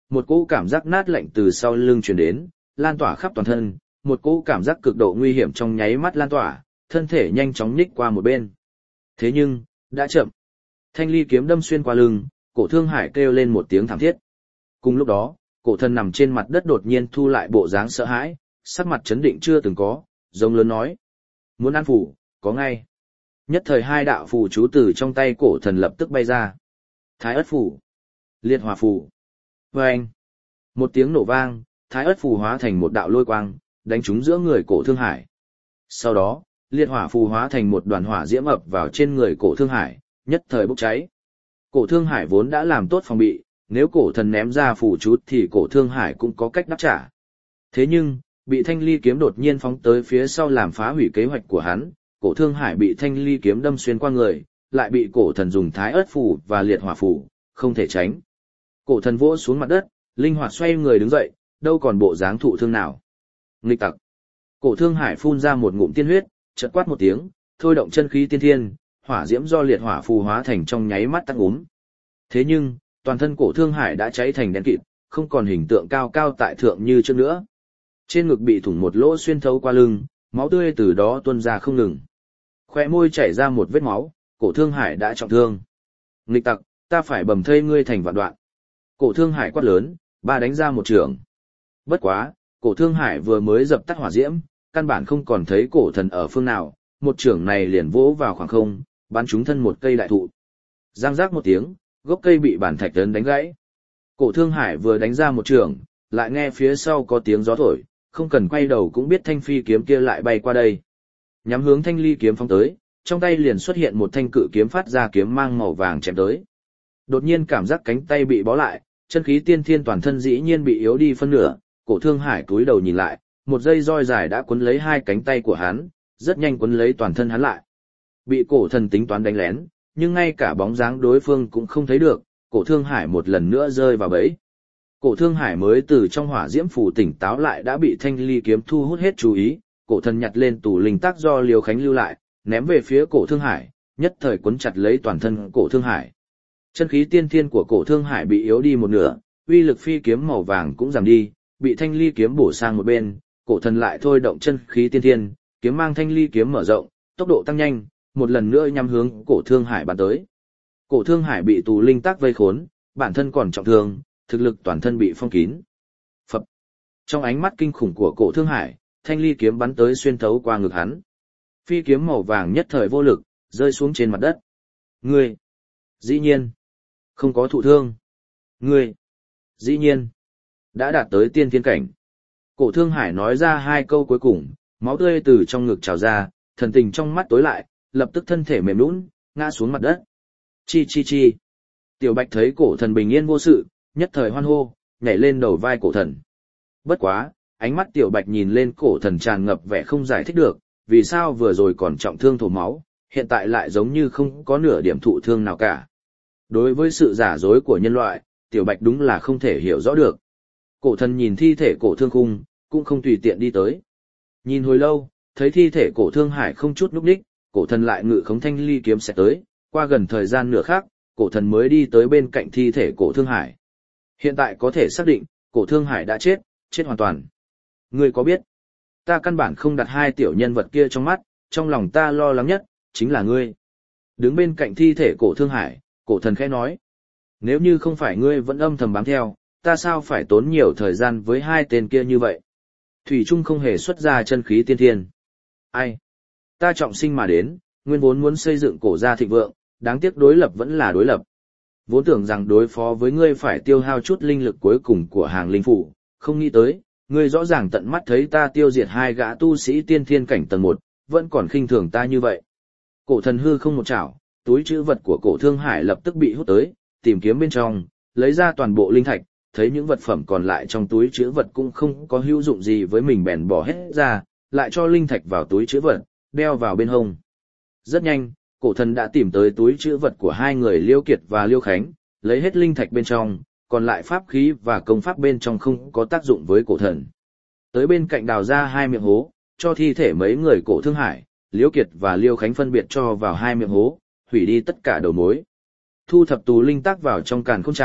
một cỗ cảm giác nát lạnh từ sau lưng truyền đến, lan tỏa khắp toàn thân, một cỗ cảm giác cực độ nguy hiểm trong nháy mắt lan tỏa, thân thể nhanh chóng nhích qua một bên. Thế nhưng, đã chậm. Thanh ly kiếm đâm xuyên qua lưng, Cổ Thương Hải kêu lên một tiếng thảm thiết. Cùng lúc đó, cổ thần nằm trên mặt đất đột nhiên thu lại bộ dáng sợ hãi, sắc mặt chấn định chưa từng có, giống lớn nói: "Muốn ăn phủ, có ngay." Nhất thời hai đạo phù chú từ trong tay cổ thần lập tức bay ra. Thái ất phù, liệt hỏa phù. Vâng! Một tiếng nổ vang, thái ất phù hóa thành một đạo lôi quang, đánh trúng giữa người Cổ Thương Hải. Sau đó, liệt hỏa phù hóa thành một đoàn hỏa diễm ập vào trên người Cổ Thương Hải, nhất thời bốc cháy. Cổ Thương Hải vốn đã làm tốt phòng bị, nếu cổ thần ném ra phù chú thì Cổ Thương Hải cũng có cách đáp trả. Thế nhưng, bị thanh ly kiếm đột nhiên phóng tới phía sau làm phá hủy kế hoạch của hắn, Cổ Thương Hải bị thanh ly kiếm đâm xuyên qua người, lại bị cổ thần dùng thái ớt phù và liệt hỏa phù, không thể tránh. Cổ thần vỗ xuống mặt đất, linh hoạt xoay người đứng dậy, đâu còn bộ dáng thụ thương nào. Nghịch tặc. Cổ Thương Hải phun ra một ngụm tiên huyết, chợt quát một tiếng, thôi động chân khí tiên thiên, hỏa diễm do liệt hỏa phù hóa thành trong nháy mắt tăng úm. Thế nhưng, toàn thân Cổ Thương Hải đã cháy thành đen kịt, không còn hình tượng cao cao tại thượng như trước nữa. Trên ngực bị thủng một lỗ xuyên thấu qua lưng, máu tươi từ đó tuôn ra không ngừng. Khóe môi chảy ra một vết máu, Cổ Thương Hải đã trọng thương. Nghịch tặc, ta phải bầm thây ngươi thành vạn đoạn. Cổ Thương Hải quát lớn, ba đánh ra một trường. Bất quá, Cổ Thương Hải vừa mới dập tắt hỏa diễm, căn bản không còn thấy cổ thần ở phương nào, một trường này liền vỗ vào khoảng không, bắn trúng thân một cây đại thụ. Giang rác một tiếng, gốc cây bị bản thạch lớn đánh gãy. Cổ Thương Hải vừa đánh ra một trường, lại nghe phía sau có tiếng gió thổi, không cần quay đầu cũng biết thanh phi kiếm kia lại bay qua đây. Nhắm hướng thanh ly kiếm phóng tới, trong tay liền xuất hiện một thanh cự kiếm phát ra kiếm mang màu vàng chém tới. Đột nhiên cảm giác cánh tay bị bó lại, chân khí tiên thiên toàn thân dĩ nhiên bị yếu đi phân nửa, Cổ Thương Hải cúi đầu nhìn lại, một dây roi dài đã quấn lấy hai cánh tay của hắn, rất nhanh quấn lấy toàn thân hắn lại. Bị cổ thần tính toán đánh lén, nhưng ngay cả bóng dáng đối phương cũng không thấy được, Cổ Thương Hải một lần nữa rơi vào bẫy. Cổ Thương Hải mới từ trong hỏa diễm phủ tỉnh táo lại đã bị thanh ly kiếm thu hút hết chú ý, cổ thần nhặt lên tủ linh tác do Liêu Khánh lưu lại, ném về phía Cổ Thương Hải, nhất thời quấn chặt lấy toàn thân Cổ Thương Hải. Chân khí tiên thiên của Cổ Thương Hải bị yếu đi một nửa, uy lực phi kiếm màu vàng cũng giảm đi, bị thanh ly kiếm bổ sang một bên, cổ thần lại thôi động chân khí tiên thiên, kiếm mang thanh ly kiếm mở rộng, tốc độ tăng nhanh, một lần nữa nhắm hướng Cổ Thương Hải bắn tới. Cổ Thương Hải bị tù linh tác vây khốn, bản thân còn trọng thương, thực lực toàn thân bị phong kín. Phập. Trong ánh mắt kinh khủng của Cổ Thương Hải, thanh ly kiếm bắn tới xuyên thấu qua ngực hắn. Phi kiếm màu vàng nhất thời vô lực, rơi xuống trên mặt đất. Ngươi, dĩ nhiên, không có thụ thương. Ngươi, dĩ nhiên, đã đạt tới tiên thiên cảnh. Cổ Thương Hải nói ra hai câu cuối cùng, máu tươi từ trong ngực trào ra, thần tình trong mắt tối lại, lập tức thân thể mềm nhũn, ngã xuống mặt đất. Chi chi chi. Tiểu Bạch thấy cổ thần bình yên vô sự, nhất thời hoan hô, nhảy lên đầu vai cổ thần. Bất quá, ánh mắt Tiểu Bạch nhìn lên cổ thần tràn ngập vẻ không giải thích được, vì sao vừa rồi còn trọng thương thổ máu, hiện tại lại giống như không có nửa điểm thụ thương nào cả. Đối với sự giả dối của nhân loại, Tiểu Bạch đúng là không thể hiểu rõ được. Cổ thần nhìn thi thể Cổ Thương Khung, cũng không tùy tiện đi tới. Nhìn hồi lâu, thấy thi thể Cổ Thương Hải không chút núp đích, cổ thần lại ngự khống thanh ly kiếm sẽ tới, qua gần thời gian nửa khác, cổ thần mới đi tới bên cạnh thi thể Cổ Thương Hải. Hiện tại có thể xác định, Cổ Thương Hải đã chết, chết hoàn toàn. Ngươi có biết, ta căn bản không đặt hai tiểu nhân vật kia trong mắt, trong lòng ta lo lắng nhất, chính là ngươi. Đứng bên cạnh thi thể Cổ Thương Hải, cổ thần khẽ nói. Nếu như không phải ngươi vẫn âm thầm bám theo, ta sao phải tốn nhiều thời gian với hai tên kia như vậy? Thủy Trung không hề xuất ra chân khí tiên thiên. Ai? Ta trọng sinh mà đến, nguyên vốn muốn xây dựng cổ gia thịnh vượng, đáng tiếc đối lập vẫn là đối lập. Vốn tưởng rằng đối phó với ngươi phải tiêu hao chút linh lực cuối cùng của hàng linh phủ, không nghĩ tới, ngươi rõ ràng tận mắt thấy ta tiêu diệt hai gã tu sĩ tiên thiên cảnh tầng một, vẫn còn khinh thường ta như vậy. Cổ thần hư không một chảo, túi trữ vật của Cổ Thương Hải lập tức bị hút tới, tìm kiếm bên trong, lấy ra toàn bộ linh thạch, thấy những vật phẩm còn lại trong túi trữ vật cũng không có hữu dụng gì với mình bèn bỏ hết ra, lại cho linh thạch vào túi trữ vật, đeo vào bên hông. Rất nhanh, cổ thần đã tìm tới túi trữ vật của hai người Liêu Kiệt và Liêu Khánh, lấy hết linh thạch bên trong, còn lại pháp khí và công pháp bên trong không có tác dụng với cổ thần. Tới bên cạnh đào ra hai miệng hố, cho thi thể mấy người Cổ Thương Hải, Liêu Kiệt và Liêu Khánh phân biệt cho vào hai miệng hố, hủy đi tất cả đầu mối. Thu thập tù linh tác vào trong càn khôn trạc,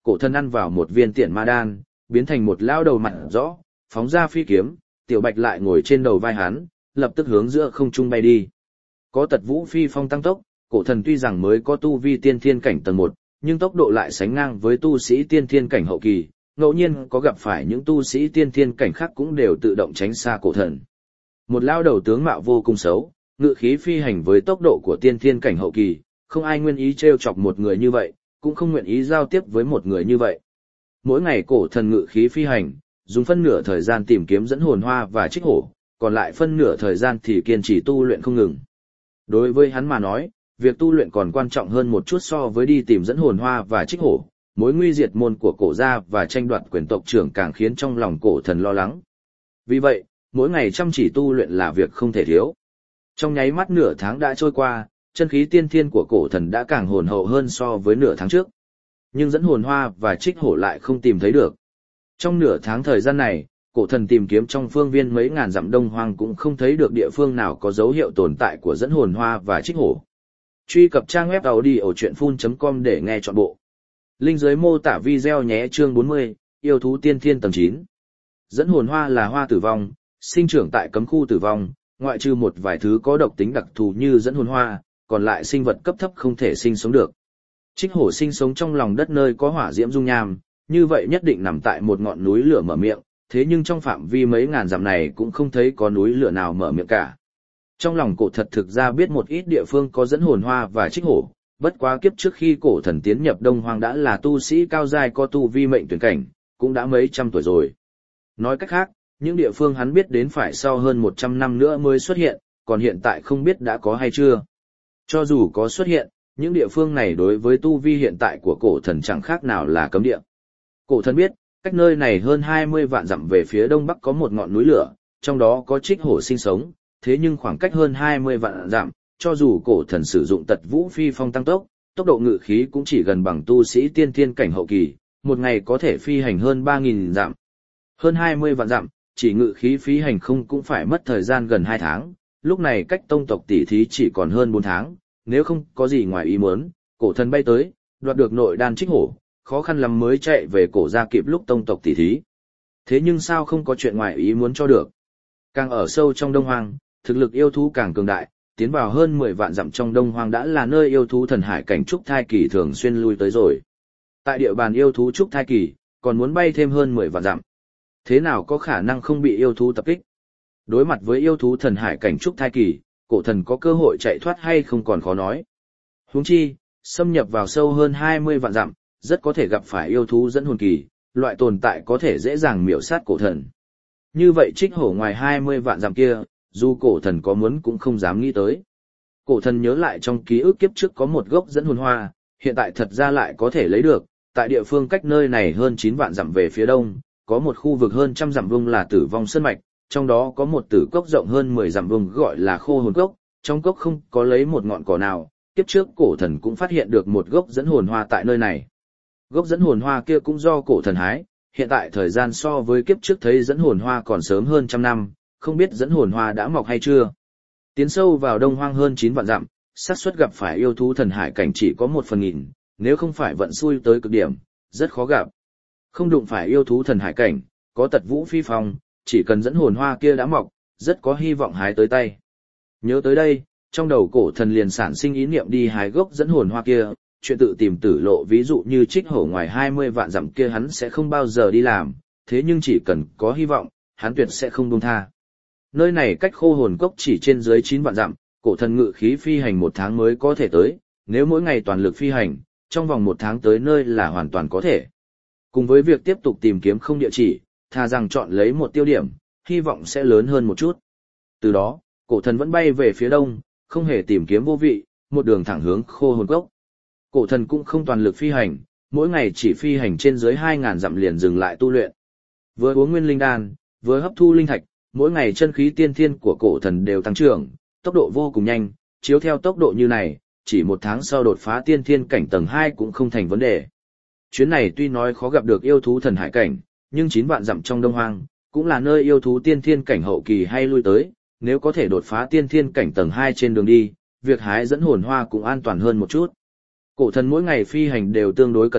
cổ thần ăn vào một viên tiện ma đan, biến thành một lao đầu mặt rõ, phóng ra phi kiếm, tiểu bạch lại ngồi trên đầu vai hắn, lập tức hướng giữa không trung bay đi. Có tật vũ phi phong tăng tốc, cổ thần tuy rằng mới có tu vi tiên thiên cảnh tầng một, nhưng tốc độ lại sánh ngang với tu sĩ tiên thiên cảnh hậu kỳ, ngẫu nhiên có gặp phải những tu sĩ tiên thiên cảnh khác cũng đều tự động tránh xa cổ thần. Một lao đầu tướng mạo vô cùng xấu, ngự khí phi hành với tốc độ của tiên thiên cảnh hậu kỳ, không ai nguyện ý trêu chọc một người như vậy, cũng không nguyện ý giao tiếp với một người như vậy. Mỗi ngày cổ thần ngự khí phi hành, dùng phân nửa thời gian tìm kiếm dẫn hồn hoa và trích hổ, còn lại phân nửa thời gian thì kiên trì tu luyện không ngừng. Đối với hắn mà nói, việc tu luyện còn quan trọng hơn một chút so với đi tìm dẫn hồn hoa và trích hổ, mối nguy diệt môn của cổ gia và tranh đoạt quyền tộc trưởng càng khiến trong lòng cổ thần lo lắng. Vì vậy, mỗi ngày chăm chỉ tu luyện là việc không thể thiếu. Trong nháy mắt nửa tháng đã trôi qua, chân khí tiên thiên của cổ thần đã càng hồn hậu hơn so với nửa tháng trước. Nhưng dẫn hồn hoa và trích hổ lại không tìm thấy được. Trong nửa tháng thời gian này, cổ thần tìm kiếm trong phương viên mấy ngàn dặm đông hoang cũng không thấy được địa phương nào có dấu hiệu tồn tại của dẫn hồn hoa và trích hổ. Truy cập trang web audiochuyenphun chấm com để nghe trọn bộ. Link dưới mô tả video nhé. Chương bốn mươi, yêu thú tiên thiên tầng chín. Dẫn hồn hoa là hoa tử vong, sinh trưởng tại cấm khu tử vong, ngoại trừ một vài thứ có độc tính đặc thù như dẫn hồn hoa, còn lại sinh vật cấp thấp không thể sinh sống được. Trích hổ sinh sống trong lòng đất nơi có hỏa diễm dung nham, như vậy nhất định nằm tại một ngọn núi lửa mở miệng, thế nhưng trong phạm vi mấy ngàn dặm này cũng không thấy có núi lửa nào mở miệng cả. Trong lòng cổ thật thực ra biết một ít địa phương có dẫn hồn hoa và trích hổ, bất quá kiếp trước khi cổ thần tiến nhập Đông Hoang đã là tu sĩ cao giai có tu vi mệnh tuyển cảnh, cũng đã mấy trăm tuổi rồi. Nói cách khác, những địa phương hắn biết đến phải sau hơn một trăm năm nữa mới xuất hiện, còn hiện tại không biết đã có hay chưa. Cho dù có xuất hiện, những địa phương này đối với tu vi hiện tại của cổ thần chẳng khác nào là cấm địa. Cổ thần biết, cách nơi này hơn hai mươi vạn dặm về phía đông bắc có một ngọn núi lửa, trong đó có trích hổ sinh sống, thế nhưng khoảng cách hơn hai mươi vạn dặm, cho dù cổ thần sử dụng tật vũ phi phong tăng tốc, tốc độ ngự khí cũng chỉ gần bằng tu sĩ tiên thiên cảnh hậu kỳ, một ngày có thể phi hành hơn ba nghìn dặm. Hơn hai mươi vạn dặm, chỉ ngự khí phi hành không cũng phải mất thời gian gần hai tháng, lúc này cách tông tộc tỷ thí chỉ còn hơn bốn tháng, nếu không có gì ngoài ý muốn, cổ thần bay tới, đoạt được nội đan trích hổ, khó khăn lắm mới chạy về cổ gia kịp lúc tông tộc tỷ thí. Thế nhưng sao không có chuyện ngoài ý muốn cho được. Càng ở sâu trong Đông Hoang, thực lực yêu thú càng cường đại, tiến vào hơn mười vạn dặm trong Đông Hoang đã là nơi yêu thú thần hải cảnh trúc thai kỳ thường xuyên lui tới rồi. Tại địa bàn yêu thú trúc thai kỳ, còn muốn bay thêm hơn mười vạn dặm. Thế nào có khả năng không bị yêu thú tập kích? Đối mặt với yêu thú thần hải cảnh trúc thai kỳ, cổ thần có cơ hội chạy thoát hay không còn khó nói. Huống chi, xâm nhập vào sâu hơn hai mươi vạn dặm, rất có thể gặp phải yêu thú dẫn hồn kỳ, loại tồn tại có thể dễ dàng miểu sát cổ thần. Như vậy trích hổ ngoài hai mươi vạn dặm kia, dù cổ thần có muốn cũng không dám nghĩ tới. Cổ thần nhớ lại trong ký ức kiếp trước có một gốc dẫn hồn hoa, hiện tại thật ra lại có thể lấy được, tại địa phương cách nơi này hơn chín vạn dặm về phía đông, có một khu vực hơn trăm dặm vuông là Tử Vong Sơn Mạch, trong đó có một tử cốc rộng hơn mười dặm vuông gọi là Khô Hồn Cốc, trong cốc không có lấy một ngọn cỏ nào, kiếp trước cổ thần cũng phát hiện được một gốc dẫn hồn hoa tại nơi này. Gốc dẫn hồn hoa kia cũng do cổ thần hái, hiện tại thời gian so với kiếp trước thấy dẫn hồn hoa còn sớm hơn trăm năm, không biết dẫn hồn hoa đã mọc hay chưa. Tiến sâu vào Đông Hoang hơn chín vạn dặm, xác suất gặp phải yêu thú thần hải cảnh chỉ có một phần nghìn, nếu không phải vận xui tới cực điểm, rất khó gặp. Không đụng phải yêu thú thần hải cảnh, có tật vũ phi phong, chỉ cần dẫn hồn hoa kia đã mọc, rất có hy vọng hái tới tay. Nhớ tới đây, trong đầu cổ thần liền sản sinh ý niệm đi hái gốc dẫn hồn hoa kia, chuyện tự tìm tử lộ ví dụ như trích hổ ngoài hai mươi vạn dặm kia hắn sẽ không bao giờ đi làm, thế nhưng chỉ cần có hy vọng, hắn tuyệt sẽ không buông tha. Nơi này cách Khô Hồn Cốc chỉ trên dưới chín vạn dặm, cổ thần ngự khí phi hành một tháng mới có thể tới, nếu mỗi ngày toàn lực phi hành, trong vòng một tháng tới nơi là hoàn toàn có thể. Cùng với việc tiếp tục tìm kiếm không địa chỉ, thà rằng chọn lấy một tiêu điểm, hy vọng sẽ lớn hơn một chút. Từ đó, cổ thần vẫn bay về phía đông, không hề tìm kiếm vô vị, một đường thẳng hướng Khô Hồn Cốc. Cổ thần cũng không toàn lực phi hành, mỗi ngày chỉ phi hành trên dưới hai ngàn dặm liền dừng lại tu luyện. Vừa uống nguyên linh đan, vừa hấp thu linh thạch, mỗi ngày chân khí tiên thiên của cổ thần đều tăng trưởng, tốc độ vô cùng nhanh, chiếu theo tốc độ như này, chỉ một tháng sau đột phá tiên thiên cảnh tầng hai cũng không thành vấn đề. Chuyến này tuy nói khó gặp được yêu thú thần hải cảnh, nhưng chín vạn dặm trong Đông Hoang, cũng là nơi yêu thú tiên thiên cảnh hậu kỳ hay lui tới, nếu có thể đột phá tiên thiên cảnh tầng hai trên đường đi, việc hái dẫn hồn hoa cũng an toàn hơn một chút. Cổ thần mỗi ngày phi hành đều tương đối cẩn thận,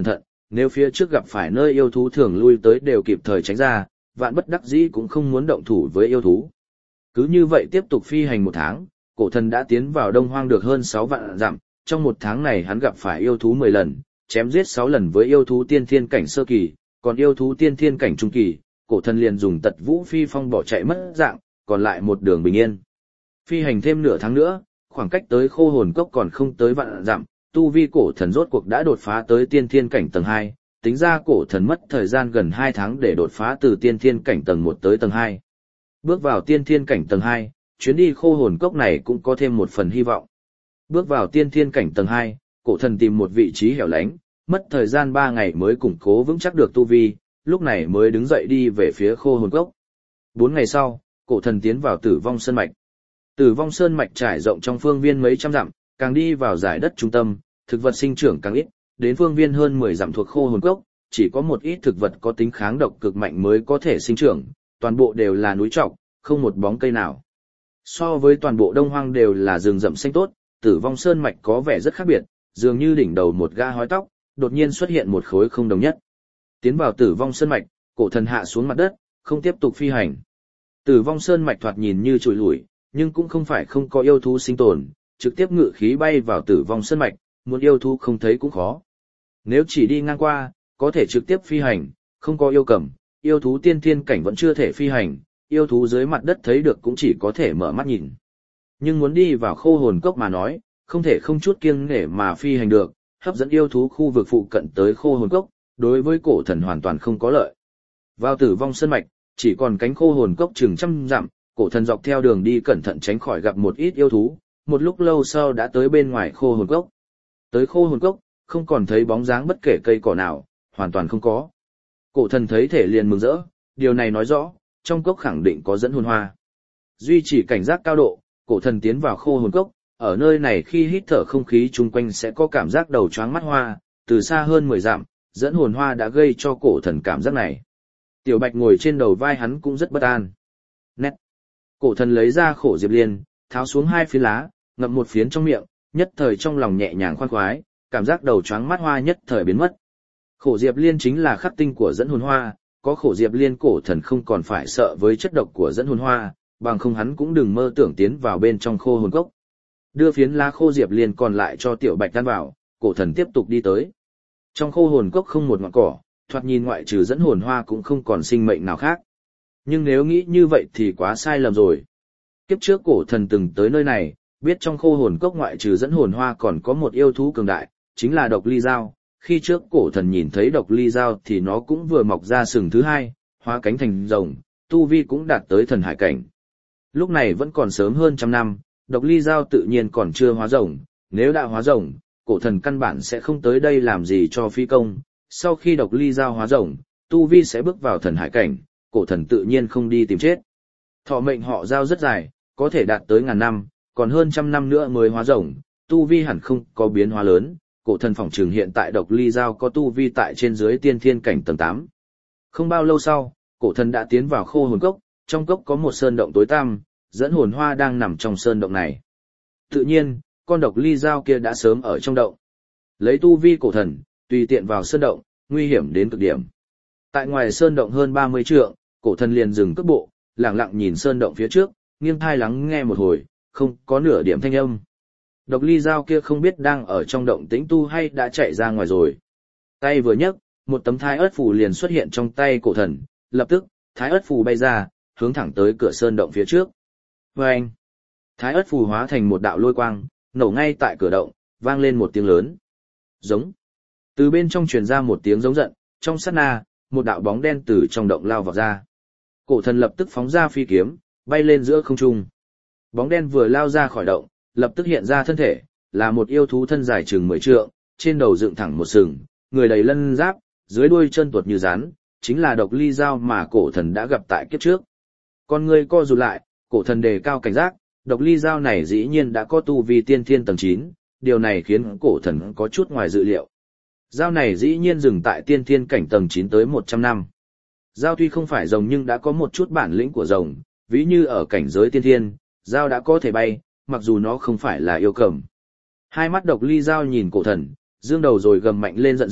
Nếu phía trước gặp phải nơi yêu thú thường lui tới đều kịp thời tránh ra, vạn bất đắc dĩ cũng không muốn động thủ với yêu thú. Cứ như vậy tiếp tục phi hành một tháng, cổ thần đã tiến vào Đông Hoang được hơn sáu vạn dặm, trong một tháng này hắn gặp phải yêu thú mười lần, chém giết sáu lần với yêu thú tiên thiên cảnh sơ kỳ, còn yêu thú tiên thiên cảnh trung kỳ, cổ thần liền dùng tật vũ phi phong bỏ chạy mất dạng, còn lại một đường bình yên. Phi hành thêm nửa tháng nữa, khoảng cách tới khô hồn cốc còn không tới vạn dặm, tu vi cổ thần rốt cuộc đã đột phá tới tiên thiên cảnh tầng hai, tính ra cổ thần mất thời gian gần hai tháng để đột phá từ tiên thiên cảnh tầng một tới tầng hai. Bước vào tiên thiên cảnh tầng hai, chuyến đi khô hồn cốc này cũng có thêm một phần hy vọng. Bước vào tiên thiên cảnh tầng hai, cổ thần tìm một vị trí hẻo lánh, mất thời gian ba ngày mới củng cố vững chắc được tu vi, lúc này mới đứng dậy đi về phía khô hồn cốc. Bốn ngày sau, cổ thần tiến vào Tử Vong Sơn Mạch. Tử Vong Sơn Mạch trải rộng trong phương viên mấy trăm dặm, càng đi vào giải đất trung tâm, thực vật sinh trưởng càng ít, đến phương viên hơn mười dặm thuộc khô hồn cốc, chỉ có một ít thực vật có tính kháng độc cực mạnh mới có thể sinh trưởng, toàn bộ đều là núi trọc, không một bóng cây nào. So với toàn bộ Đông Hoang đều là rừng rậm xanh tốt, Tử Vong Sơn Mạch có vẻ rất khác biệt, dường như đỉnh đầu một gã hói tóc, đột nhiên xuất hiện một khối không đồng nhất. Tiến vào Tử Vong Sơn Mạch, cổ thần hạ xuống mặt đất, không tiếp tục phi hành. Tử Vong Sơn Mạch thoạt nhìn như trụi lủi, nhưng cũng không phải không có yêu thú sinh tồn, trực tiếp ngự khí bay vào Tử Vong Sơn Mạch, muốn yêu thú không thấy cũng khó. Nếu chỉ đi ngang qua, có thể trực tiếp phi hành, không có yêu cầm, yêu thú tiên thiên cảnh vẫn chưa thể phi hành, yêu thú dưới mặt đất thấy được cũng chỉ có thể mở mắt nhìn. Nhưng muốn đi vào khô hồn cốc mà nói, không thể không chút kiêng nể mà phi hành được, hấp dẫn yêu thú khu vực phụ cận tới khô hồn cốc, đối với cổ thần hoàn toàn không có lợi. Vào Tử Vong Sơn Mạch, chỉ còn cánh khô hồn cốc chừng trăm dặm, cổ thần dọc theo đường đi cẩn thận tránh khỏi gặp một ít yêu thú, một lúc lâu sau đã tới bên ngoài khô hồn cốc. Tới khô hồn cốc, không còn thấy bóng dáng bất kể cây cỏ nào, hoàn toàn không có. Cổ thần thấy thể liền mừng rỡ, điều này nói rõ, trong cốc khẳng định có dẫn hồn hoa. Duy trì cảnh giác cao độ, cổ thần tiến vào khô hồn cốc, ở nơi này khi hít thở không khí chung quanh sẽ có cảm giác đầu choáng mắt hoa, từ xa hơn mười dặm, dẫn hồn hoa đã gây cho cổ thần cảm giác này. Tiểu Bạch ngồi trên đầu vai hắn cũng rất bất an. Nét. Cổ thần lấy ra khổ diệp liên, tháo xuống hai phiến lá, ngậm một phiến trong miệng, nhất thời trong lòng nhẹ nhàng khoan khoái, cảm giác đầu choáng mắt hoa nhất thời biến mất. Khổ diệp liên chính là khắc tinh của dẫn hồn hoa, có khổ diệp liên cổ thần không còn phải sợ với chất độc của dẫn hồn hoa, bằng không hắn cũng đừng mơ tưởng tiến vào bên trong khô hồn cốc. Đưa phiến lá khô diệp liên còn lại cho Tiểu Bạch tan vào, cổ thần tiếp tục đi tới. Trong khô hồn cốc không một ngọn cỏ, thoạt nhìn ngoại trừ dẫn hồn hoa cũng không còn sinh mệnh nào khác. Nhưng nếu nghĩ như vậy thì quá sai lầm rồi. Kiếp trước cổ thần từng tới nơi này, biết trong khô hồn cốc ngoại trừ dẫn hồn hoa còn có một yêu thú cường đại, chính là độc ly dao. Khi trước cổ thần nhìn thấy độc ly dao thì nó cũng vừa mọc ra sừng thứ hai, hóa cánh thành rồng, tu vi cũng đạt tới thần hải cảnh. Lúc này vẫn còn sớm hơn trăm năm, độc ly dao tự nhiên còn chưa hóa rồng, nếu đã hóa rồng, cổ thần căn bản sẽ không tới đây làm gì cho phi công. Sau khi độc ly dao hóa rồng, tu vi sẽ bước vào thần hải cảnh, cổ thần tự nhiên không đi tìm chết. Thọ mệnh họ dao rất dài, có thể đạt tới ngàn năm, còn hơn trăm năm nữa mới hóa rồng, tu vi hẳn không có biến hóa lớn. Cổ thần phỏng trừng hiện tại độc ly dao có tu vi tại trên dưới tiên thiên cảnh tầng tám. Không bao lâu sau, cổ thần đã tiến vào khô hồn cốc, trong cốc có một sơn động tối tăm, dẫn hồn hoa đang nằm trong sơn động này. Tự nhiên, con độc ly dao kia đã sớm ở trong động. Lấy tu vi cổ thần, tùy tiện vào sơn động, nguy hiểm đến cực điểm. Tại ngoài sơn động hơn ba mươi trượng, cổ thần liền dừng cước bộ, lặng lặng nhìn sơn động phía trước, nghiêng tai lắng nghe một hồi, không có nửa điểm thanh âm. Độc ly dao kia không biết đang ở trong động tĩnh tu hay đã chạy ra ngoài rồi. Tay vừa nhấc, một tấm thái ớt phù liền xuất hiện trong tay cổ thần, lập tức, thái ớt phù bay ra, hướng thẳng tới cửa sơn động phía trước. Và anh, thái ớt phù hóa thành một đạo lôi quang, nổ ngay tại cửa động, vang lên một tiếng lớn. Giống. Từ bên trong truyền ra một tiếng giống giận, trong sát na, một đạo bóng đen từ trong động lao vào ra. Cổ thần lập tức phóng ra phi kiếm, bay lên giữa không trung. Bóng đen vừa lao ra khỏi động, lập tức hiện ra thân thể, là một yêu thú thân dài chừng mười trượng, trên đầu dựng thẳng một sừng, người đầy lân giáp, dưới đuôi chân tuột như rắn, chính là độc ly dao mà cổ thần đã gặp tại kiếp trước. Con người co rụt lại, cổ thần đề cao cảnh giác, độc ly dao này dĩ nhiên đã có tu vi tiên thiên tầng chín, điều này khiến cổ thần có chút ngoài dự liệu. Dao này dĩ nhiên dừng tại tiên thiên cảnh tầng chín tới một trăm năm. Dao tuy không phải rồng nhưng đã có một chút bản lĩnh của rồng, ví như ở cảnh giới tiên thiên, dao đã có thể bay, mặc dù nó không phải là yêu cầm. Hai mắt độc ly dao nhìn cổ thần, dương đầu rồi gầm mạnh lên giận dữ,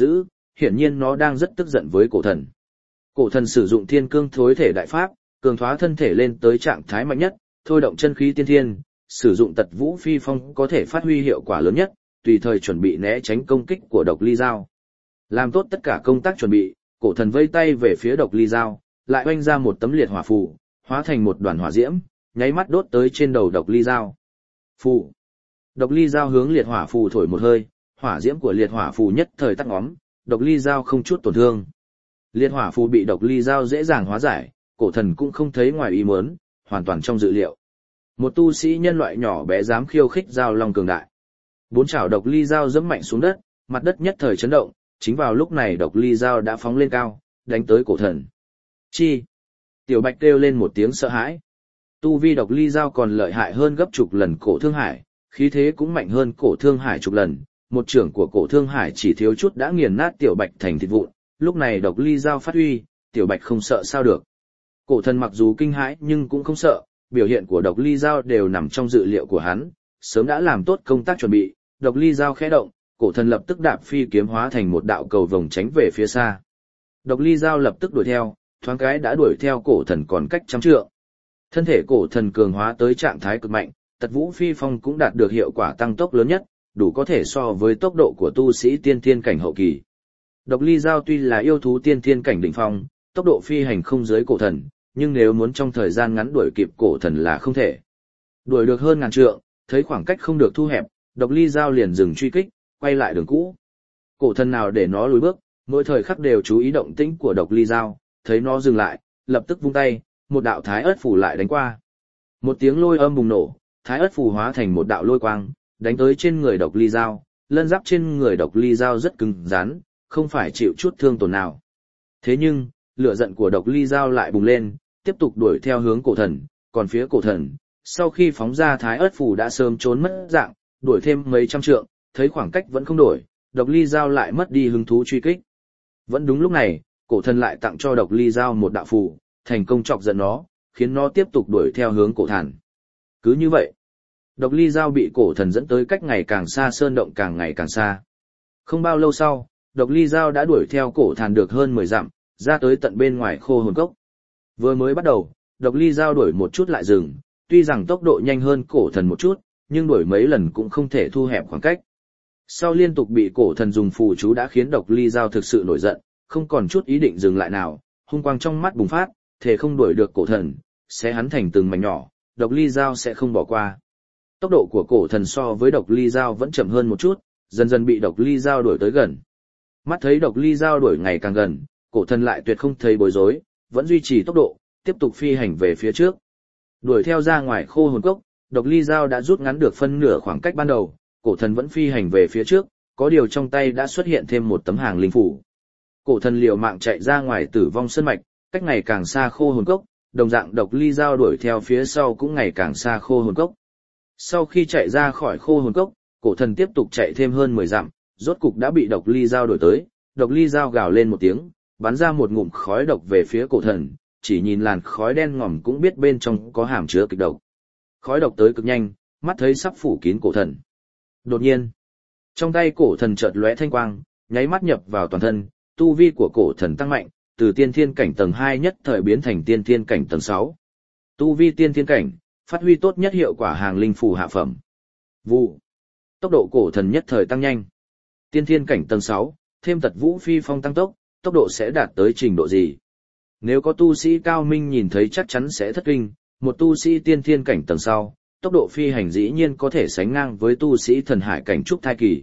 hiển nhiên nó đang rất tức giận với cổ thần. Cổ thần sử dụng thiên cương thối thể đại pháp, cường hóa thân thể lên tới trạng thái mạnh nhất, thôi động chân khí tiên thiên, sử dụng tật vũ phi phong có thể phát huy hiệu quả lớn nhất, tùy thời chuẩn bị né tránh công kích của độc ly dao. Làm tốt tất cả công tác chuẩn bị, cổ thần vây tay về phía độc ly dao, lại oanh ra một tấm liệt hỏa phù, hóa thành một đoàn hỏa diễm, nháy mắt đốt tới trên đầu độc ly dao. Phù. Độc ly dao hướng liệt hỏa phù thổi một hơi, hỏa diễm của liệt hỏa phù nhất thời tắt ngóm, độc ly dao không chút tổn thương. Liệt hỏa phù bị độc ly dao dễ dàng hóa giải, cổ thần cũng không thấy ngoài ý muốn, hoàn toàn trong dự liệu. Một tu sĩ nhân loại nhỏ bé dám khiêu khích dao long cường đại. Bốn chảo độc ly dao dẫm mạnh xuống đất, mặt đất nhất thời chấn động, chính vào lúc này độc ly dao đã phóng lên cao, đánh tới cổ thần. Chi! Tiểu Bạch kêu lên một tiếng sợ hãi. Tu vi độc ly dao còn lợi hại hơn gấp chục lần cổ thương hải, khí thế cũng mạnh hơn cổ thương hải chục lần, một trưởng của cổ thương hải chỉ thiếu chút đã nghiền nát Tiểu Bạch thành thịt vụn, lúc này độc ly dao phát huy, Tiểu Bạch không sợ sao được. Cổ thần mặc dù kinh hãi nhưng cũng không sợ, biểu hiện của độc ly dao đều nằm trong dự liệu của hắn, sớm đã làm tốt công tác chuẩn bị, độc ly dao khẽ động, cổ thần lập tức đạp phi kiếm hóa thành một đạo cầu vồng tránh về phía xa. Độc ly dao lập tức đuổi theo, thoáng cái đã đuổi theo cổ thần còn cách trăm trượng. Thân thể cổ thần cường hóa tới trạng thái cực mạnh, tật vũ phi phong cũng đạt được hiệu quả tăng tốc lớn nhất, đủ có thể so với tốc độ của tu sĩ tiên thiên cảnh hậu kỳ. Độc ly dao tuy là yêu thú tiên thiên cảnh đỉnh phong, tốc độ phi hành không dưới cổ thần, nhưng nếu muốn trong thời gian ngắn đuổi kịp cổ thần là không thể. Đuổi được hơn ngàn trượng, thấy khoảng cách không được thu hẹp, độc ly dao liền dừng truy kích, quay lại đường cũ. Cổ thần nào để nó lùi bước, mỗi thời khắc đều chú ý động tĩnh của độc ly dao, thấy nó dừng lại, lập tức vung tay, một đạo thái ớt phủ lại đánh qua. Một tiếng lôi âm bùng nổ, thái ớt phủ hóa thành một đạo lôi quang, đánh tới trên người độc ly dao, lân giáp trên người độc ly dao rất cứng rắn, không phải chịu chút thương tổn nào. Thế nhưng, lửa giận của độc ly dao lại bùng lên, tiếp tục đuổi theo hướng cổ thần, còn phía cổ thần, sau khi phóng ra thái ớt phủ đã sớm trốn mất dạng, đuổi thêm mấy trăm trượng, thấy khoảng cách vẫn không đổi, độc ly dao lại mất đi hứng thú truy kích. Vẫn đúng lúc này, cổ thần lại tặng cho độc ly dao một đạo phù, thành công chọc giận nó, khiến nó tiếp tục đuổi theo hướng cổ thần. Cứ như vậy, độc ly dao bị cổ thần dẫn tới cách ngày càng xa, sơn động càng ngày càng xa. Không bao lâu sau, độc ly dao đã đuổi theo cổ thần được hơn mười dặm, ra tới tận bên ngoài khô hồn cốc. Vừa mới bắt đầu, độc ly dao đuổi một chút lại dừng, tuy rằng tốc độ nhanh hơn cổ thần một chút, nhưng đuổi mấy lần cũng không thể thu hẹp khoảng cách. Sau liên tục bị cổ thần dùng phù chú đã khiến độc ly dao thực sự nổi giận, không còn chút ý định dừng lại nào, hung quang trong mắt bùng phát, thể không đuổi được cổ thần, sẽ hắn thành từng mảnh nhỏ, độc ly dao sẽ không bỏ qua. Tốc độ của cổ thần so với độc ly dao vẫn chậm hơn một chút, dần dần bị độc ly dao đuổi tới gần. Mắt thấy độc ly dao đuổi ngày càng gần, cổ thần lại tuyệt không thấy bối rối, vẫn duy trì tốc độ, tiếp tục phi hành về phía trước. Đuổi theo ra ngoài khô hồn cốc, độc ly dao đã rút ngắn được phân nửa khoảng cách ban đầu, cổ thần vẫn phi hành về phía trước, có điều trong tay đã xuất hiện thêm một tấm hàng linh phủ. Cổ thần liều mạng chạy ra ngoài tử vong sơn mạch, cách ngày càng xa khô hồn cốc, đồng dạng độc ly dao đuổi theo phía sau cũng ngày càng xa khô hồn cốc. Sau khi chạy ra khỏi khô hồn cốc, cổ thần tiếp tục chạy thêm hơn mười dặm, rốt cục đã bị độc ly dao đuổi tới, độc ly dao gào lên một tiếng, bắn ra một ngụm khói độc về phía cổ thần, chỉ nhìn làn khói đen ngòm cũng biết bên trong có hàm chứa kịch độc. Khói độc tới cực nhanh, mắt thấy sắp phủ kín cổ thần. Đột nhiên, trong tay cổ thần chợt lóe thanh quang, nháy mắt nhập vào toàn thân, tu vi của cổ thần tăng mạnh, từ tiên thiên cảnh tầng hai nhất thời biến thành tiên thiên cảnh tầng sáu. Tu vi tiên thiên cảnh, phát huy tốt nhất hiệu quả hàng linh phù hạ phẩm. Vụ. Tốc độ cổ thần nhất thời tăng nhanh. Tiên thiên cảnh tầng sáu, thêm tật vũ phi phong tăng tốc, tốc độ sẽ đạt tới trình độ gì? Nếu có tu sĩ cao minh nhìn thấy chắc chắn sẽ thất kinh, một tu sĩ tiên thiên cảnh tầng sau, tốc độ phi hành dĩ nhiên có thể sánh ngang với tu sĩ thần hải cảnh trúc thai kỳ.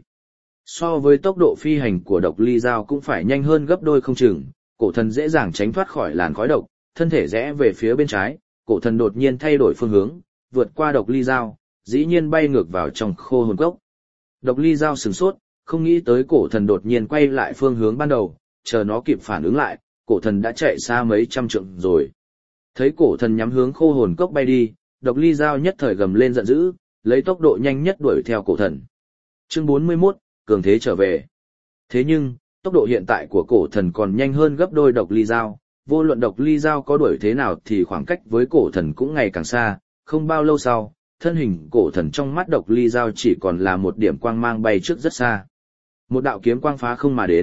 So với tốc độ phi hành của độc ly dao cũng phải nhanh hơn gấp đôi không chừng, cổ thần dễ dàng tránh thoát khỏi làn khói độc, thân thể rẽ về phía bên trái, cổ thần đột nhiên thay đổi phương hướng, vượt qua độc ly dao, dĩ nhiên bay ngược vào trong khô hồn cốc. Độc ly dao sửng sốt, không nghĩ tới cổ thần đột nhiên quay lại phương hướng ban đầu, chờ nó kịp phản ứng lại, cổ thần đã chạy xa mấy trăm trượng rồi. Thấy cổ thần nhắm hướng khô hồn cốc bay đi, độc ly dao nhất thời gầm lên giận dữ, lấy tốc độ nhanh nhất đuổi theo cổ thần. Chương bốn mươi mốt, cường thế trở về. Thế nhưng, tốc độ hiện tại của cổ thần còn nhanh hơn gấp đôi độc ly dao, vô luận độc ly dao có đuổi thế nào thì khoảng cách với cổ thần cũng ngày càng xa, không bao lâu sau, thân hình cổ thần trong mắt độc ly dao chỉ còn là một điểm quang mang bay trước rất xa. Một đạo kiếm quang phá không mà đến,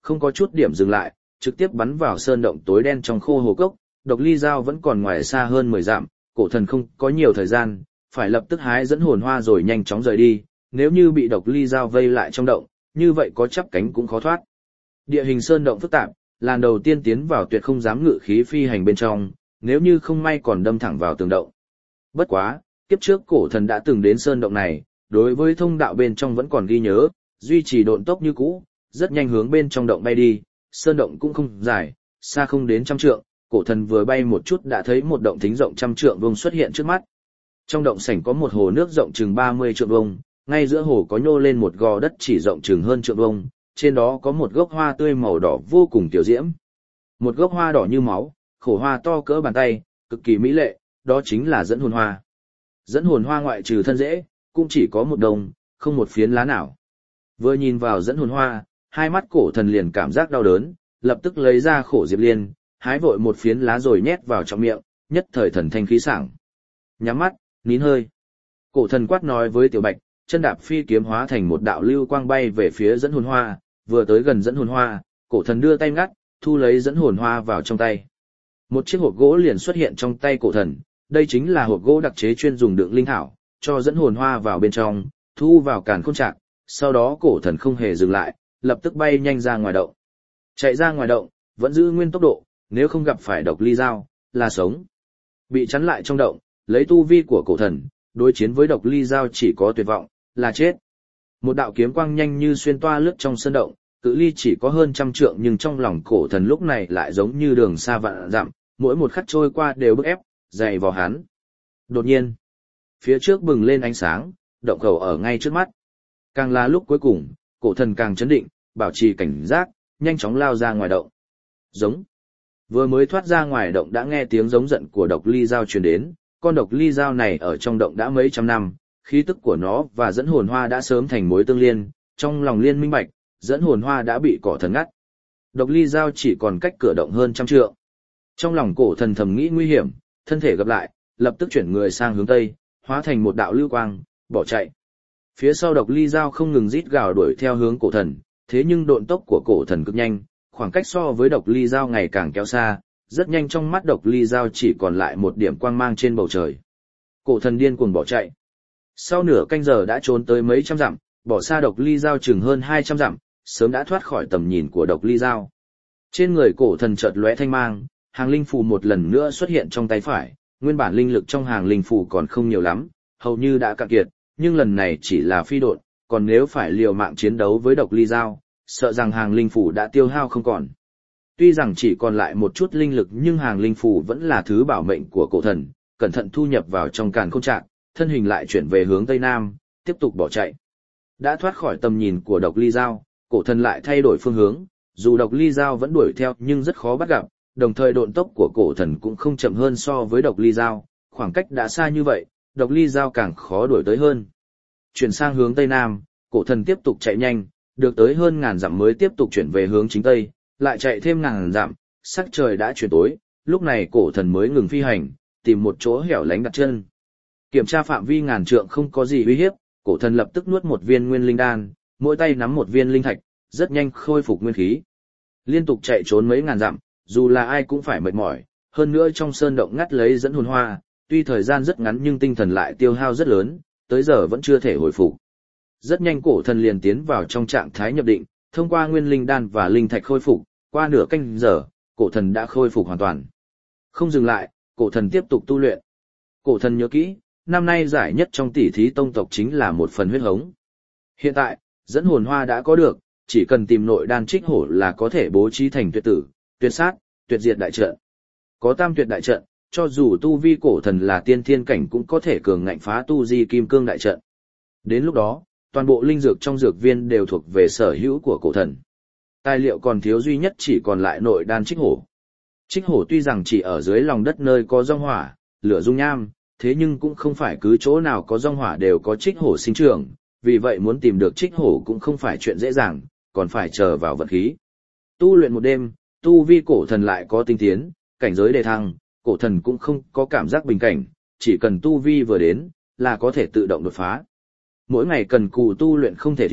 không có chút điểm dừng lại, trực tiếp bắn vào sơn động tối đen trong khô hồ cốc, độc ly dao vẫn còn ngoài xa hơn mười dặm, cổ thần không có nhiều thời gian, phải lập tức hái dẫn hồn hoa rồi nhanh chóng rời đi, nếu như bị độc ly dao vây lại trong động, như vậy có chắp cánh cũng khó thoát. Địa hình sơn động phức tạp, làn đầu tiên tiến vào tuyệt không dám ngự khí phi hành bên trong, nếu như không may còn đâm thẳng vào tường động. Bất quá, kiếp trước cổ thần đã từng đến sơn động này, đối với thông đạo bên trong vẫn còn ghi nhớ, duy trì độn tốc như cũ, rất nhanh hướng bên trong động bay đi, sơn động cũng không dài, xa không đến trăm trượng, cổ thần vừa bay một chút đã thấy một động thính rộng trăm trượng vuông xuất hiện trước mắt. Trong động sảnh có một hồ nước rộng chừng ba mươi trượng vuông, ngay giữa hồ có nhô lên một gò đất chỉ rộng chừng hơn trượng vuông, trên đó có một gốc hoa tươi màu đỏ vô cùng tiểu diễm. Một gốc hoa đỏ như máu, khổ hoa to cỡ bàn tay, cực kỳ mỹ lệ, đó chính là dẫn hồn hoa. Dẫn hồn hoa ngoại trừ thân rễ, cũng chỉ có một đồng, không một phiến lá nào. Vừa nhìn vào dẫn hồn hoa, hai mắt cổ thần liền cảm giác đau đớn, lập tức lấy ra khổ diệp liên, hái vội một phiến lá rồi nhét vào trong miệng, nhất thời thần thanh khí sảng. Nhắm mắt, nín hơi. Cổ thần quát nói với Tiểu Bạch, chân đạp phi kiếm hóa thành một đạo lưu quang bay về phía dẫn hồn hoa, vừa tới gần dẫn hồn hoa, cổ thần đưa tay ngắt, thu lấy dẫn hồn hoa vào trong tay. Một chiếc hộp gỗ liền xuất hiện trong tay cổ thần, đây chính là hộp gỗ đặc chế chuyên dùng đựng linh thảo, cho dẫn hồn hoa vào bên trong, thu vào càn khôn trạc, sau đó cổ thần không hề dừng lại, lập tức bay nhanh ra ngoài động. Chạy ra ngoài động, vẫn giữ nguyên tốc độ, nếu không gặp phải độc ly dao, là sống. Bị chắn lại trong động, lấy tu vi của cổ thần, đối chiến với độc ly dao chỉ có tuyệt vọng, là chết. Một đạo kiếm quang nhanh như xuyên toa lướt trong sơn động, cự ly chỉ có hơn trăm trượng nhưng trong lòng cổ thần lúc này lại giống như đường xa vạn dặm, mỗi một khắc trôi qua đều bức ép, dày vào hắn. Đột nhiên, phía trước bừng lên ánh sáng, động khẩu ở ngay trước mắt. Càng là lúc cuối cùng, cổ thần càng chấn định, bảo trì cảnh giác, nhanh chóng lao ra ngoài động. Giống. Vừa mới thoát ra ngoài động đã nghe tiếng giống giận của độc ly dao truyền đến, con độc ly dao này ở trong động đã mấy trăm năm, khí tức của nó và dẫn hồn hoa đã sớm thành mối tương liên, trong lòng liên minh bạch, dẫn hồn hoa đã bị cỏ thần ngắt. Độc ly dao chỉ còn cách cửa động hơn trăm trượng. Trong lòng cổ thần thầm nghĩ nguy hiểm, thân thể gặp lại, lập tức chuyển người sang hướng tây, hóa thành một đạo lưu quang, bỏ chạy. Phía sau độc ly dao không ngừng rít gào đuổi theo hướng cổ thần, thế nhưng độn tốc của cổ thần cực nhanh, khoảng cách so với độc ly dao ngày càng kéo xa, rất nhanh trong mắt độc ly dao chỉ còn lại một điểm quang mang trên bầu trời. Cổ thần điên cuồng bỏ chạy. Sau nửa canh giờ đã trốn tới mấy trăm dặm, bỏ xa độc ly dao chừng hơn hai trăm dặm, sớm đã thoát khỏi tầm nhìn của độc ly dao. Trên người cổ thần chợt lóe thanh mang, hàng linh phù một lần nữa xuất hiện trong tay phải, nguyên bản linh lực trong hàng linh phù còn không nhiều lắm, hầu như đã cạn kiệt, nhưng lần này chỉ là phi độn, còn nếu phải liều mạng chiến đấu với độc ly dao, sợ rằng hàng linh phù đã tiêu hao không còn. Tuy rằng chỉ còn lại một chút linh lực nhưng hàng linh phù vẫn là thứ bảo mệnh của cổ thần, cẩn thận thu nhập vào trong càn khôn trạc, thân hình lại chuyển về hướng tây nam, tiếp tục bỏ chạy. Đã thoát khỏi tầm nhìn của độc ly dao, cổ thần lại thay đổi phương hướng, dù độc ly dao vẫn đuổi theo nhưng rất khó bắt gặp, đồng thời độn tốc của cổ thần cũng không chậm hơn so với độc ly dao, khoảng cách đã xa như vậy, độc ly dao càng khó đuổi tới hơn. Chuyển sang hướng tây nam, cổ thần tiếp tục chạy nhanh, được tới hơn ngàn dặm mới tiếp tục chuyển về hướng chính tây, lại chạy thêm ngàn dặm, sắc trời đã chuyển tối, lúc này cổ thần mới ngừng phi hành, tìm một chỗ hẻo lánh đặt chân. Kiểm tra phạm vi ngàn trượng không có gì uy hiếp, cổ thần lập tức nuốt một viên nguyên linh đan, mỗi tay nắm một viên linh thạch, rất nhanh khôi phục nguyên khí. Liên tục chạy trốn mấy ngàn dặm, dù là ai cũng phải mệt mỏi, hơn nữa trong sơn động ngắt lấy dẫn hồn hoa, tuy thời gian rất ngắn nhưng tinh thần lại tiêu hao rất lớn, tới giờ vẫn chưa thể hồi phục. Rất nhanh cổ thần liền tiến vào trong trạng thái nhập định, thông qua nguyên linh đan và linh thạch khôi phục, qua nửa canh giờ, cổ thần đã khôi phục hoàn toàn. Không dừng lại, cổ thần tiếp tục tu luyện. Cổ thần nhớ kỹ, năm nay giải nhất trong tỷ thí tông tộc chính là một phần huyết hống. Hiện tại, dẫn hồn hoa đã có được, chỉ cần tìm nội đan trích hổ là có thể bố trí thành tuyệt tử, tuyệt sát, tuyệt diệt đại trận. Có tam tuyệt đại trận, cho dù tu vi cổ thần là tiên thiên cảnh cũng có thể cường ngạnh phá tu di kim cương đại trận. Đến lúc đó, toàn bộ linh dược trong dược viên đều thuộc về sở hữu của cổ thần. Tài liệu còn thiếu duy nhất chỉ còn lại nội đan trích hổ. Trích hổ tuy rằng chỉ ở dưới lòng đất nơi có giông hỏa, lửa dung nham, thế nhưng cũng không phải cứ chỗ nào có giông hỏa đều có trích hổ sinh trưởng, vì vậy muốn tìm được trích hổ cũng không phải chuyện dễ dàng, còn phải chờ vào vận khí. Tu luyện một đêm, tu vi cổ thần lại có tinh tiến, cảnh giới đề thăng, cổ thần cũng không có cảm giác bình cảnh, chỉ cần tu vi vừa đến, là có thể tự động đột phá. Mỗi ngày cần cù tu luyện không thể thiếu,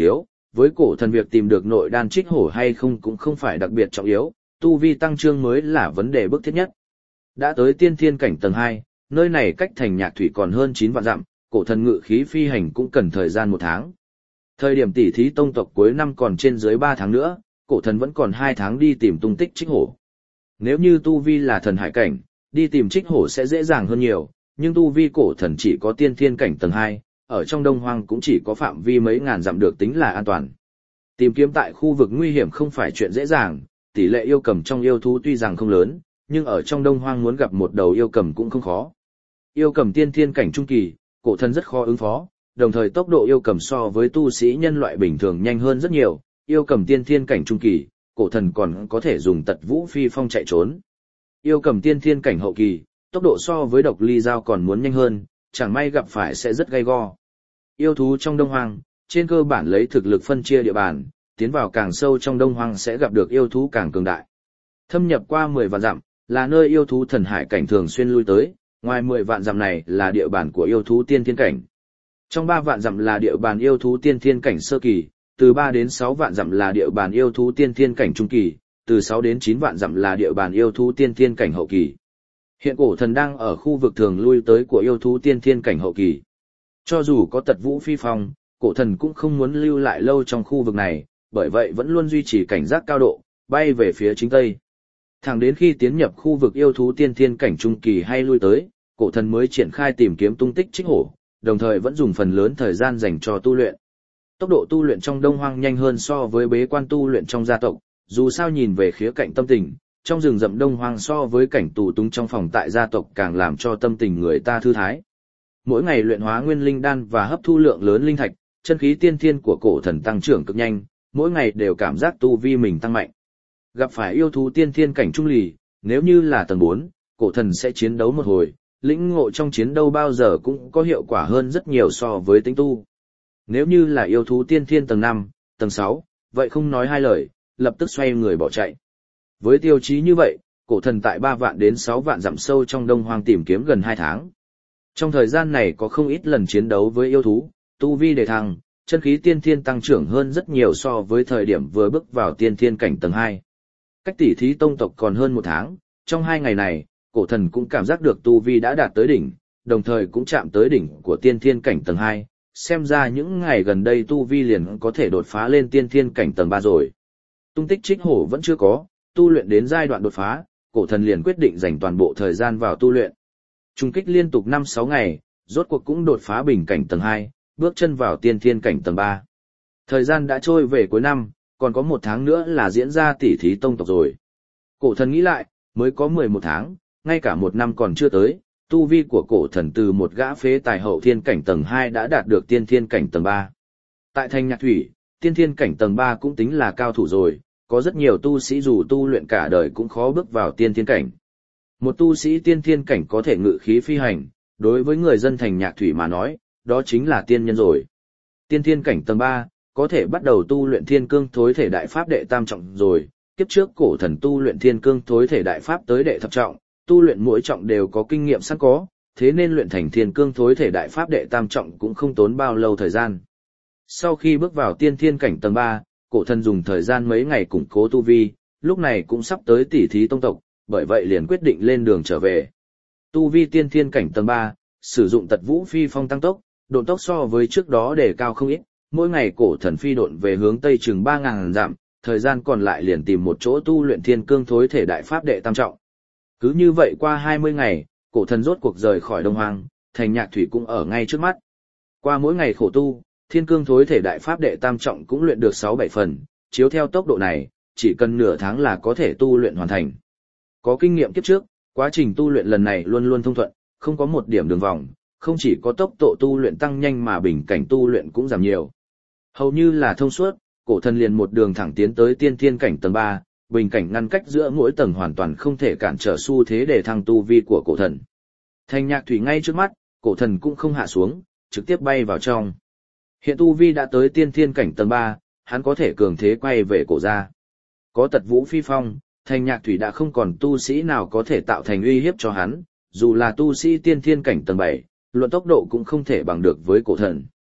với cổ thần việc tìm được nội đan trích hổ hay không cũng không phải đặc biệt trọng yếu, tu vi tăng trương mới là vấn đề bức thiết nhất. Đã tới tiên thiên cảnh tầng hai, nơi này cách thành Nhạc Thủy còn hơn chín vạn dặm, cổ thần ngự khí phi hành cũng cần thời gian một tháng. Thời điểm tỷ thí tông tộc cuối năm còn trên dưới ba tháng nữa, cổ thần vẫn còn hai tháng đi tìm tung tích trích hổ. Nếu như tu vi là thần hải cảnh, đi tìm trích hổ sẽ dễ dàng hơn nhiều, nhưng tu vi cổ thần chỉ có tiên thiên cảnh tầng hai, ở trong Đông Hoang cũng chỉ có phạm vi mấy ngàn dặm được tính là an toàn. Tìm kiếm tại khu vực nguy hiểm không phải chuyện dễ dàng, tỷ lệ yêu cầm trong yêu thú tuy rằng không lớn, nhưng ở trong Đông Hoang muốn gặp một đầu yêu cầm cũng không khó. Yêu cầm tiên thiên cảnh trung kỳ, cổ thần rất khó ứng phó, đồng thời tốc độ yêu cầm so với tu sĩ nhân loại bình thường nhanh hơn rất nhiều, yêu cầm tiên thiên cảnh trung kỳ, cổ thần còn có thể dùng tật vũ phi phong chạy trốn. Yêu cầm tiên thiên cảnh hậu kỳ, tốc độ so với độc ly dao còn muốn nhanh hơn, chẳng may gặp phải sẽ rất gay go. Yêu thú trong Đông Hoang, trên cơ bản lấy thực lực phân chia địa bàn, tiến vào càng sâu trong Đông Hoang sẽ gặp được yêu thú càng cường đại. Thâm nhập qua mười vạn dặm, là nơi yêu thú thần hải cảnh thường xuyên lui tới, ngoài mười vạn dặm này là địa bàn của yêu thú tiên thiên cảnh. Trong ba vạn dặm là địa bàn yêu thú tiên thiên cảnh sơ kỳ, từ ba đến sáu vạn dặm là địa bàn yêu thú tiên thiên cảnh trung kỳ, từ sáu đến chín vạn dặm là địa bàn yêu thú tiên thiên cảnh hậu kỳ. Hiện cổ thần đang ở khu vực thường lui tới của yêu thú tiên thiên cảnh hậu kỳ. Cho dù có tật vũ phi phong, cổ thần cũng không muốn lưu lại lâu trong khu vực này, bởi vậy vẫn luôn duy trì cảnh giác cao độ, bay về phía chính tây. Thẳng đến khi tiến nhập khu vực yêu thú tiên thiên cảnh trung kỳ hay lui tới, cổ thần mới triển khai tìm kiếm tung tích trích hổ, đồng thời vẫn dùng phần lớn thời gian dành cho tu luyện. Tốc độ tu luyện trong Đông Hoang nhanh hơn so với bế quan tu luyện trong gia tộc, dù sao nhìn về khía cạnh tâm tình, trong rừng rậm Đông Hoang so với cảnh tù túng trong phòng tại gia tộc càng làm cho tâm tình người ta thư thái. Mỗi ngày luyện hóa nguyên linh đan và hấp thu lượng lớn linh thạch, chân khí tiên thiên của cổ thần tăng trưởng cực nhanh, mỗi ngày đều cảm giác tu vi mình tăng mạnh. Gặp phải yêu thú tiên thiên cảnh trung lì, nếu như là tầng bốn, cổ thần sẽ chiến đấu một hồi, lĩnh ngộ trong chiến đấu bao giờ cũng có hiệu quả hơn rất nhiều so với tính tu. Nếu như là yêu thú tiên thiên tầng năm, tầng sáu, vậy không nói hai lời, lập tức xoay người bỏ chạy. Với tiêu chí như vậy, cổ thần tại ba vạn đến sáu vạn dặm sâu trong Đông Hoang tìm kiếm gần hai tháng. Trong thời gian này có không ít lần chiến đấu với yêu thú, tu vi đề thăng, chân khí tiên thiên tăng trưởng hơn rất nhiều so với thời điểm vừa bước vào tiên thiên cảnh tầng hai. Cách tỷ thí tông tộc còn hơn một tháng, trong hai ngày này, cổ thần cũng cảm giác được tu vi đã đạt tới đỉnh, đồng thời cũng chạm tới đỉnh của tiên thiên cảnh tầng hai, xem ra những ngày gần đây tu vi liền có thể đột phá lên tiên thiên cảnh tầng ba rồi. Tung tích trích hổ vẫn chưa có, tu luyện đến giai đoạn đột phá, cổ thần liền quyết định dành toàn bộ thời gian vào tu luyện. Trung kích liên tục năm sáu ngày, rốt cuộc cũng đột phá bình cảnh tầng hai, bước chân vào tiên thiên cảnh tầng ba. Thời gian đã trôi về cuối năm, còn có một tháng nữa là diễn ra tỷ thí tông tộc rồi. Cổ thần nghĩ lại, mới có mười một tháng, ngay cả một năm còn chưa tới, tu vi của cổ thần từ một gã phế tài hậu thiên cảnh tầng hai đã đạt được tiên thiên cảnh tầng ba. Tại thành Nhạc Thủy, tiên thiên cảnh tầng ba cũng tính là cao thủ rồi, có rất nhiều tu sĩ dù tu luyện cả đời cũng khó bước vào tiên thiên cảnh. Một tu sĩ tiên thiên cảnh có thể ngự khí phi hành, đối với người dân thành Nhạc Thủy mà nói, đó chính là tiên nhân rồi. Tiên thiên cảnh tầng ba, có thể bắt đầu tu luyện thiên cương thối thể đại pháp đệ tam trọng rồi, kiếp trước cổ thần tu luyện thiên cương thối thể đại pháp tới đệ thập trọng, tu luyện mỗi trọng đều có kinh nghiệm sẵn có, thế nên luyện thành thiên cương thối thể đại pháp đệ tam trọng cũng không tốn bao lâu thời gian. Sau khi bước vào tiên thiên cảnh tầng ba, cổ thần dùng thời gian mấy ngày củng cố tu vi, lúc này cũng sắp tới tỷ thí tông tộc, bởi vậy liền quyết định lên đường trở về. Tu vi tiên thiên cảnh tầng ba, sử dụng tật vũ phi phong tăng tốc, độn tốc so với trước đó đề cao không ít, mỗi ngày cổ thần phi độn về hướng tây chừng ba ngàn dặm, thời gian còn lại liền tìm một chỗ tu luyện thiên cương thối thể đại pháp đệ tam trọng. Cứ như vậy qua hai mươi ngày, cổ thần rốt cuộc rời khỏi Đông Hoang, thành Nhạc Thủy cũng ở ngay trước mắt. Qua mỗi ngày khổ tu, thiên cương thối thể đại pháp đệ tam trọng cũng luyện được sáu bảy phần, chiếu theo tốc độ này, chỉ cần nửa tháng là có thể tu luyện hoàn thành. Có kinh nghiệm kiếp trước, quá trình tu luyện lần này luôn luôn thông thuận, không có một điểm đường vòng, không chỉ có tốc độ tu luyện tăng nhanh mà bình cảnh tu luyện cũng giảm nhiều. Hầu như là thông suốt, cổ thần liền một đường thẳng tiến tới tiên thiên cảnh tầng ba, bình cảnh ngăn cách giữa mỗi tầng hoàn toàn không thể cản trở xu thế để thăng tu vi của cổ thần. Thành Nhạc Thủy ngay trước mắt, cổ thần cũng không hạ xuống, trực tiếp bay vào trong. Hiện tu vi đã tới tiên thiên cảnh tầng ba, hắn có thể cường thế quay về cổ gia. Có tật vũ phi phong, Thành Nhạc Thủy đã không còn tu sĩ nào có thể tạo thành uy hiếp cho hắn, dù là tu sĩ tiên thiên cảnh tầng bảy, luận tốc độ cũng không thể bằng được với cổ thần.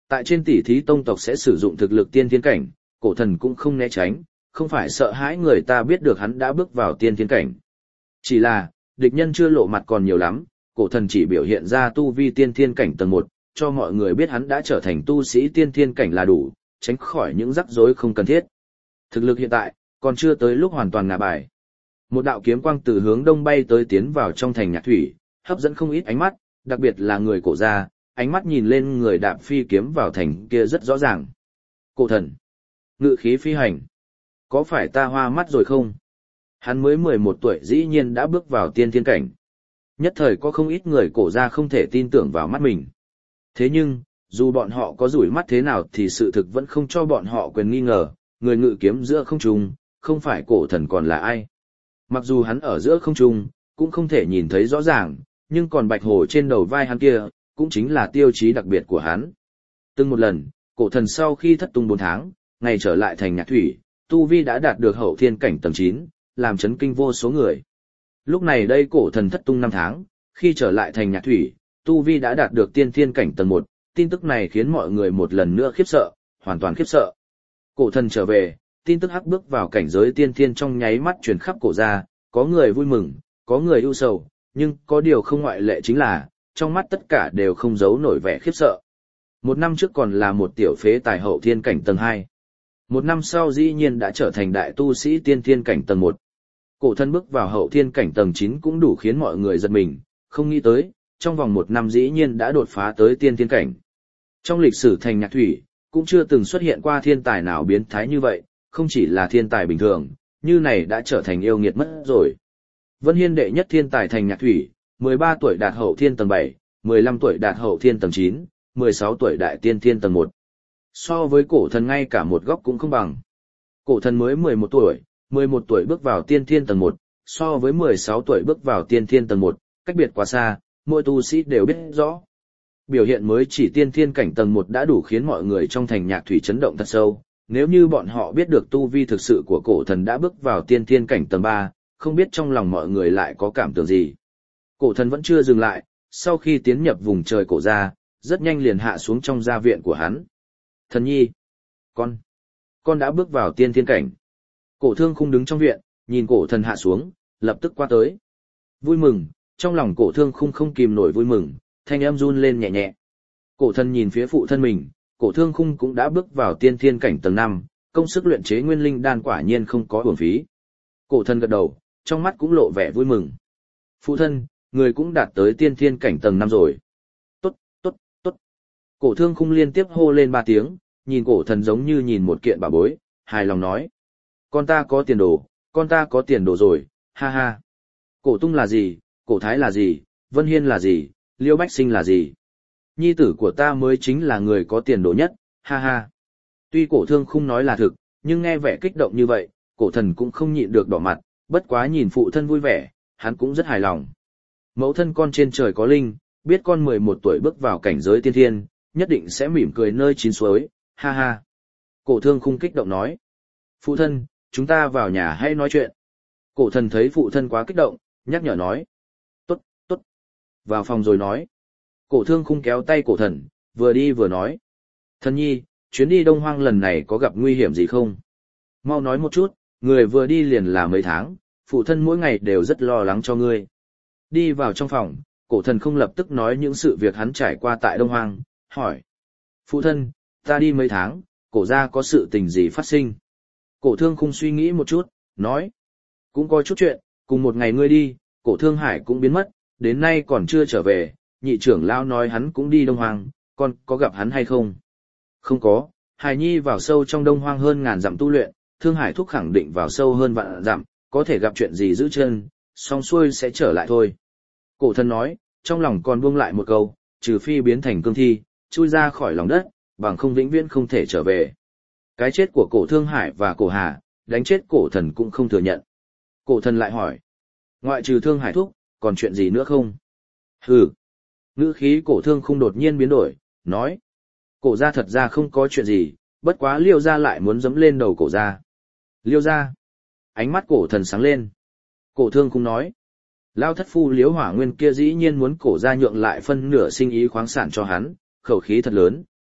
Tại trên tỷ thí tông tộc sẽ sử dụng thực lực tiên thiên cảnh, cổ thần cũng không né tránh, không phải sợ hãi người ta biết được hắn đã bước vào tiên thiên cảnh. Chỉ là, địch nhân chưa lộ mặt còn nhiều lắm, cổ thần chỉ biểu hiện ra tu vi tiên thiên cảnh tầng một, cho mọi người biết hắn đã trở thành tu sĩ tiên thiên cảnh là đủ, tránh khỏi những rắc rối không cần thiết. Thực lực hiện tại, còn chưa tới lúc hoàn toàn ngả bài. Một đạo kiếm quang từ hướng đông bay tới tiến vào trong thành Nhạc Thủy, hấp dẫn không ít ánh mắt, đặc biệt là người cổ gia, ánh mắt nhìn lên người đạp phi kiếm vào thành kia rất rõ ràng. Cổ thần, ngự khí phi hành, có phải ta hoa mắt rồi không? Hắn mới mười một tuổi dĩ nhiên đã bước vào tiên thiên cảnh. Nhất thời có không ít người cổ gia không thể tin tưởng vào mắt mình. Thế nhưng, dù bọn họ có rủi mắt thế nào thì sự thực vẫn không cho bọn họ quyền nghi ngờ, người ngự kiếm giữa không trung, không phải cổ thần còn là ai. Mặc dù hắn ở giữa không trung, cũng không thể nhìn thấy rõ ràng, nhưng còn bạch hổ trên đầu vai hắn kia, cũng chính là tiêu chí đặc biệt của hắn. Từng một lần, cổ thần sau khi thất tung bốn tháng, ngày trở lại thành Nhạc Thủy, tu vi đã đạt được hậu thiên cảnh tầng chín, làm chấn kinh vô số người. Lúc này đây cổ thần thất tung năm tháng, khi trở lại thành Nhạc Thủy, tu vi đã đạt được tiên thiên cảnh tầng một, tin tức này khiến mọi người một lần nữa khiếp sợ, hoàn toàn khiếp sợ. Cổ thần trở về, tin tức hắc bước vào cảnh giới tiên thiên trong nháy mắt truyền khắp cổ gia, có người vui mừng, có người ưu sầu, nhưng có điều không ngoại lệ chính là, trong mắt tất cả đều không giấu nổi vẻ khiếp sợ. Một năm trước còn là một tiểu phế tài hậu thiên cảnh tầng hai. Một năm sau dĩ nhiên đã trở thành đại tu sĩ tiên thiên cảnh tầng một. Cổ thần bước vào hậu thiên cảnh tầng chín cũng đủ khiến mọi người giật mình, không nghĩ tới, trong vòng một năm dĩ nhiên đã đột phá tới tiên thiên cảnh. Trong lịch sử thành Nhạc Thủy, cũng chưa từng xuất hiện qua thiên tài nào biến thái như vậy, không chỉ là thiên tài bình thường, như này đã trở thành yêu nghiệt mất rồi. Vân Hiên đệ nhất thiên tài thành Nhạc Thủy, mười ba tuổi đạt hậu thiên tầng bảy, mười lăm tuổi đạt hậu thiên tầng chín, mười sáu tuổi đại tiên thiên tầng một. So với cổ thần ngay cả một góc cũng không bằng. Cổ thần mới mười một tuổi, mười một tuổi bước vào tiên thiên tầng một, so với mười sáu tuổi bước vào tiên thiên tầng một, cách biệt quá xa, mỗi tu sĩ đều biết rõ. Biểu hiện mới chỉ tiên thiên cảnh tầng một đã đủ khiến mọi người trong thành Nhạc Thủy chấn động thật sâu, nếu như bọn họ biết được tu vi thực sự của cổ thần đã bước vào tiên thiên cảnh tầng ba, không biết trong lòng mọi người lại có cảm tưởng gì. Cổ thần vẫn chưa dừng lại, sau khi tiến nhập vùng trời cổ gia, rất nhanh liền hạ xuống trong gia viện của hắn. Thần nhi, con, con đã bước vào tiên thiên cảnh. Cổ thương khung đứng trong viện, nhìn cổ thần hạ xuống, lập tức qua tới. Vui mừng, trong lòng cổ thương khung không kìm nổi vui mừng, thanh âm run lên nhẹ nhẹ. Cổ thần nhìn phía phụ thân mình, cổ thương khung cũng đã bước vào tiên thiên cảnh tầng năm, công sức luyện chế nguyên linh đan quả nhiên không có uổng phí. Cổ thần gật đầu, trong mắt cũng lộ vẻ vui mừng. Phụ thân, người cũng đạt tới tiên thiên cảnh tầng năm rồi. Tốt, tốt, tốt. Cổ thương khung liên tiếp hô lên ba tiếng, nhìn cổ thần giống như nhìn một kiện bảo bối, hài lòng nói. Con ta có tiền đồ, con ta có tiền đồ rồi, ha ha. Cổ tung là gì, cổ thái là gì, Vân Hiên là gì, Liêu Bách Sinh là gì. Nhi tử của ta mới chính là người có tiền đồ nhất, ha ha. Tuy cổ thương khung nói là thực, nhưng nghe vẻ kích động như vậy, cổ thần cũng không nhịn được đỏ mặt, bất quá nhìn phụ thân vui vẻ, hắn cũng rất hài lòng. Mẫu thân con trên trời có linh, biết con mười một tuổi bước vào cảnh giới tiên thiên, nhất định sẽ mỉm cười nơi chín suối, ha ha. Cổ thương khung kích động nói. Phụ thân, chúng ta vào nhà hãy nói chuyện. Cổ thần thấy phụ thân quá kích động, nhắc nhở nói. Tốt, tốt. Vào phòng rồi nói. Cổ thương khung kéo tay cổ thần, vừa đi vừa nói. Thần nhi, chuyến đi Đông Hoang lần này có gặp nguy hiểm gì không? Mau nói một chút, người vừa đi liền là mấy tháng, phụ thân mỗi ngày đều rất lo lắng cho ngươi. Đi vào trong phòng, cổ thần không lập tức nói những sự việc hắn trải qua tại Đông Hoang, hỏi. Phụ thân, ta đi mấy tháng, cổ gia có sự tình gì phát sinh? Cổ thương khung suy nghĩ một chút, nói. Cũng có chút chuyện, cùng một ngày ngươi đi, cổ thương hải cũng biến mất, đến nay còn chưa trở về, nhị trưởng lão nói hắn cũng đi Đông Hoang, con có gặp hắn hay không? Không có, Hải Nhi vào sâu trong Đông Hoang hơn ngàn dặm tu luyện, Thương Hải thúc khẳng định vào sâu hơn vạn dặm, có thể gặp chuyện gì giữ chân, xong xuôi sẽ trở lại thôi. Cổ thần nói, trong lòng còn buông lại một câu, trừ phi biến thành cương thi, chui ra khỏi lòng đất, bằng không vĩnh viễn không thể trở về. Cái chết của cổ Thương Hải và cổ Hà, đánh chết cổ thần cũng không thừa nhận. Cổ thần lại hỏi, ngoại trừ Thương Hải thúc, còn chuyện gì nữa không? Hừ. Ngữ khí cổ thương khung đột nhiên biến đổi, nói. Cổ gia thật ra không có chuyện gì, bất quá Liêu gia lại muốn dẫm lên đầu cổ gia. Liêu gia. Ánh mắt cổ thần sáng lên. Cổ thương khung nói. Lao thất phu Liễu Hỏa Nguyên kia dĩ nhiên muốn cổ gia nhượng lại phân nửa sinh ý khoáng sản cho hắn, khẩu khí thật lớn,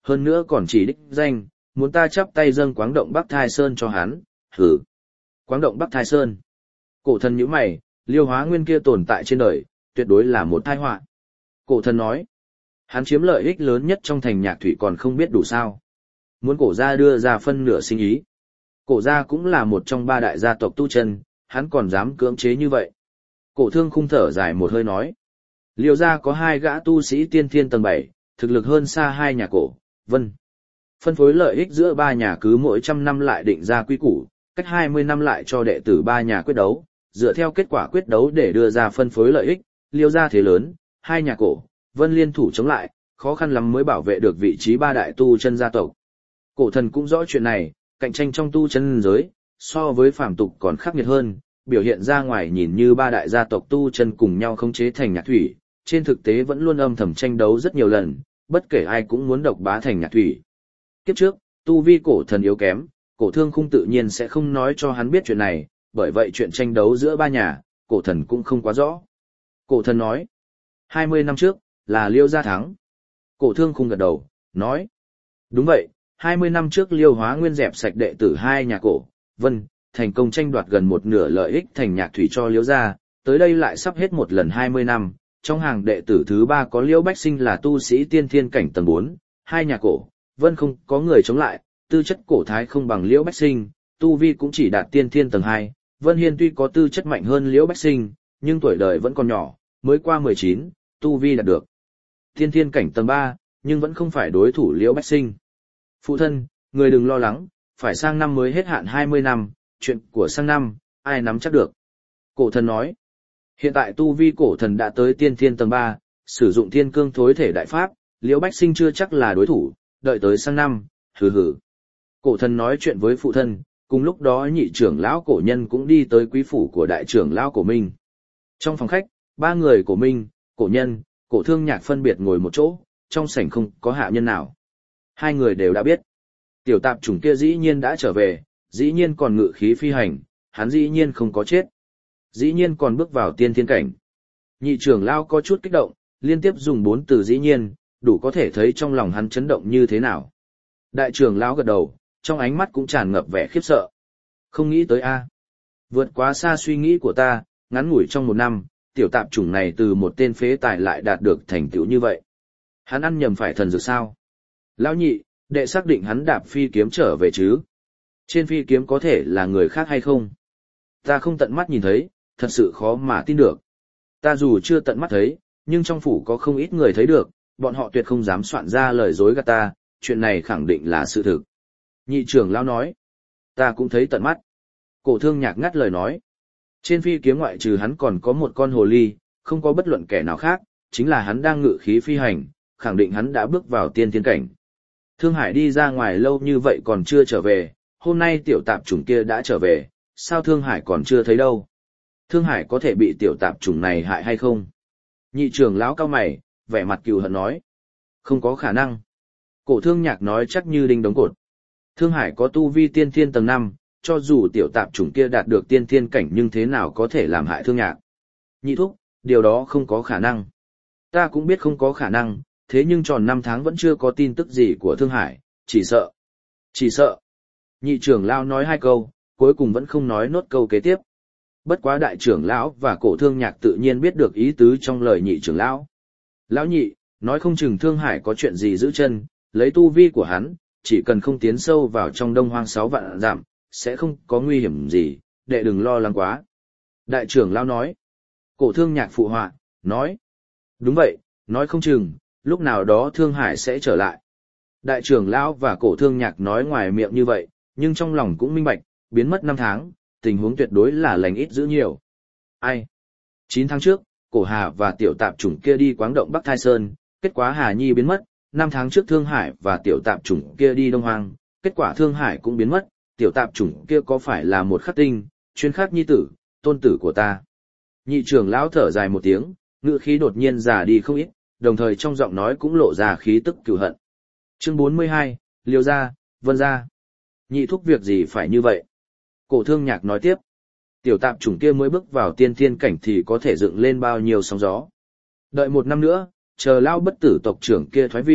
Hơn nữa còn chỉ đích danh, muốn ta chắp tay dâng Quáng Động Bắc Thai Sơn cho hắn, hử. Quáng Động Bắc Thai Sơn. Cổ thần nhíu mày, Liêu Hóa Nguyên kia tồn tại trên đời, tuyệt đối là một tai họa. Cổ thần nói, hắn chiếm lợi ích lớn nhất trong thành Nhạc Thủy còn không biết đủ sao. Muốn cổ gia đưa ra phân nửa sinh ý. Cổ gia cũng là một trong ba đại gia tộc tu chân, hắn còn dám cưỡng chế như vậy. Cổ Thương Khung thở dài một hơi nói, Liêu gia có hai gã tu sĩ tiên thiên tầng bảy, thực lực hơn xa hai nhà cổ, vân. Phân phối lợi ích giữa ba nhà cứ mỗi trăm năm lại định ra quy củ, cách hai mươi năm lại cho đệ tử ba nhà quyết đấu, dựa theo kết quả quyết đấu để đưa ra phân phối lợi ích, Liêu gia thế lớn, hai nhà cổ, vân liên thủ chống lại, khó khăn lắm mới bảo vệ được vị trí ba đại tu chân gia tộc. Cổ thần cũng rõ chuyện này, cạnh tranh trong tu chân giới, so với phàm tục còn khắc nghiệt hơn, biểu hiện ra ngoài nhìn như ba đại gia tộc tu chân cùng nhau khống chế thành Nhạc Thủy, trên thực tế vẫn luôn âm thầm tranh đấu rất nhiều lần, bất kể ai cũng muốn độc bá thành Nhạc Thủy. Kiếp trước, tu vi cổ thần yếu kém, Cổ Thương Khung tự nhiên sẽ không nói cho hắn biết chuyện này, bởi vậy chuyện tranh đấu giữa ba nhà, cổ thần cũng không quá rõ. Cổ thần nói, hai mươi năm trước, là Liêu gia thắng. Cổ Thương Khung gật đầu, nói, đúng vậy, hai mươi năm trước Liêu Hóa Nguyên dẹp sạch đệ tử hai nhà cổ, vân, thành công tranh đoạt gần một nửa lợi ích thành Nhạc Thủy cho Liêu gia, tới đây lại sắp hết một lần hai mươi năm, trong hàng đệ tử thứ ba có Liêu Bách Sinh là tu sĩ tiên thiên cảnh tầng bốn, hai nhà cổ, vân không có người chống lại, tư chất cổ thái không bằng Liễu Bách Sinh, tu vi cũng chỉ đạt tiên thiên tầng hai, Vân Hiên tuy có tư chất mạnh hơn Liễu Bách Sinh, nhưng tuổi đời vẫn còn nhỏ, mới qua mười chín, tu vi đạt được tiên thiên cảnh tầng ba, nhưng vẫn không phải đối thủ Liễu Bách Sinh. Phụ thân, người đừng lo lắng, phải sang năm mới hết hạn hai mươi năm, chuyện của sang năm, ai nắm chắc được. Cổ thần nói, hiện tại tu vi cổ thần đã tới tiên thiên tầng ba, sử dụng thiên cương thối thể đại pháp, Liễu Bách Sinh chưa chắc là đối thủ, đợi tới sang năm, hừ hừ. Cổ thần nói chuyện với phụ thân, cùng lúc đó nhị trưởng lão cổ nhân cũng đi tới quý phủ của đại trưởng lão cổ Minh. Trong phòng khách, ba người cổ Minh, cổ nhân, cổ Thương Nhạc phân biệt ngồi một chỗ, trong sảnh không có hạ nhân nào. Hai người đều đã biết. Tiểu tạp chủng kia dĩ nhiên đã trở về, dĩ nhiên còn ngự khí phi hành, hắn dĩ nhiên không có chết. Dĩ nhiên còn bước vào tiên thiên cảnh. Nhị trưởng lão có chút kích động, liên tiếp dùng bốn từ dĩ nhiên, đủ có thể thấy trong lòng hắn chấn động như thế nào. Đại trưởng lão gật đầu, trong ánh mắt cũng tràn ngập vẻ khiếp sợ. Không nghĩ tới a, vượt quá xa suy nghĩ của ta, ngắn ngủi trong một năm, tiểu tạp chủng này từ một tên phế tài lại đạt được thành tựu như vậy. Hắn ăn nhầm phải thần dược sao? Lão nhị, đệ xác định hắn đạp phi kiếm trở về chứ? Trên phi kiếm có thể là người khác hay không? Ta không tận mắt nhìn thấy, thật sự khó mà tin được. Ta dù chưa tận mắt thấy, nhưng trong phủ có không ít người thấy được, bọn họ tuyệt không dám soạn ra lời dối gạt ta, chuyện này khẳng định là sự thực. Nhị trưởng lão nói, ta cũng thấy tận mắt. Cổ Thương Nhạc ngắt lời nói, trên phi kiếm ngoại trừ hắn còn có một con hồ ly, không có bất luận kẻ nào khác, chính là hắn đang ngự khí phi hành, khẳng định hắn đã bước vào tiên thiên cảnh. Thương Hải đi ra ngoài lâu như vậy còn chưa trở về, hôm nay tiểu tạp chủng kia đã trở về, sao Thương Hải còn chưa thấy đâu? Thương Hải có thể bị tiểu tạp chủng này hại hay không? Nhị trưởng lão cao mày, vẻ mặt cừu hận nói, không có khả năng. Cổ Thương Nhạc nói chắc như đinh đóng cột. Thương Hải có tu vi tiên thiên tầng năm, cho dù tiểu tạp chủng kia đạt được tiên thiên cảnh nhưng thế nào có thể làm hại Thương Nhạc. Nhị thúc, điều đó không có khả năng. Ta cũng biết không có khả năng, thế nhưng tròn năm tháng vẫn chưa có tin tức gì của Thương Hải, chỉ sợ. Chỉ sợ. Nhị trưởng lão nói hai câu, cuối cùng vẫn không nói nốt câu kế tiếp. Bất quá đại trưởng lão và cổ Thương Nhạc tự nhiên biết được ý tứ trong lời nhị trưởng lão. Lão nhị, nói không chừng Thương Hải có chuyện gì giữ chân, lấy tu vi của hắn, chỉ cần không tiến sâu vào trong đông hoang sáu vạn dặm, sẽ không có nguy hiểm gì, đệ đừng lo lắng quá. Đại trưởng lão nói. Cổ Thương Nhạc phụ họa, nói. Đúng vậy, nói không chừng, lúc nào đó Thương Hải sẽ trở lại. Đại trưởng lão và cổ Thương Nhạc nói ngoài miệng như vậy, nhưng trong lòng cũng minh bạch, biến mất năm tháng, tình huống tuyệt đối là lành ít giữ nhiều. Ai? chín tháng trước, cổ Hà và tiểu tạp chủng kia đi Quáng Động Bắc Thai Sơn, kết quả Hà Nhi biến mất, năm tháng trước Thương Hải và tiểu tạp chủng kia đi Đông Hoang, kết quả Thương Hải cũng biến mất, tiểu tạp chủng kia có phải là một khắc tinh, chuyên khắc nhi tử, tôn tử của ta. Nhị trưởng lão thở dài một tiếng, ngữ khí đột nhiên già đi không ít, đồng thời trong giọng nói cũng lộ ra khí tức cừu hận. Chương bốn mươi hai, Liêu gia, Vân gia. Nhị thúc việc gì phải như vậy? Cổ Thương Nhạc nói tiếp. Tiểu tạp chủng kia mới bước vào tiên thiên cảnh thì có thể dựng lên bao nhiêu sóng gió. Đợi một năm nữa, chờ lao bất tử tộc trưởng kia thoái vị,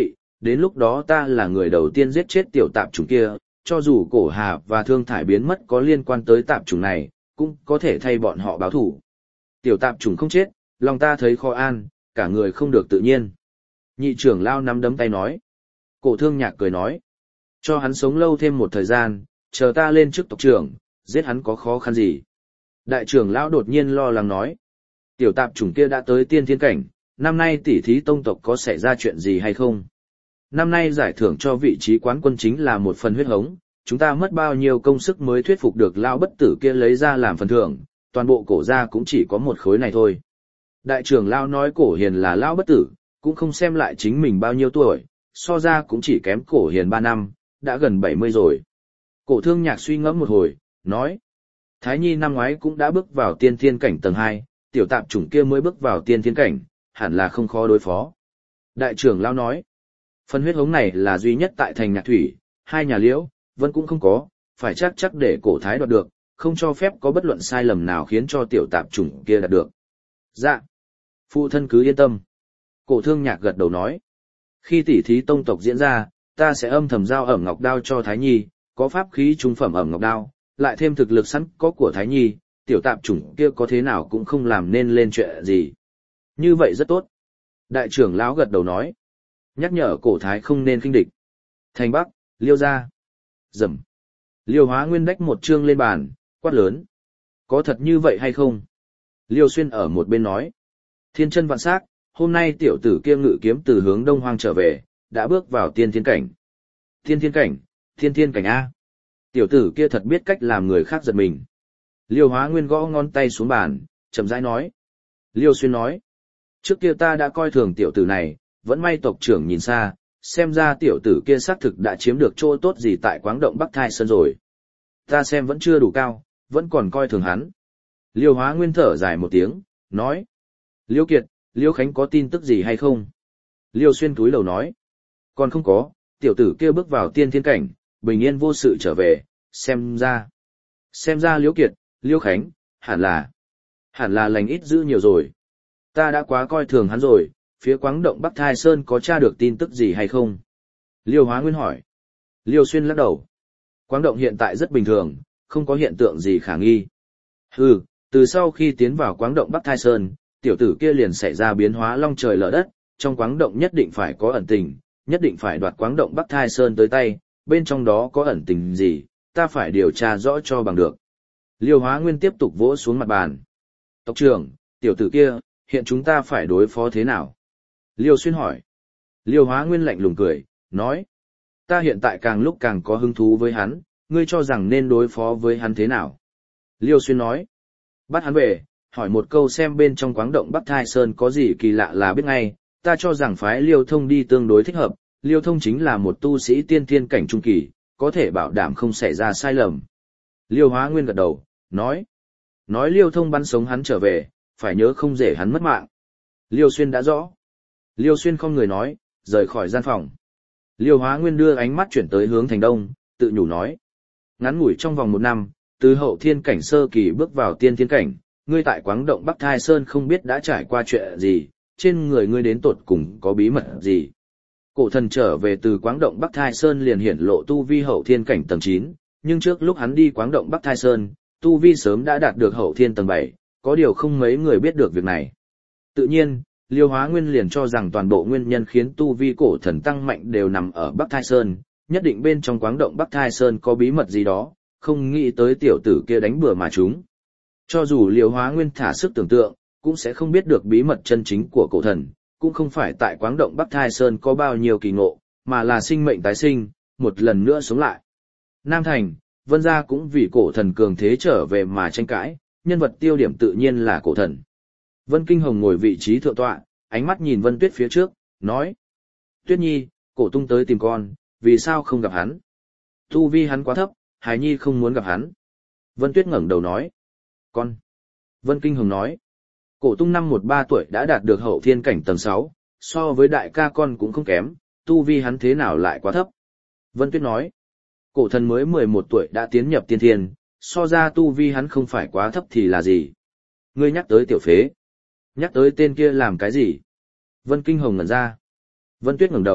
đến lúc đó ta là người đầu tiên giết chết tiểu tạp chủng kia, cho dù cổ hà và thương thải biến mất có liên quan tới tạp chủng này, cũng có thể thay bọn họ báo thủ. Tiểu tạp chủng không chết, lòng ta thấy khó an, cả người không được tự nhiên. Nhị trưởng lao nắm đấm tay nói. Cổ thương nhạc cười nói. Cho hắn sống lâu thêm một thời gian, chờ ta lên chức tộc trưởng, giết hắn có khó khăn gì. Đại trưởng lão đột nhiên lo lắng nói. Tiểu tạp chủng kia đã tới tiên thiên cảnh, năm nay tỷ thí tông tộc có xảy ra chuyện gì hay không? Năm nay giải thưởng cho vị trí quán quân chính là một phần huyết hống, chúng ta mất bao nhiêu công sức mới thuyết phục được lão bất tử kia lấy ra làm phần thưởng, toàn bộ cổ gia cũng chỉ có một khối này thôi. Đại trưởng lão nói cổ hiền là lão bất tử, cũng không xem lại chính mình bao nhiêu tuổi, so ra cũng chỉ kém cổ hiền ba năm, đã gần bảy mươi rồi. Cổ thương nhạc suy ngẫm một hồi, nói. Thái Nhi năm ngoái cũng đã bước vào tiên thiên cảnh tầng hai, tiểu tạp chủng kia mới bước vào tiên thiên cảnh, hẳn là không khó đối phó. Đại trưởng lão nói. Phần huyết hống này là duy nhất tại thành Nhạc Thủy, hai nhà Liễu, Vân cũng không có, phải chắc chắc để cổ thái đoạt được, không cho phép có bất luận sai lầm nào khiến cho tiểu tạp chủng kia đạt được. Dạ. Phụ thân cứ yên tâm. Cổ thương nhạc gật đầu nói. Khi tỷ thí tông tộc diễn ra, ta sẽ âm thầm giao ẩm ngọc đao cho Thái Nhi, có pháp khí trung phẩm ẩm ngọc đao, lại thêm thực lực sẵn có của Thái Nhi, tiểu tạp chủng kia có thế nào cũng không làm nên lên chuyện gì. Như vậy rất tốt. Đại trưởng lão gật đầu nói. Nhắc nhở cổ thái không nên khinh địch. Thành Bắc, Liêu gia. Dầm. Liêu Hóa Nguyên đách một chương lên bàn, quát lớn. Có thật như vậy hay không? Liêu Xuyên ở một bên nói. Thiên chân vạn sắc, hôm nay tiểu tử kia ngự kiếm từ hướng đông hoang trở về, đã bước vào tiên thiên cảnh. Tiên thiên cảnh, thiên thiên cảnh A. Tiểu tử kia thật biết cách làm người khác giật mình. Liêu Hóa Nguyên gõ ngón tay xuống bàn, chậm rãi nói. Liêu Xuyên nói. Trước kia ta đã coi thường tiểu tử này, vẫn may tộc trưởng nhìn xa, xem ra tiểu tử kia xác thực đã chiếm được chỗ tốt gì tại quáng động Bắc Thai Sơn rồi. Ta xem vẫn chưa đủ cao, vẫn còn coi thường hắn. Liêu Hóa Nguyên thở dài một tiếng, nói. Liêu Kiệt, Liêu Khánh có tin tức gì hay không? Liêu Xuyên túi lầu nói. Còn không có, tiểu tử kia bước vào tiên thiên cảnh, bình yên vô sự trở về, xem ra. Xem ra Liêu Kiệt, Liêu Khánh, hẳn là. Hẳn là lành ít dữ nhiều rồi. Ta đã quá coi thường hắn rồi, phía quáng động Bắc Thai Sơn có tra được tin tức gì hay không? Liêu Hóa Nguyên hỏi. Liêu Xuyên lắc đầu. Quáng động hiện tại rất bình thường, không có hiện tượng gì khả nghi. Hừ, từ sau khi tiến vào quáng động Bắc Thai Sơn, tiểu tử kia liền xảy ra biến hóa long trời lở đất, trong quáng động nhất định phải có ẩn tình, nhất định phải đoạt quáng động Bắc Thai Sơn tới tay, bên trong đó có ẩn tình gì, ta phải điều tra rõ cho bằng được. Liêu Hóa Nguyên tiếp tục vỗ xuống mặt bàn. Tộc trưởng, tiểu tử kia, hiện chúng ta phải đối phó thế nào? Liêu Xuyên hỏi. Liêu Hóa Nguyên lạnh lùng cười, nói. Ta hiện tại càng lúc càng có hứng thú với hắn, ngươi cho rằng nên đối phó với hắn thế nào? Liêu Xuyên nói. Bắt hắn về, hỏi một câu xem bên trong quáng động Bắc Thai Sơn có gì kỳ lạ là biết ngay, ta cho rằng phái Liêu Thông đi tương đối thích hợp, Liêu Thông chính là một tu sĩ tiên thiên cảnh trung kỳ, có thể bảo đảm không xảy ra sai lầm. Liêu Hóa Nguyên gật đầu, nói. Nói Liêu Thông bắn sống hắn trở về, phải nhớ không để hắn mất mạng. Liêu Xuyên đã rõ. Liêu Xuyên không người nói, rời khỏi gian phòng. Liêu Hóa Nguyên đưa ánh mắt chuyển tới hướng thành đông, tự nhủ nói. Ngắn ngủi trong vòng một năm, từ hậu thiên cảnh sơ kỳ bước vào tiên thiên cảnh, ngươi tại quáng động Bắc Thai Sơn không biết đã trải qua chuyện gì, trên người ngươi đến tột cùng có bí mật gì. Cổ thần trở về từ quáng động Bắc Thai Sơn liền hiển lộ tu vi hậu thiên cảnh tầng chín, nhưng trước lúc hắn đi quáng động Bắc Thai Sơn, tu vi sớm đã đạt được hậu thiên tầng bảy, có điều không mấy người biết được việc này. Tự nhiên, Liêu Hóa Nguyên liền cho rằng toàn bộ nguyên nhân khiến tu vi cổ thần tăng mạnh đều nằm ở Bắc Thai Sơn, nhất định bên trong quáng động Bắc Thai Sơn có bí mật gì đó, không nghĩ tới tiểu tử kia đánh bừa mà chúng. Cho dù Liêu Hóa Nguyên thả sức tưởng tượng, cũng sẽ không biết được bí mật chân chính của cổ thần, cũng không phải tại quáng động Bắc Thai Sơn có bao nhiêu kỳ ngộ, mà là sinh mệnh tái sinh, một lần nữa sống lại. Nam Thành, Vân gia cũng vì cổ thần cường thế trở về mà tranh cãi, nhân vật tiêu điểm tự nhiên là cổ thần. Vân Kinh Hồng ngồi vị trí thượng tọa, ánh mắt nhìn Vân Tuyết phía trước, nói. Tuyết Nhi, cổ tung tới tìm con, vì sao không gặp hắn? Tu vi hắn quá thấp, Hải Nhi không muốn gặp hắn. Vân Tuyết ngẩng đầu nói. Con. Vân Kinh Hồng nói. Cổ tung năm một ba tuổi đã đạt được hậu thiên cảnh tầng sáu, so với đại ca con cũng không kém, tu vi hắn thế nào lại quá thấp? Vân Tuyết nói. Cổ thần mới mười một tuổi đã tiến nhập tiên thiên, so ra tu vi hắn không phải quá thấp thì là gì? Ngươi nhắc tới tiểu phế. Nhắc tới tên kia làm cái gì? Vân Kinh Hồng ngẩn ra. Vân Tuyết ngẩng đầu,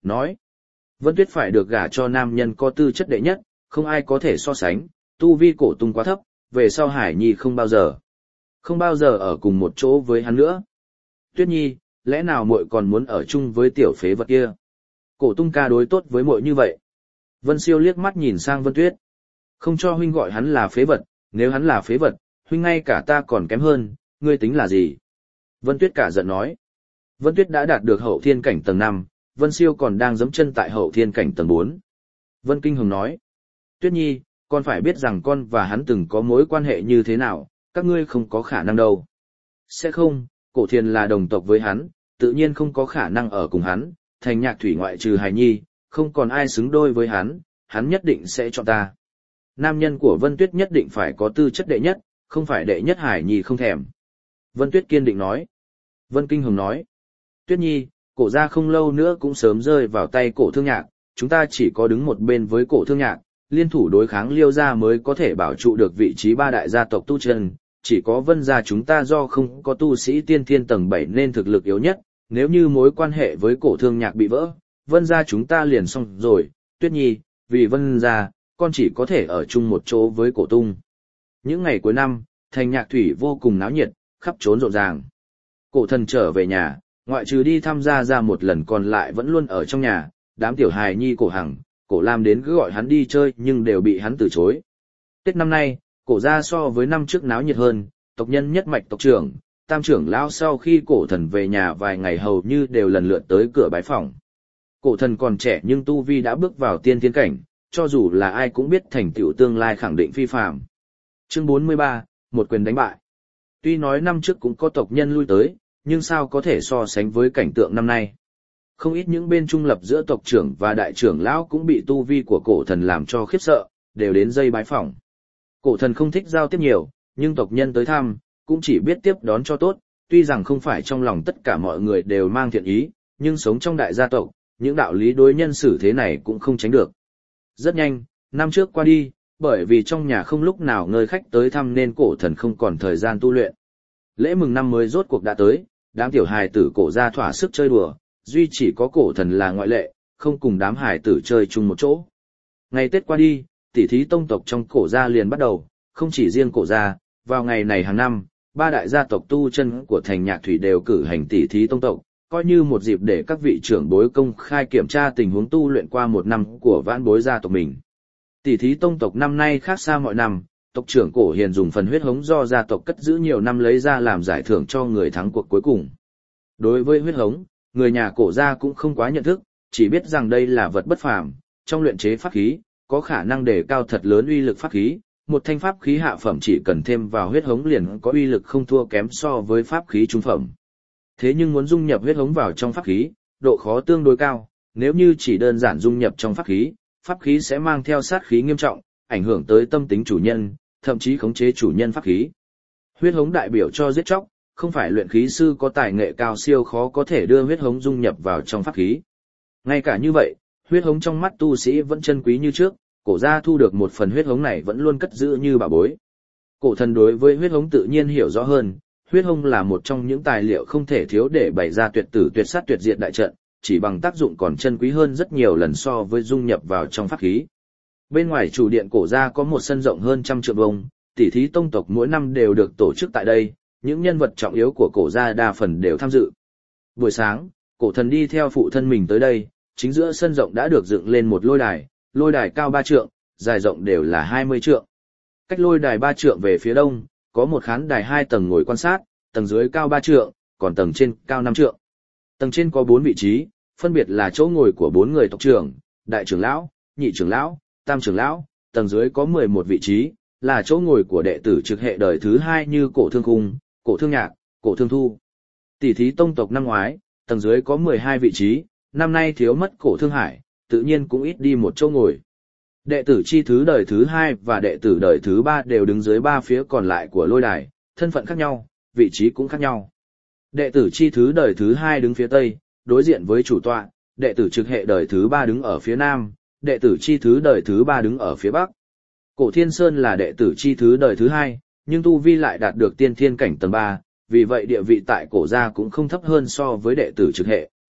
nói. Vân Tuyết phải được gả cho nam nhân có tư chất đệ nhất, không ai có thể so sánh, tu vi cổ tung quá thấp, về sau Hải Nhi không bao giờ, không bao giờ ở cùng một chỗ với hắn nữa. Tuyết Nhi, lẽ nào muội còn muốn ở chung với tiểu phế vật kia? Cổ tung ca đối tốt với muội như vậy. Vân Siêu liếc mắt nhìn sang Vân Tuyết. Không cho huynh gọi hắn là phế vật, nếu hắn là phế vật, huynh ngay cả ta còn kém hơn, ngươi tính là gì? Vân Tuyết cả giận nói. Vân Tuyết đã đạt được hậu thiên cảnh tầng năm, Vân Siêu còn đang giẫm chân tại hậu thiên cảnh tầng bốn. Vân Kinh Hồng nói. Tuyết Nhi, con phải biết rằng con và hắn từng có mối quan hệ như thế nào, các ngươi không có khả năng đâu. Sẽ không, Cổ Thiền là đồng tộc với hắn, tự nhiên không có khả năng ở cùng hắn, Thành Nhạc Thủy ngoại trừ Hải Nhi, không còn ai xứng đôi với hắn, hắn nhất định sẽ chọn ta. Nam nhân của Vân Tuyết nhất định phải có tư chất đệ nhất, không phải đệ nhất Hải Nhi không thèm. Vân Tuyết kiên định nói. Vân Kinh Hồng nói. Tuyết Nhi, cổ gia không lâu nữa cũng sớm rơi vào tay Cổ Thương Nhạc, chúng ta chỉ có đứng một bên với Cổ Thương Nhạc, liên thủ đối kháng Liêu gia mới có thể bảo trụ được vị trí ba đại gia tộc tu chân, chỉ có Vân gia chúng ta do không có tu sĩ tiên thiên tầng bảy nên thực lực yếu nhất, nếu như mối quan hệ với Cổ Thương Nhạc bị vỡ, Vân gia chúng ta liền xong rồi. Tuyết Nhi, vì Vân gia, con chỉ có thể ở chung một chỗ với Cổ Tung. Những ngày cuối năm, Thành Nhạc Thủy vô cùng náo nhiệt, khắp trốn rộn ràng. Cổ Thần trở về nhà, ngoại trừ đi tham gia ra một lần còn lại vẫn luôn ở trong nhà, đám tiểu hài nhi Cổ Hằng, Cổ Lam đến cứ gọi hắn đi chơi nhưng đều bị hắn từ chối. Tết năm nay, Cổ gia so với năm trước náo nhiệt hơn, tộc nhân nhất mạch tộc trưởng, tam trưởng lão sau khi Cổ Thần về nhà vài ngày hầu như đều lần lượt tới cửa bái phỏng. Cổ Thần còn trẻ nhưng tu vi đã bước vào tiên thiên cảnh, cho dù là ai cũng biết thành tựu tương lai khẳng định phi phàm. Chương bốn mươi ba, một quyền đánh bại. Tuy nói năm trước cũng có tộc nhân lui tới, nhưng sao có thể so sánh với cảnh tượng năm nay. Không ít những bên trung lập giữa tộc trưởng và đại trưởng lão cũng bị tu vi của Cổ Thần làm cho khiếp sợ, đều đến dây bái phỏng. Cổ Thần không thích giao tiếp nhiều, nhưng tộc nhân tới thăm, cũng chỉ biết tiếp đón cho tốt, tuy rằng không phải trong lòng tất cả mọi người đều mang thiện ý, nhưng sống trong đại gia tộc, những đạo lý đối nhân xử thế này cũng không tránh được. Rất nhanh, năm trước qua đi, bởi vì trong nhà không lúc nào ngơi khách tới thăm nên Cổ Thần không còn thời gian tu luyện. Lễ mừng năm mới rốt cuộc đã tới, đám tiểu hài tử Cổ gia thỏa sức chơi đùa, duy chỉ có Cổ Thần là ngoại lệ, không cùng đám hài tử chơi chung một chỗ. Ngày Tết qua đi, tỉ thí tông tộc trong Cổ gia liền bắt đầu, không chỉ riêng Cổ gia, vào ngày này hàng năm, ba đại gia tộc tu chân của Thành Nhạc Thủy đều cử hành tỉ thí tông tộc, coi như một dịp để các vị trưởng bối công khai kiểm tra tình huống tu luyện qua một năm của vãn bối gia tộc mình. Tỷ thí tông tộc năm nay khác xa mọi năm, tộc trưởng Cổ Hiền dùng phần huyết hống do gia tộc cất giữ nhiều năm lấy ra làm giải thưởng cho người thắng cuộc cuối cùng. Đối với huyết hống, người nhà Cổ gia cũng không quá nhận thức, chỉ biết rằng đây là vật bất phàm, trong luyện chế pháp khí, có khả năng đề cao thật lớn uy lực pháp khí, một thanh pháp khí hạ phẩm chỉ cần thêm vào huyết hống liền có uy lực không thua kém so với pháp khí trung phẩm. Thế nhưng muốn dung nhập huyết hống vào trong pháp khí, độ khó tương đối cao, nếu như chỉ đơn giản dung nhập trong pháp khí, pháp khí sẽ mang theo sát khí nghiêm trọng, ảnh hưởng tới tâm tính chủ nhân, thậm chí khống chế chủ nhân pháp khí. Huyết hống đại biểu cho giết chóc, không phải luyện khí sư có tài nghệ cao siêu khó có thể đưa huyết hống dung nhập vào trong pháp khí. Ngay cả như vậy, huyết hống trong mắt tu sĩ vẫn chân quý như trước, Cổ gia thu được một phần huyết hống này vẫn luôn cất giữ như bảo bối. Cổ Thần đối với huyết hống tự nhiên hiểu rõ hơn, huyết hống là một trong những tài liệu không thể thiếu để bày ra tuyệt tử tuyệt sát tuyệt diệt đại trận, chỉ bằng tác dụng còn chân quý hơn rất nhiều lần so với dung nhập vào trong pháp khí. Bên ngoài chủ điện Cổ gia có một sân rộng hơn trăm trượng vuông, tỷ thí tông tộc mỗi năm đều được tổ chức tại đây, những nhân vật trọng yếu của Cổ gia đa phần đều tham dự. Buổi sáng, Cổ Thần đi theo phụ thân mình tới đây, chính giữa sân rộng đã được dựng lên một lôi đài, lôi đài cao ba trượng, dài rộng đều là hai mươi trượng. Cách lôi đài ba trượng về phía đông, có một khán đài hai tầng ngồi quan sát, tầng dưới cao ba trượng, còn tầng trên cao năm trượng. Tầng trên có bốn vị trí, phân biệt là chỗ ngồi của bốn người tộc trưởng, đại trưởng lão, nhị trưởng lão, tam trưởng lão, tầng dưới có mười một vị trí, là chỗ ngồi của đệ tử trực hệ đời thứ hai như Cổ Thương Khung, Cổ Thương Nhạc, Cổ Thương Thu. Tỷ thí tông tộc năm ngoái, tầng dưới có mười hai vị trí, năm nay thiếu mất Cổ Thương Hải, tự nhiên cũng ít đi một chỗ ngồi. Đệ tử chi thứ đời thứ hai và đệ tử đời thứ ba đều đứng dưới ba phía còn lại của lôi đài, thân phận khác nhau, vị trí cũng khác nhau. Đệ tử chi thứ đời thứ hai đứng phía tây, đối diện với chủ tọa, đệ tử trực hệ đời thứ ba đứng ở phía nam, đệ tử chi thứ đời thứ ba đứng ở phía bắc. Cổ Thiên Sơn là đệ tử chi thứ đời thứ hai, nhưng tu vi lại đạt được tiên thiên cảnh tầng ba, vì vậy địa vị tại Cổ gia cũng không thấp hơn so với đệ tử trực hệ.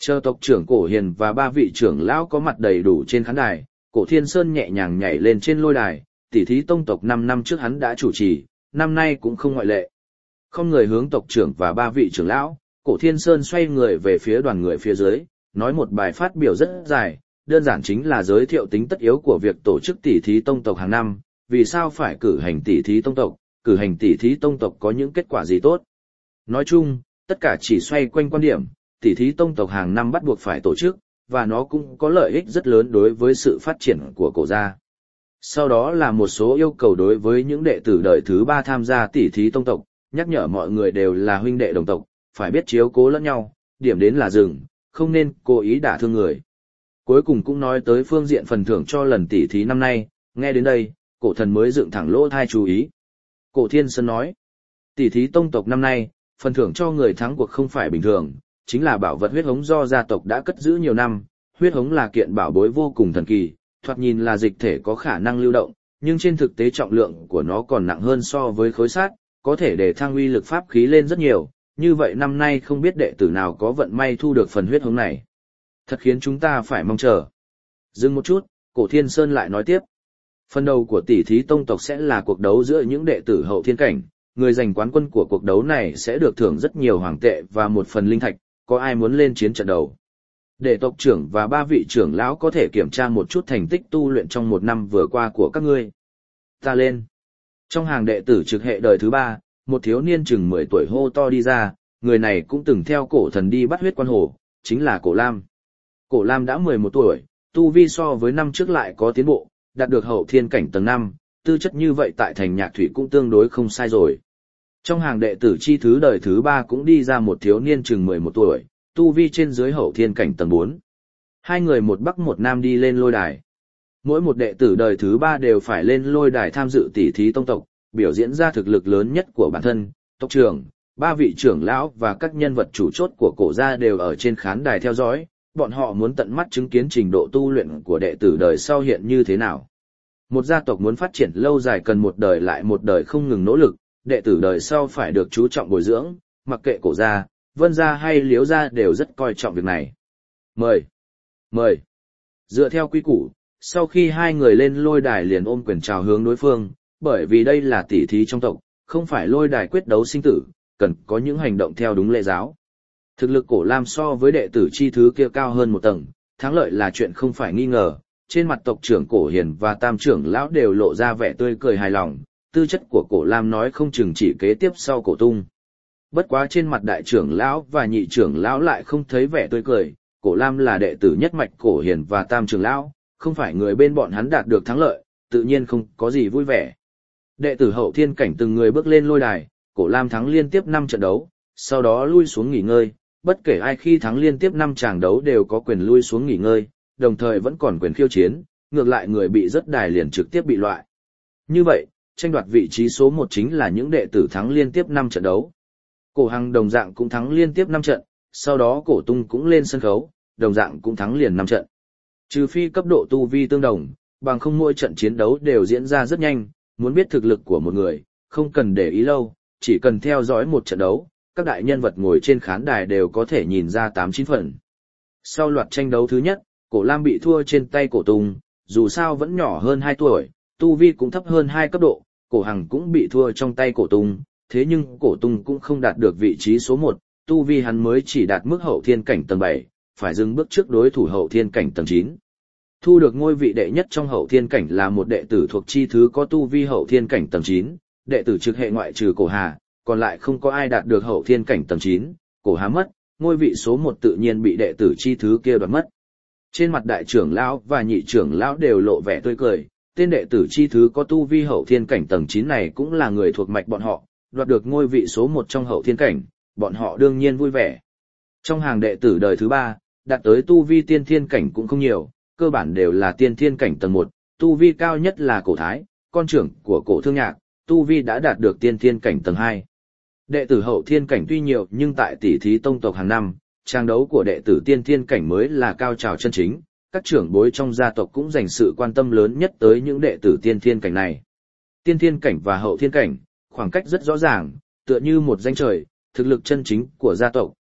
Chờ tộc trưởng Cổ Hiền và ba vị trưởng lão có mặt đầy đủ trên khán đài, Cổ Thiên Sơn nhẹ nhàng nhảy lên trên lôi đài, tỷ thí tông tộc năm năm trước hắn đã chủ trì, năm nay cũng không ngoại lệ. Không người hướng tộc trưởng và ba vị trưởng lão, Cổ Thiên Sơn xoay người về phía đoàn người phía dưới, nói một bài phát biểu rất dài, đơn giản chính là giới thiệu tính tất yếu của việc tổ chức tỷ thí tông tộc hàng năm, vì sao phải cử hành tỷ thí tông tộc, cử hành tỷ thí tông tộc có những kết quả gì tốt. Nói chung, tất cả chỉ xoay quanh quan điểm, tỷ thí tông tộc hàng năm bắt buộc phải tổ chức, và nó cũng có lợi ích rất lớn đối với sự phát triển của cổ gia. Sau đó là một số yêu cầu đối với những đệ tử đời thứ ba tham gia tỷ thí tông tộc, nhắc nhở mọi người đều là huynh đệ đồng tộc, phải biết chiếu cố lẫn nhau, điểm đến là dừng, không nên cố ý đả thương người. Cuối cùng cũng nói tới phương diện phần thưởng cho lần tỷ thí năm nay, nghe đến đây, cổ thần mới dựng thẳng lỗ tai chú ý. Cổ Thiên Sơn nói, tỷ thí tông tộc năm nay, phần thưởng cho người thắng cuộc không phải bình thường, chính là bảo vật huyết hống do gia tộc đã cất giữ nhiều năm. Huyết hống là kiện bảo bối vô cùng thần kỳ, thoạt nhìn là dịch thể có khả năng lưu động, nhưng trên thực tế trọng lượng của nó còn nặng hơn so với khối sắt, có thể để thăng uy lực pháp khí lên rất nhiều, như vậy năm nay không biết đệ tử nào có vận may thu được phần huyết hống này. Thật khiến chúng ta phải mong chờ. Dừng một chút, Cổ Thiên Sơn lại nói tiếp. Phần đầu của tỷ thí tông tộc sẽ là cuộc đấu giữa những đệ tử hậu thiên cảnh, người giành quán quân của cuộc đấu này sẽ được thưởng rất nhiều hoàng tệ và một phần linh thạch, có ai muốn lên chiến trận đầu? Để tộc trưởng và ba vị trưởng lão có thể kiểm tra một chút thành tích tu luyện trong một năm vừa qua của các ngươi. Ta lên. Trong hàng đệ tử trực hệ đời thứ ba, một thiếu niên chừng mười tuổi hô to đi ra, người này cũng từng theo cổ thần đi bắt huyết quan hổ, chính là Cổ Lam. Cổ Lam đã mười một tuổi, tu vi so với năm trước lại có tiến bộ, đạt được hậu thiên cảnh tầng năm, tư chất như vậy tại thành Nhạc Thủy cũng tương đối không sai rồi. Trong hàng đệ tử chi thứ đời thứ ba cũng đi ra một thiếu niên chừng mười một tuổi, tu vi trên dưới hậu thiên cảnh tầng bốn. Hai người một bắc một nam đi lên lôi đài. Mỗi một đệ tử đời thứ ba đều phải lên lôi đài tham dự tỷ thí tông tộc, biểu diễn ra thực lực lớn nhất của bản thân, tộc trưởng, ba vị trưởng lão và các nhân vật chủ chốt của cổ gia đều ở trên khán đài theo dõi, bọn họ muốn tận mắt chứng kiến trình độ tu luyện của đệ tử đời sau hiện như thế nào. Một gia tộc muốn phát triển lâu dài cần một đời lại một đời không ngừng nỗ lực, đệ tử đời sau phải được chú trọng bồi dưỡng, mặc kệ cổ gia, Vân gia hay Liếu gia đều rất coi trọng việc này. Mời! Mời! Dựa theo quy củ, sau khi hai người lên lôi đài liền ôm quyền chào hướng đối phương, bởi vì đây là tỷ thí trong tộc, không phải lôi đài quyết đấu sinh tử, cần có những hành động theo đúng lễ giáo. Thực lực Cổ Lam so với đệ tử chi thứ kia cao hơn một tầng, thắng lợi là chuyện không phải nghi ngờ, trên mặt tộc trưởng Cổ Hiền và tam trưởng lão đều lộ ra vẻ tươi cười hài lòng, tư chất của Cổ Lam nói không chừng chỉ kế tiếp sau Cổ Tung. Bất quá trên mặt đại trưởng lão và nhị trưởng lão lại không thấy vẻ tươi cười, Cổ Lam là đệ tử nhất mạch Cổ Hiền và tam trưởng lão, không phải người bên bọn hắn đạt được thắng lợi, tự nhiên không có gì vui vẻ. Đệ tử hậu thiên cảnh từng người bước lên lôi đài, Cổ Lam thắng liên tiếp năm trận đấu, sau đó lui xuống nghỉ ngơi, bất kể ai khi thắng liên tiếp năm tràng đấu đều có quyền lui xuống nghỉ ngơi, đồng thời vẫn còn quyền khiêu chiến, ngược lại người bị rớt đài liền trực tiếp bị loại. Như vậy, tranh đoạt vị trí số một chính là những đệ tử thắng liên tiếp năm trận đấu. Cổ Hằng đồng dạng cũng thắng liên tiếp năm trận, sau đó Cổ Tung cũng lên sân khấu, đồng dạng cũng thắng liền năm trận. Trừ phi cấp độ tu vi tương đồng, bằng không mỗi trận chiến đấu đều diễn ra rất nhanh, muốn biết thực lực của một người, không cần để ý lâu, chỉ cần theo dõi một trận đấu, các đại nhân vật ngồi trên khán đài đều có thể nhìn ra tám chín phần. Sau loạt tranh đấu thứ nhất, Cổ Lam bị thua trên tay Cổ Tung, dù sao vẫn nhỏ hơn hai tuổi, tu vi cũng thấp hơn hai cấp độ, Cổ Hằng cũng bị thua trong tay Cổ Tung, thế nhưng Cổ Tung cũng không đạt được vị trí số một, tu vi hắn mới chỉ đạt mức hậu thiên cảnh tầng bảy, phải dừng bước trước đối thủ hậu thiên cảnh tầng chín. Thu được ngôi vị đệ nhất trong hậu thiên cảnh là một đệ tử thuộc chi thứ có tu vi hậu thiên cảnh tầng chín, đệ tử trực hệ ngoại trừ Cổ Hà, còn lại không có ai đạt được hậu thiên cảnh tầng chín, Cổ Hà mất, ngôi vị số một tự nhiên bị đệ tử chi thứ kia đoạt mất. Trên mặt đại trưởng lão và nhị trưởng lão đều lộ vẻ tươi cười, tên đệ tử chi thứ có tu vi hậu thiên cảnh tầng chín này cũng là người thuộc mạch bọn họ, đoạt được ngôi vị số một trong hậu thiên cảnh, bọn họ đương nhiên vui vẻ. Trong hàng đệ tử đời thứ ba, đạt tới tu vi tiên thiên cảnh cũng không nhiều, cơ bản đều là tiên thiên cảnh tầng một, tu vi cao nhất là Cổ Thái, con trưởng của Cổ Thương Nhạc, tu vi đã đạt được tiên thiên cảnh tầng hai. Đệ tử hậu thiên cảnh tuy nhiều nhưng tại tỷ thí tông tộc hàng năm, trang đấu của đệ tử tiên thiên cảnh mới là cao trào chân chính, các trưởng bối trong gia tộc cũng dành sự quan tâm lớn nhất tới những đệ tử tiên thiên cảnh này. Tiên thiên cảnh và hậu thiên cảnh, khoảng cách rất rõ ràng, tựa như một ranh trời, thực lực chân chính của gia tộc,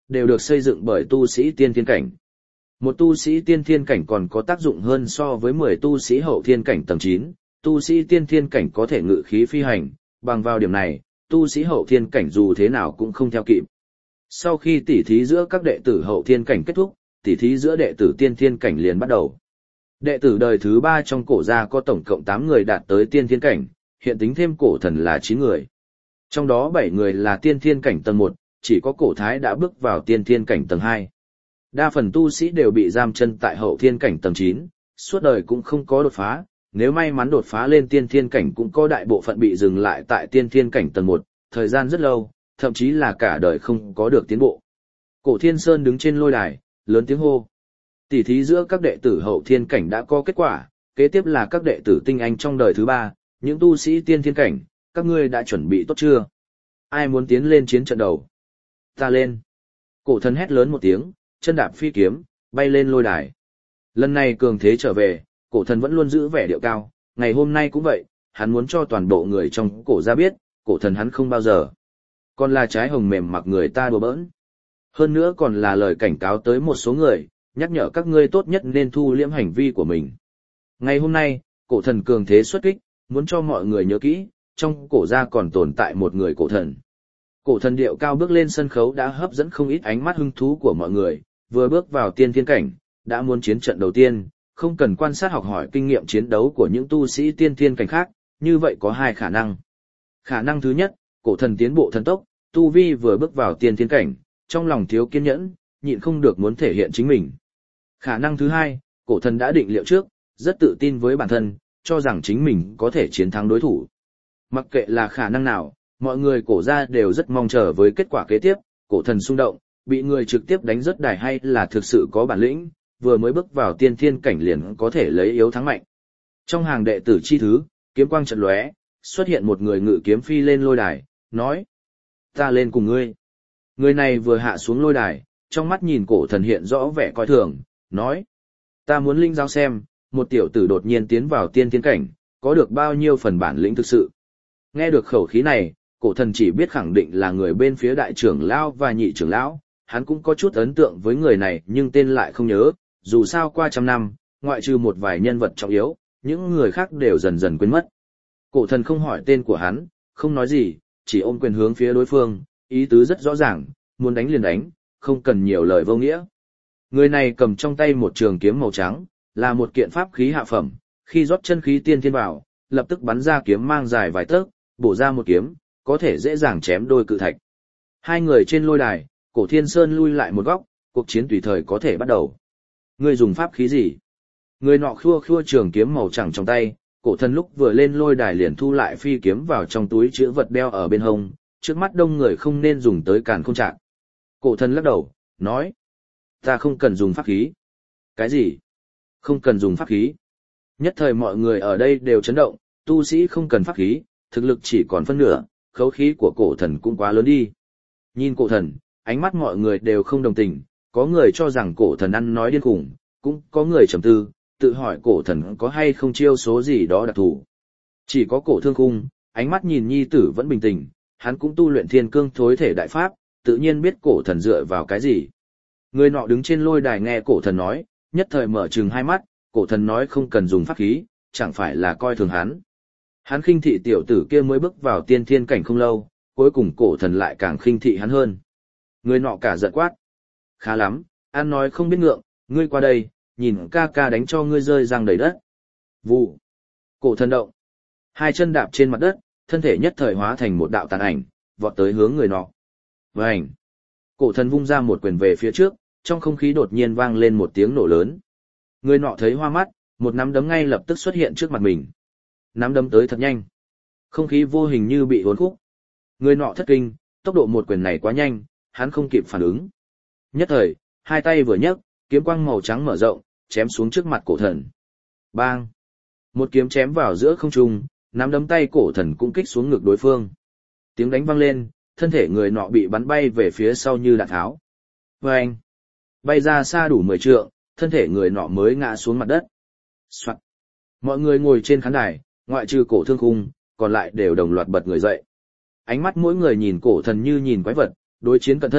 đều được xây dựng bởi tu sĩ tiên thiên cảnh. Một tu sĩ tiên thiên cảnh còn có tác dụng hơn so với mười tu sĩ hậu thiên cảnh tầng chín, tu sĩ tiên thiên cảnh có thể ngự khí phi hành, bằng vào điểm này, tu sĩ hậu thiên cảnh dù thế nào cũng không theo kịp. Sau khi tỉ thí giữa các đệ tử hậu thiên cảnh kết thúc, tỉ thí giữa đệ tử tiên thiên cảnh liền bắt đầu. Đệ tử đời thứ ba trong cổ gia có tổng cộng tám người đạt tới tiên thiên cảnh, hiện tính thêm cổ thần là chín người. Trong đó bảy người là tiên thiên cảnh tầng một, chỉ có cổ thái đã bước vào tiên thiên cảnh tầng hai. Đa phần tu sĩ đều bị giam chân tại hậu thiên cảnh tầng chín, suốt đời cũng không có đột phá, nếu may mắn đột phá lên tiên thiên cảnh cũng có đại bộ phận bị dừng lại tại tiên thiên cảnh tầng một, thời gian rất lâu, thậm chí là cả đời không có được tiến bộ. Cổ Thiên Sơn đứng trên lôi đài, lớn tiếng hô. Tỷ thí giữa các đệ tử hậu thiên cảnh đã có kết quả, kế tiếp là các đệ tử tinh anh trong đời thứ ba, những tu sĩ tiên thiên cảnh, các ngươi đã chuẩn bị tốt chưa? Ai muốn tiến lên chiến trận đầu? Ta lên. Cổ thần hét lớn một tiếng, chân đạp phi kiếm, bay lên lôi đài. Lần này cường thế trở về, cổ thần vẫn luôn giữ vẻ điệu cao, ngày hôm nay cũng vậy, hắn muốn cho toàn bộ người trong cổ gia biết, cổ thần hắn không bao giờ. Còn là trái hồng mềm mặc người ta đùa bỡn. Hơn nữa còn là lời cảnh cáo tới một số người, nhắc nhở các ngươi tốt nhất nên thu liễm hành vi của mình. Ngày hôm nay, cổ thần cường thế xuất kích, muốn cho mọi người nhớ kỹ, trong cổ gia còn tồn tại một người cổ thần. Cổ thần điệu cao bước lên sân khấu đã hấp dẫn không ít ánh mắt hứng thú của mọi người, vừa bước vào tiên thiên cảnh, đã muốn chiến trận đầu tiên, không cần quan sát học hỏi kinh nghiệm chiến đấu của những tu sĩ tiên thiên cảnh khác, như vậy có hai khả năng. Khả năng thứ nhất, cổ thần tiến bộ thần tốc, tu vi vừa bước vào tiên thiên cảnh, trong lòng thiếu kiên nhẫn, nhịn không được muốn thể hiện chính mình. Khả năng thứ hai, cổ thần đã định liệu trước, rất tự tin với bản thân, cho rằng chính mình có thể chiến thắng đối thủ. Mặc kệ là khả năng nào, mọi người cổ gia đều rất mong chờ với kết quả kế tiếp, cổ thần xung động, bị người trực tiếp đánh rớt đài hay là thực sự có bản lĩnh, vừa mới bước vào tiên thiên cảnh liền có thể lấy yếu thắng mạnh. Trong hàng đệ tử chi thứ, kiếm quang chợt lóe, xuất hiện một người ngự kiếm phi lên lôi đài, nói: "Ta lên cùng ngươi." Người này vừa hạ xuống lôi đài, trong mắt nhìn cổ thần hiện rõ vẻ coi thường, nói: "Ta muốn linh giáo xem, một tiểu tử đột nhiên tiến vào tiên thiên cảnh, có được bao nhiêu phần bản lĩnh thực sự." Nghe được khẩu khí này, cổ thần chỉ biết khẳng định là người bên phía đại trưởng lão và nhị trưởng lão, hắn cũng có chút ấn tượng với người này nhưng tên lại không nhớ, dù sao qua trăm năm, ngoại trừ một vài nhân vật trọng yếu, những người khác đều dần dần quên mất. Cổ thần không hỏi tên của hắn, không nói gì, chỉ ôm quyền hướng phía đối phương, ý tứ rất rõ ràng, muốn đánh liền đánh, không cần nhiều lời vô nghĩa. Người này cầm trong tay một trường kiếm màu trắng, là một kiện pháp khí hạ phẩm, khi rót chân khí tiên thiên vào, lập tức bắn ra kiếm mang dài vài tấc, bổ ra một kiếm, có thể dễ dàng chém đôi cự thạch. Hai người trên lôi đài, Cổ Thiên Sơn lui lại một góc, cuộc chiến tùy thời có thể bắt đầu. Ngươi dùng pháp khí gì? Người nọ khua khua trường kiếm màu trắng trong tay, cổ thần lúc vừa lên lôi đài liền thu lại phi kiếm vào trong túi chữ vật đeo ở bên hông, trước mắt đông người không nên dùng tới càn khôn trạng. Cổ thần lắc đầu, nói: "Ta không cần dùng pháp khí." "Cái gì? Không cần dùng pháp khí?" Nhất thời mọi người ở đây đều chấn động, tu sĩ không cần pháp khí, thực lực chỉ còn phân nửa, khấu khí của cổ thần cũng quá lớn đi. Nhìn cổ thần, ánh mắt mọi người đều không đồng tình, có người cho rằng cổ thần ăn nói điên khủng, cũng có người trầm tư, tự hỏi cổ thần có hay không chiêu số gì đó đặc thù. Chỉ có Cổ Thương Khung, ánh mắt nhìn nhi tử vẫn bình tĩnh, hắn cũng tu luyện thiên cương thối thể đại pháp, tự nhiên biết cổ thần dựa vào cái gì. Người nọ đứng trên lôi đài nghe cổ thần nói, nhất thời mở trừng hai mắt, cổ thần nói không cần dùng pháp khí, chẳng phải là coi thường hắn. Hắn khinh thị tiểu tử kia mới bước vào tiên thiên cảnh không lâu, cuối cùng cổ thần lại càng khinh thị hắn hơn. Người nọ cả giận quát: "Khá lắm, ăn nói không biết ngượng, ngươi qua đây, nhìn ca ca đánh cho ngươi rơi răng đầy đất." Vụ. Cổ thần động. Hai chân đạp trên mặt đất, thân thể nhất thời hóa thành một đạo tàn ảnh, vọt tới hướng người nọ. Vành. Cổ thần vung ra một quyền về phía trước, trong không khí đột nhiên vang lên một tiếng nổ lớn. Người nọ thấy hoa mắt, một nắm đấm ngay lập tức xuất hiện trước mặt mình. Nắm đấm tới thật nhanh. Không khí vô hình như bị hỗn khúc. Người nọ thất kinh, tốc độ một quyền này quá nhanh, hắn không kịp phản ứng. Nhất thời, hai tay vừa nhấc, kiếm quang màu trắng mở rộng, chém xuống trước mặt cổ thần. Bang! Một kiếm chém vào giữa không trung, nắm đấm tay cổ thần cũng kích xuống ngực đối phương. Tiếng đánh vang lên, thân thể người nọ bị bắn bay về phía sau như đạn tháo. Vâng! Bay ra xa đủ mười trượng, thân thể người nọ mới ngã xuống mặt đất. Soạn! Mọi người ngồi trên khán đài, ngoại trừ Cổ Thương Khung, còn lại đều đồng loạt bật người dậy. Ánh mắt mỗi người nhìn cổ thần như nhìn quái vật, đối chiến cận thân,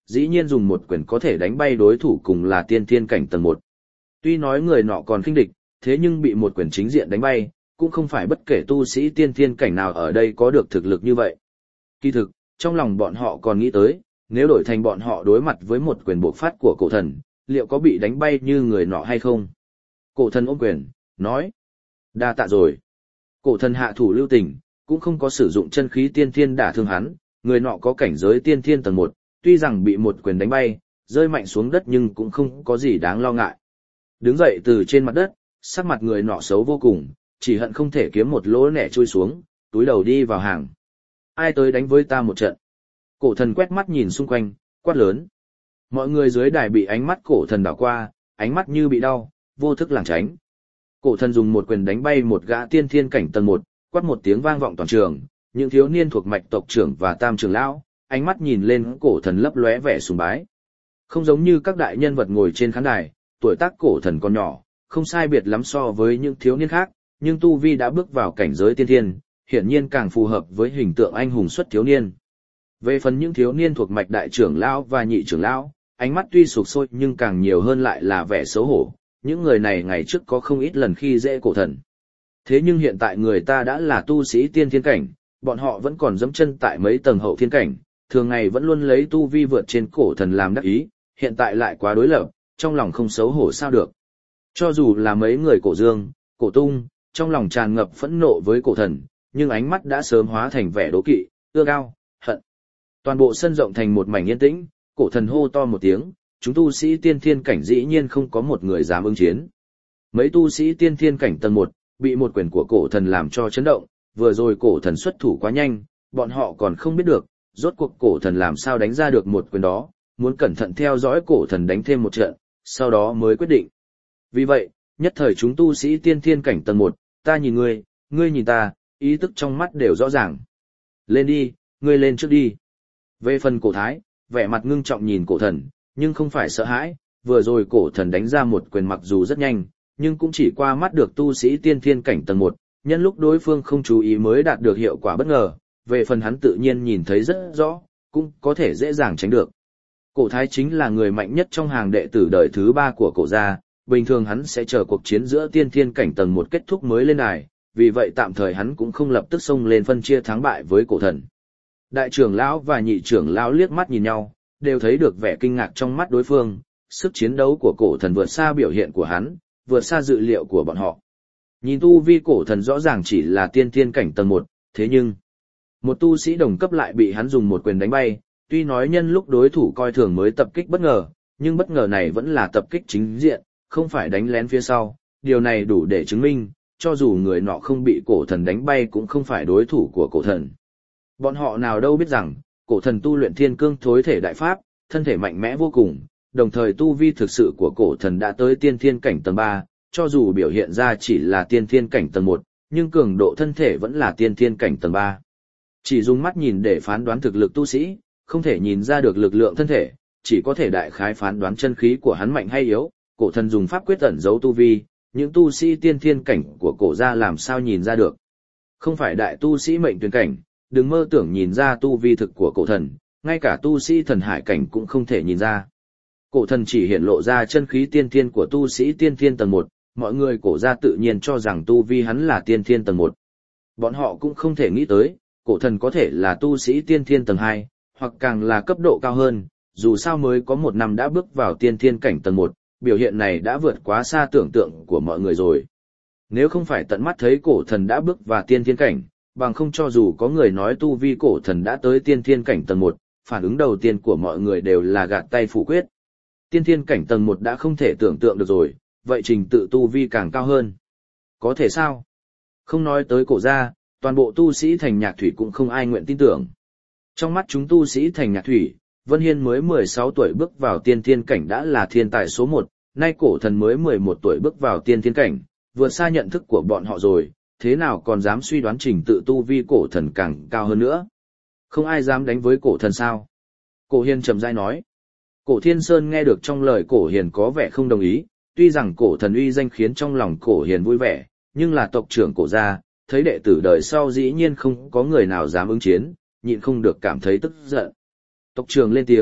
dĩ nhiên dùng một quyền có thể đánh bay đối thủ cùng là tiên thiên cảnh tầng một. Tuy nói người nọ còn khinh địch, thế nhưng bị một quyền chính diện đánh bay, cũng không phải bất kể tu sĩ tiên thiên cảnh nào ở đây có được thực lực như vậy. Kỳ thực, trong lòng bọn họ còn nghĩ tới, nếu đổi thành bọn họ đối mặt với một quyền bộc phát của cổ thần, liệu có bị đánh bay như người nọ hay không? Cổ thần ôm quyền, nói, đa tạ rồi. Cổ thần hạ thủ lưu tình, cũng không có sử dụng chân khí tiên thiên đả thương hắn, người nọ có cảnh giới tiên thiên tầng một, tuy rằng bị một quyền đánh bay, rơi mạnh xuống đất nhưng cũng không có gì đáng lo ngại. Đứng dậy từ trên mặt đất, sắc mặt người nọ xấu vô cùng, chỉ hận không thể kiếm một lỗ nẻ chui xuống, túi đầu đi vào hàng. Ai tới đánh với ta một trận? Cổ thần quét mắt nhìn xung quanh, quát lớn. Mọi người dưới đài bị ánh mắt cổ thần đảo qua, ánh mắt như bị đau, vô thức lảng tránh. Cổ thần dùng một quyền đánh bay một gã tiên thiên cảnh tầng một, quát một tiếng vang vọng toàn trường, những thiếu niên thuộc mạch tộc trưởng và tam trưởng lão, ánh mắt nhìn lên cổ thần lấp lóe vẻ sùng bái. Không giống như các đại nhân vật ngồi trên khán đài, tuổi tác cổ thần còn nhỏ, không sai biệt lắm so với những thiếu niên khác, nhưng tu vi đã bước vào cảnh giới tiên thiên, hiển nhiên càng phù hợp với hình tượng anh hùng xuất thiếu niên. Về phần những thiếu niên thuộc mạch đại trưởng lão và nhị trưởng lão, ánh mắt tuy sục sôi nhưng càng nhiều hơn lại là vẻ xấu hổ, những người này ngày trước có không ít lần khi dễ cổ thần. Thế nhưng hiện tại người ta đã là tu sĩ tiên thiên cảnh, bọn họ vẫn còn dẫm chân tại mấy tầng hậu thiên cảnh, thường ngày vẫn luôn lấy tu vi vượt trên cổ thần làm đắc ý, hiện tại lại quá đối lập, trong lòng không xấu hổ sao được. Cho dù là mấy người cổ dương, cổ tung, trong lòng tràn ngập phẫn nộ với cổ thần, nhưng ánh mắt đã sớm hóa thành vẻ đố kỵ, ưa cao, hận. Toàn bộ sân rộng thành một mảnh yên tĩnh, cổ thần hô to một tiếng, chúng tu sĩ tiên thiên cảnh dĩ nhiên không có một người dám ứng chiến. Mấy tu sĩ tiên thiên cảnh tầng một, bị một quyền của cổ thần làm cho chấn động, vừa rồi cổ thần xuất thủ quá nhanh, bọn họ còn không biết được, rốt cuộc cổ thần làm sao đánh ra được một quyền đó, muốn cẩn thận theo dõi cổ thần đánh thêm một trận, sau đó mới quyết định. Vì vậy, nhất thời chúng tu sĩ tiên thiên cảnh tầng một, ta nhìn ngươi, ngươi nhìn ta, ý tức trong mắt đều rõ ràng. Lên đi, ngươi lên trước đi. Về phần cổ thái, vẻ mặt ngưng trọng nhìn cổ thần, nhưng không phải sợ hãi, vừa rồi cổ thần đánh ra một quyền mặc dù rất nhanh, nhưng cũng chỉ qua mắt được tu sĩ tiên thiên cảnh tầng một, nhân lúc đối phương không chú ý mới đạt được hiệu quả bất ngờ, về phần hắn tự nhiên nhìn thấy rất rõ, cũng có thể dễ dàng tránh được. Cổ thái chính là người mạnh nhất trong hàng đệ tử đời thứ ba của cổ gia, bình thường hắn sẽ chờ cuộc chiến giữa tiên thiên cảnh tầng một kết thúc mới lên đài, vì vậy tạm thời hắn cũng không lập tức xông lên phân chia thắng bại với cổ thần. Đại trưởng lão và nhị trưởng lão liếc mắt nhìn nhau, đều thấy được vẻ kinh ngạc trong mắt đối phương, sức chiến đấu của cổ thần vượt xa biểu hiện của hắn, vượt xa dự liệu của bọn họ. Nhìn tu vi cổ thần rõ ràng chỉ là tiên thiên cảnh tầng một, thế nhưng một tu sĩ đồng cấp lại bị hắn dùng một quyền đánh bay, tuy nói nhân lúc đối thủ coi thường mới tập kích bất ngờ, nhưng bất ngờ này vẫn là tập kích chính diện, không phải đánh lén phía sau, điều này đủ để chứng minh, cho dù người nọ không bị cổ thần đánh bay cũng không phải đối thủ của cổ thần. Bọn họ nào đâu biết rằng, cổ thần tu luyện thiên cương thối thể đại pháp, thân thể mạnh mẽ vô cùng, đồng thời tu vi thực sự của cổ thần đã tới tiên thiên cảnh tầng ba, cho dù biểu hiện ra chỉ là tiên thiên cảnh tầng một, nhưng cường độ thân thể vẫn là tiên thiên cảnh tầng ba. Chỉ dùng mắt nhìn để phán đoán thực lực tu sĩ, không thể nhìn ra được lực lượng thân thể, chỉ có thể đại khái phán đoán chân khí của hắn mạnh hay yếu, cổ thần dùng pháp quyết ẩn giấu tu vi, những tu sĩ tiên thiên cảnh của cổ gia làm sao nhìn ra được. Không phải đại tu sĩ mệnh tuyển cảnh, đừng mơ tưởng nhìn ra tu vi thực của cổ thần, ngay cả tu sĩ thần hải cảnh cũng không thể nhìn ra. Cổ thần chỉ hiện lộ ra chân khí tiên thiên của tu sĩ tiên thiên tầng một, mọi người cổ gia tự nhiên cho rằng tu vi hắn là tiên thiên tầng một. Bọn họ cũng không thể nghĩ tới, cổ thần có thể là tu sĩ tiên thiên tầng hai, hoặc càng là cấp độ cao hơn, dù sao mới có một năm đã bước vào tiên thiên cảnh tầng một, biểu hiện này đã vượt quá xa tưởng tượng của mọi người rồi. Nếu không phải tận mắt thấy cổ thần đã bước vào tiên thiên cảnh, bằng không cho dù có người nói tu vi cổ thần đã tới tiên thiên cảnh tầng một, phản ứng đầu tiên của mọi người đều là gạt tay phủ quyết. Tiên thiên cảnh tầng một đã không thể tưởng tượng được rồi, vậy trình tự tu vi càng cao hơn. Có thể sao? Không nói tới cổ gia, toàn bộ tu sĩ thành Nhạc Thủy cũng không ai nguyện tin tưởng. Trong mắt chúng tu sĩ thành Nhạc Thủy, Vân Hiên mới mười sáu tuổi bước vào tiên thiên cảnh đã là thiên tài số một, nay cổ thần mới mười một tuổi bước vào tiên thiên cảnh, vượt xa nhận thức của bọn họ rồi, thế nào còn dám suy đoán trình tự tu vi cổ thần càng cao hơn nữa. Không ai dám đánh với cổ thần sao? Cổ Hiên trầm rãi nói. Cổ Thiên Sơn nghe được trong lời cổ Hiền có vẻ không đồng ý, tuy rằng cổ thần uy danh khiến trong lòng cổ Hiền vui vẻ, nhưng là tộc trưởng cổ gia, thấy đệ tử đời sau dĩ nhiên không có người nào dám ứng chiến, nhịn không được cảm thấy tức giận. Tộc trưởng lên tiếng,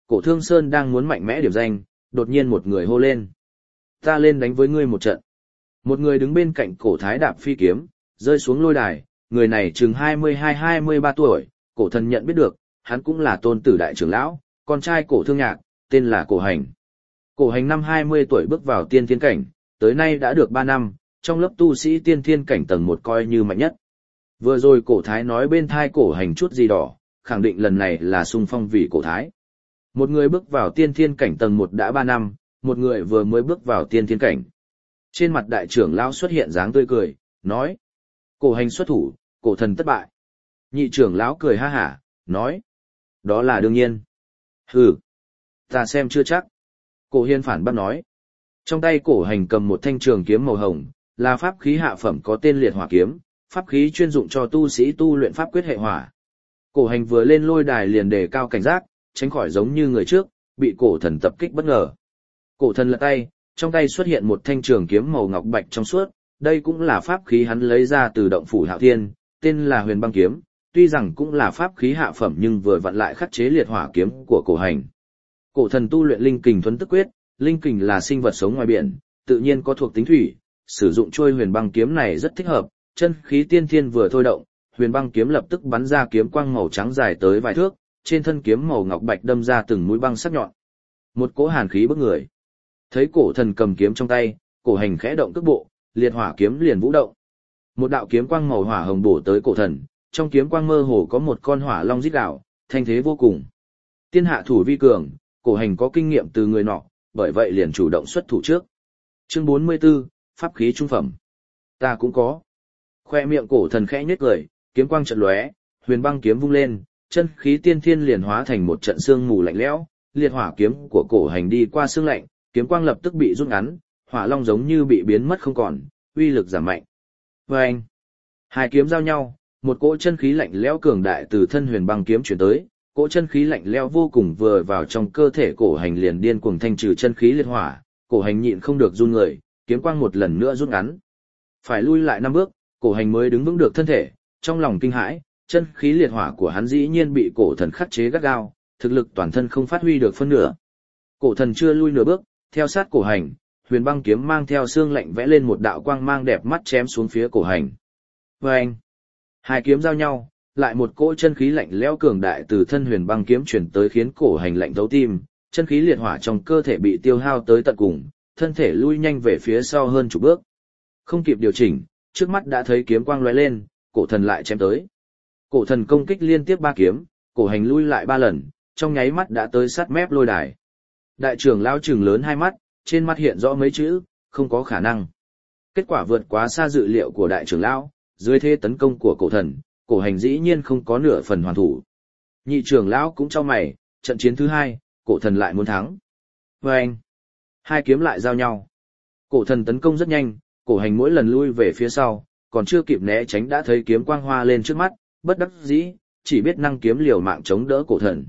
Cổ Thương Sơn đang muốn mạnh mẽ điểm danh, đột nhiên một người hô lên. Ta lên đánh với ngươi một trận. Một người đứng bên cạnh cổ thái đạp phi kiếm, rơi xuống lôi đài, người này chừng hai mươi hai hai mươi ba tuổi, cổ thần nhận biết được, hắn cũng là tôn tử đại trưởng lão, con trai cổ thương nhạc, tên là cổ hành. Cổ hành năm hai mươi tuổi bước vào tiên thiên cảnh, tới nay đã được ba năm, trong lớp tu sĩ tiên thiên cảnh tầng một coi như mạnh nhất. Vừa rồi cổ thái nói bên thai cổ hành chút gì đỏ, khẳng định lần này là xung phong vì cổ thái. Một người bước vào tiên thiên cảnh tầng một đã ba năm, một người vừa mới bước vào tiên thiên cảnh. Trên mặt đại trưởng lão xuất hiện dáng tươi cười, nói. Cổ hành xuất thủ, cổ thần thất bại. Nhị trưởng lão cười ha hả, nói. Đó là đương nhiên. Hừ, ta xem chưa chắc. Cổ hiên phản bác nói. Trong tay cổ hành cầm một thanh trường kiếm màu hồng, là pháp khí hạ phẩm có tên liệt hỏa kiếm, pháp khí chuyên dụng cho tu sĩ tu luyện pháp quyết hệ hỏa. Cổ hành vừa lên lôi đài liền đề cao cảnh giác, tránh khỏi giống như người trước, bị cổ thần tập kích bất ngờ. Cổ thần lật tay, trong tay xuất hiện một thanh trường kiếm màu ngọc bạch trong suốt, đây cũng là pháp khí hắn lấy ra từ động phủ Hạo Thiên, tên là Huyền Băng kiếm, tuy rằng cũng là pháp khí hạ phẩm nhưng vừa vặn lại khắc chế liệt hỏa kiếm của cổ hành. Cổ thần tu luyện linh kình thuấn tức quyết, linh kình là sinh vật sống ngoài biển, tự nhiên có thuộc tính thủy, sử dụng trôi Huyền Băng kiếm này rất thích hợp, chân khí tiên thiên vừa thôi động, Huyền Băng kiếm lập tức bắn ra kiếm quang màu trắng dài tới vài thước, trên thân kiếm màu ngọc bạch đâm ra từng mũi băng sắc nhọn. Một cỗ hàn khí bức người. Thấy cổ thần cầm kiếm trong tay, cổ hành khẽ động cước bộ, liệt hỏa kiếm liền vũ động. Một đạo kiếm quang màu hỏa hồng bổ tới cổ thần, trong kiếm quang mơ hồ có một con hỏa long rít gào, thanh thế vô cùng. Tiên hạ thủ vi cường, cổ hành có kinh nghiệm từ người nọ, bởi vậy liền chủ động xuất thủ trước. Chương bốn mươi 44, pháp khí trung phẩm. Ta cũng có. Khoe miệng cổ thần khẽ nhếch cười, kiếm quang chợt lóe, Huyền Băng kiếm vung lên, chân khí tiên thiên liền hóa thành một trận sương mù lạnh lẽo, liệt hỏa kiếm của cổ hành đi qua sương lạnh, kiếm quang lập tức bị rút ngắn, hỏa long giống như bị biến mất không còn, uy lực giảm mạnh. Vâng! Hai kiếm giao nhau, một cỗ chân khí lạnh lẽo cường đại từ thân Huyền Băng kiếm chuyển tới, cỗ chân khí lạnh lẽo vô cùng vừa vào trong cơ thể cổ hành liền điên cuồng thanh trừ chân khí liệt hỏa, cổ hành nhịn không được run người, kiếm quang một lần nữa rút ngắn. Phải lui lại năm bước, cổ hành mới đứng vững được thân thể, trong lòng kinh hãi, chân khí liệt hỏa của hắn dĩ nhiên bị cổ thần khắc chế gắt gao, thực lực toàn thân không phát huy được phân nửa. Cổ thần chưa lui nửa bước, theo sát cổ hành, Huyền Băng kiếm mang theo xương lạnh vẽ lên một đạo quang mang đẹp mắt chém xuống phía cổ hành. Vâng! Hai kiếm giao nhau, lại một cỗ chân khí lạnh lẽo cường đại từ thân Huyền Băng kiếm chuyển tới khiến cổ hành lạnh thấu tim, chân khí liệt hỏa trong cơ thể bị tiêu hao tới tận cùng, thân thể lui nhanh về phía sau hơn chục bước. Không kịp điều chỉnh, trước mắt đã thấy kiếm quang lóe lên, cổ thần lại chém tới. Cổ thần công kích liên tiếp ba kiếm, cổ hành lui lại ba lần, trong nháy mắt đã tới sát mép lôi đài. Đại trưởng lão trừng lớn hai mắt, trên mặt hiện rõ mấy chữ, không có khả năng. Kết quả vượt quá xa dự liệu của đại trưởng lão, dưới thế tấn công của cổ thần, cổ hành dĩ nhiên không có nửa phần hoàn thủ. Nhị trưởng lão cũng chau mày, trận chiến thứ hai, cổ thần lại muốn thắng. Và anh, hai kiếm lại giao nhau. Cổ thần tấn công rất nhanh, cổ hành mỗi lần lui về phía sau, còn chưa kịp né tránh đã thấy kiếm quang hoa lên trước mắt, bất đắc dĩ, chỉ biết năng kiếm liều mạng chống đỡ cổ thần.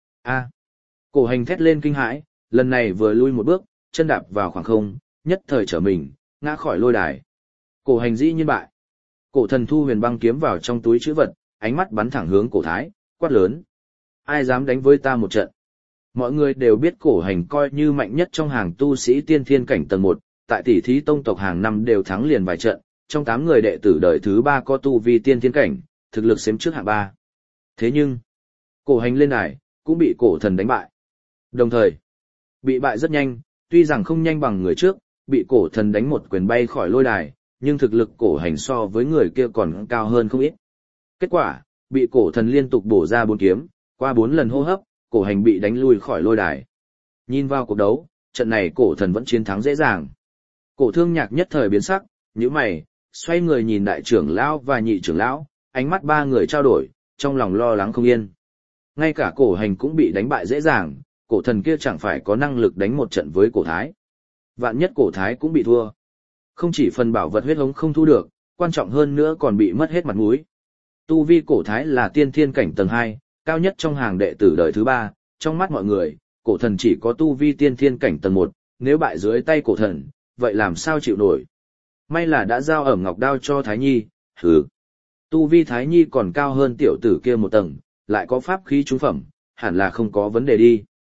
A! Cổ hành thét lên kinh hãi, lần này vừa lui một bước, chân đạp vào khoảng không, nhất thời trở mình, ngã khỏi lôi đài. Cổ hành dĩ nhiên bại. Cổ thần thu Huyền Băng kiếm vào trong túi trữ vật, ánh mắt bắn thẳng hướng cổ thái, quát lớn. Ai dám đánh với ta một trận? Mọi người đều biết cổ hành coi như mạnh nhất trong hàng tu sĩ tiên thiên cảnh tầng một, tại tỷ thí tông tộc hàng năm đều thắng liền vài trận, trong tám người đệ tử đời thứ ba có tu vi tiên thiên cảnh, thực lực xếp trước hạng ba. Thế nhưng, cổ hành lên đài, cũng bị cổ thần đánh bại. Đồng thời, bị bại rất nhanh, tuy rằng không nhanh bằng người trước, bị cổ thần đánh một quyền bay khỏi lôi đài, nhưng thực lực cổ hành so với người kia còn cao hơn không ít. Kết quả, bị cổ thần liên tục bổ ra bốn kiếm, qua bốn lần hô hấp, cổ hành bị đánh lui khỏi lôi đài. Nhìn vào cuộc đấu, trận này cổ thần vẫn chiến thắng dễ dàng. Cổ thương nhạc nhất thời biến sắc, nhíu mày, xoay người nhìn đại trưởng lão và nhị trưởng lão, ánh mắt ba người trao đổi, trong lòng lo lắng không yên. Ngay cả cổ hành cũng bị đánh bại dễ dàng, cổ thần kia chẳng phải có năng lực đánh một trận với cổ thái. Vạn nhất cổ thái cũng bị thua. Không chỉ phần bảo vật huyết hống không thu được, quan trọng hơn nữa còn bị mất hết mặt mũi. Tu vi cổ thái là tiên thiên cảnh tầng hai, cao nhất trong hàng đệ tử đời thứ ba, trong mắt mọi người, cổ thần chỉ có tu vi tiên thiên cảnh tầng một, nếu bại dưới tay cổ thần, vậy làm sao chịu nổi. May là đã giao ẩm ngọc đao cho Thái Nhi, hừ. Tu vi Thái Nhi còn cao hơn tiểu tử kia một tầng, lại có pháp khí trung phẩm, hẳn là không có vấn đề đi.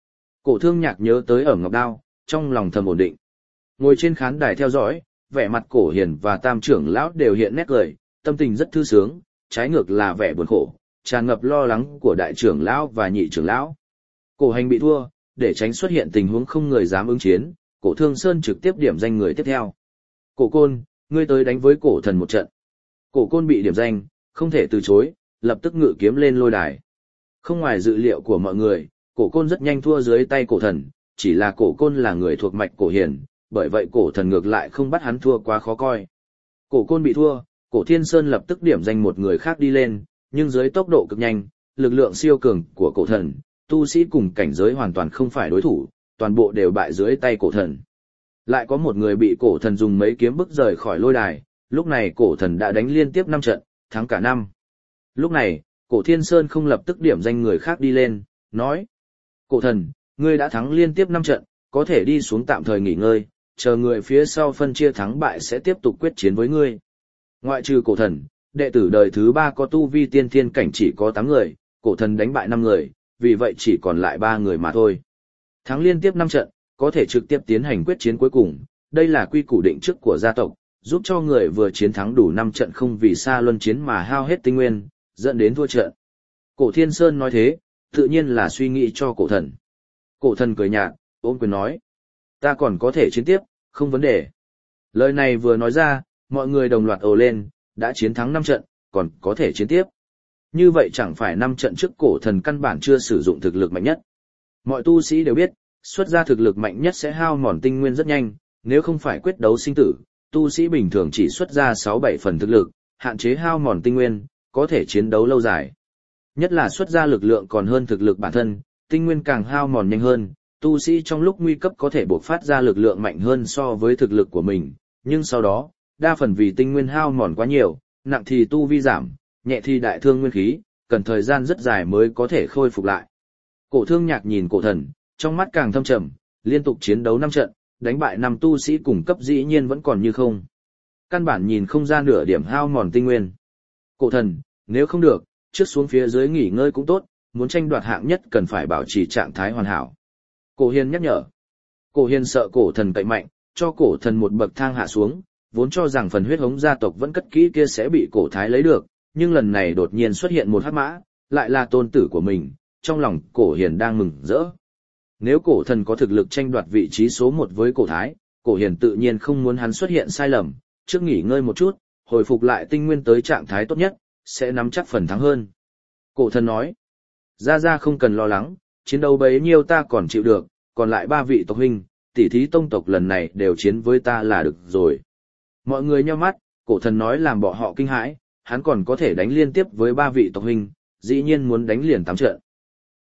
Cổ thương nhạc nhớ tới ở ngọc đao, trong lòng thầm ổn định. Ngồi trên khán đài theo dõi, vẻ mặt cổ hiền và tam trưởng lão đều hiện nét cười, tâm tình rất thư sướng, trái ngược là vẻ buồn khổ, tràn ngập lo lắng của đại trưởng lão và nhị trưởng lão. Cổ hành bị thua, để tránh xuất hiện tình huống không người dám ứng chiến, cổ thương sơn trực tiếp điểm danh người tiếp theo. Cổ côn, ngươi tới đánh với cổ thần một trận. Cổ côn bị điểm danh, không thể từ chối, lập tức ngự kiếm lên lôi đài. Không ngoài dự liệu của mọi người, cổ côn rất nhanh thua dưới tay cổ thần, chỉ là cổ côn là người thuộc mạch cổ hiền, bởi vậy cổ thần ngược lại không bắt hắn thua quá khó coi. Cổ côn bị thua, cổ thiên sơn lập tức điểm danh một người khác đi lên, nhưng dưới tốc độ cực nhanh, lực lượng siêu cường của cổ thần, tu sĩ cùng cảnh giới hoàn toàn không phải đối thủ, toàn bộ đều bại dưới tay cổ thần. Lại có một người bị cổ thần dùng mấy kiếm bức rời khỏi lôi đài, lúc này cổ thần đã đánh liên tiếp năm trận, thắng cả năm. Lúc này, cổ thiên sơn không lập tức điểm danh người khác đi lên, nói: Cổ thần, ngươi đã thắng liên tiếp năm trận, có thể đi xuống tạm thời nghỉ ngơi, chờ người phía sau phân chia thắng bại sẽ tiếp tục quyết chiến với ngươi. Ngoại trừ cổ thần, đệ tử đời thứ ba có tu vi tiên thiên cảnh chỉ có tám người, cổ thần đánh bại năm người, vì vậy chỉ còn lại ba người mà thôi. Thắng liên tiếp năm trận, có thể trực tiếp tiến hành quyết chiến cuối cùng, đây là quy củ định trước của gia tộc, giúp cho người vừa chiến thắng đủ năm trận không vì xa luân chiến mà hao hết tinh nguyên, dẫn đến thua trận. Cổ Thiên Sơn nói thế, tự nhiên là suy nghĩ cho cổ thần. Cổ thần cười nhạt, ôm quyền nói: Ta còn có thể chiến tiếp, không vấn đề. Lời này vừa nói ra, mọi người đồng loạt ồ lên, đã chiến thắng năm trận, còn có thể chiến tiếp. Như vậy chẳng phải năm trận trước cổ thần căn bản chưa sử dụng thực lực mạnh nhất. Mọi tu sĩ đều biết, xuất ra thực lực mạnh nhất sẽ hao mòn tinh nguyên rất nhanh, nếu không phải quyết đấu sinh tử, tu sĩ bình thường chỉ xuất ra sáu bảy phần thực lực, hạn chế hao mòn tinh nguyên, có thể chiến đấu lâu dài. Nhất là xuất ra lực lượng còn hơn thực lực bản thân, tinh nguyên càng hao mòn nhanh hơn, tu sĩ trong lúc nguy cấp có thể buộc phát ra lực lượng mạnh hơn so với thực lực của mình, nhưng sau đó, đa phần vì tinh nguyên hao mòn quá nhiều, nặng thì tu vi giảm, nhẹ thì đại thương nguyên khí, cần thời gian rất dài mới có thể khôi phục lại. Cổ thương nhạc nhìn cổ thần, trong mắt càng thâm trầm, liên tục chiến đấu năm trận, đánh bại năm tu sĩ cùng cấp dĩ nhiên vẫn còn như không. Căn bản nhìn không ra nửa điểm hao mòn tinh nguyên. Cổ thần, nếu không được, trước xuống phía dưới nghỉ ngơi cũng tốt, muốn tranh đoạt hạng nhất cần phải bảo trì trạng thái hoàn hảo. Cổ hiền nhắc nhở. Cổ hiền sợ cổ thần cậy mạnh, cho cổ thần một bậc thang hạ xuống, vốn cho rằng phần huyết hống gia tộc vẫn cất kỹ kia sẽ bị cổ thái lấy được, nhưng lần này đột nhiên xuất hiện một hắc mã, lại là tôn tử của mình, trong lòng cổ hiền đang mừng rỡ. Nếu cổ thần có thực lực tranh đoạt vị trí số một với cổ thái, cổ hiền tự nhiên không muốn hắn xuất hiện sai lầm, trước nghỉ ngơi một chút, hồi phục lại tinh nguyên tới trạng thái tốt nhất, sẽ nắm chắc phần thắng hơn. Cổ thần nói, Gia Gia không cần lo lắng, chiến đấu bấy nhiêu ta còn chịu được, còn lại ba vị tộc huynh, tỷ thí tông tộc lần này đều chiến với ta là được rồi. Mọi người nhíu mắt, cổ thần nói làm bọn họ kinh hãi, hắn còn có thể đánh liên tiếp với ba vị tộc huynh, dĩ nhiên muốn đánh liền tám trận.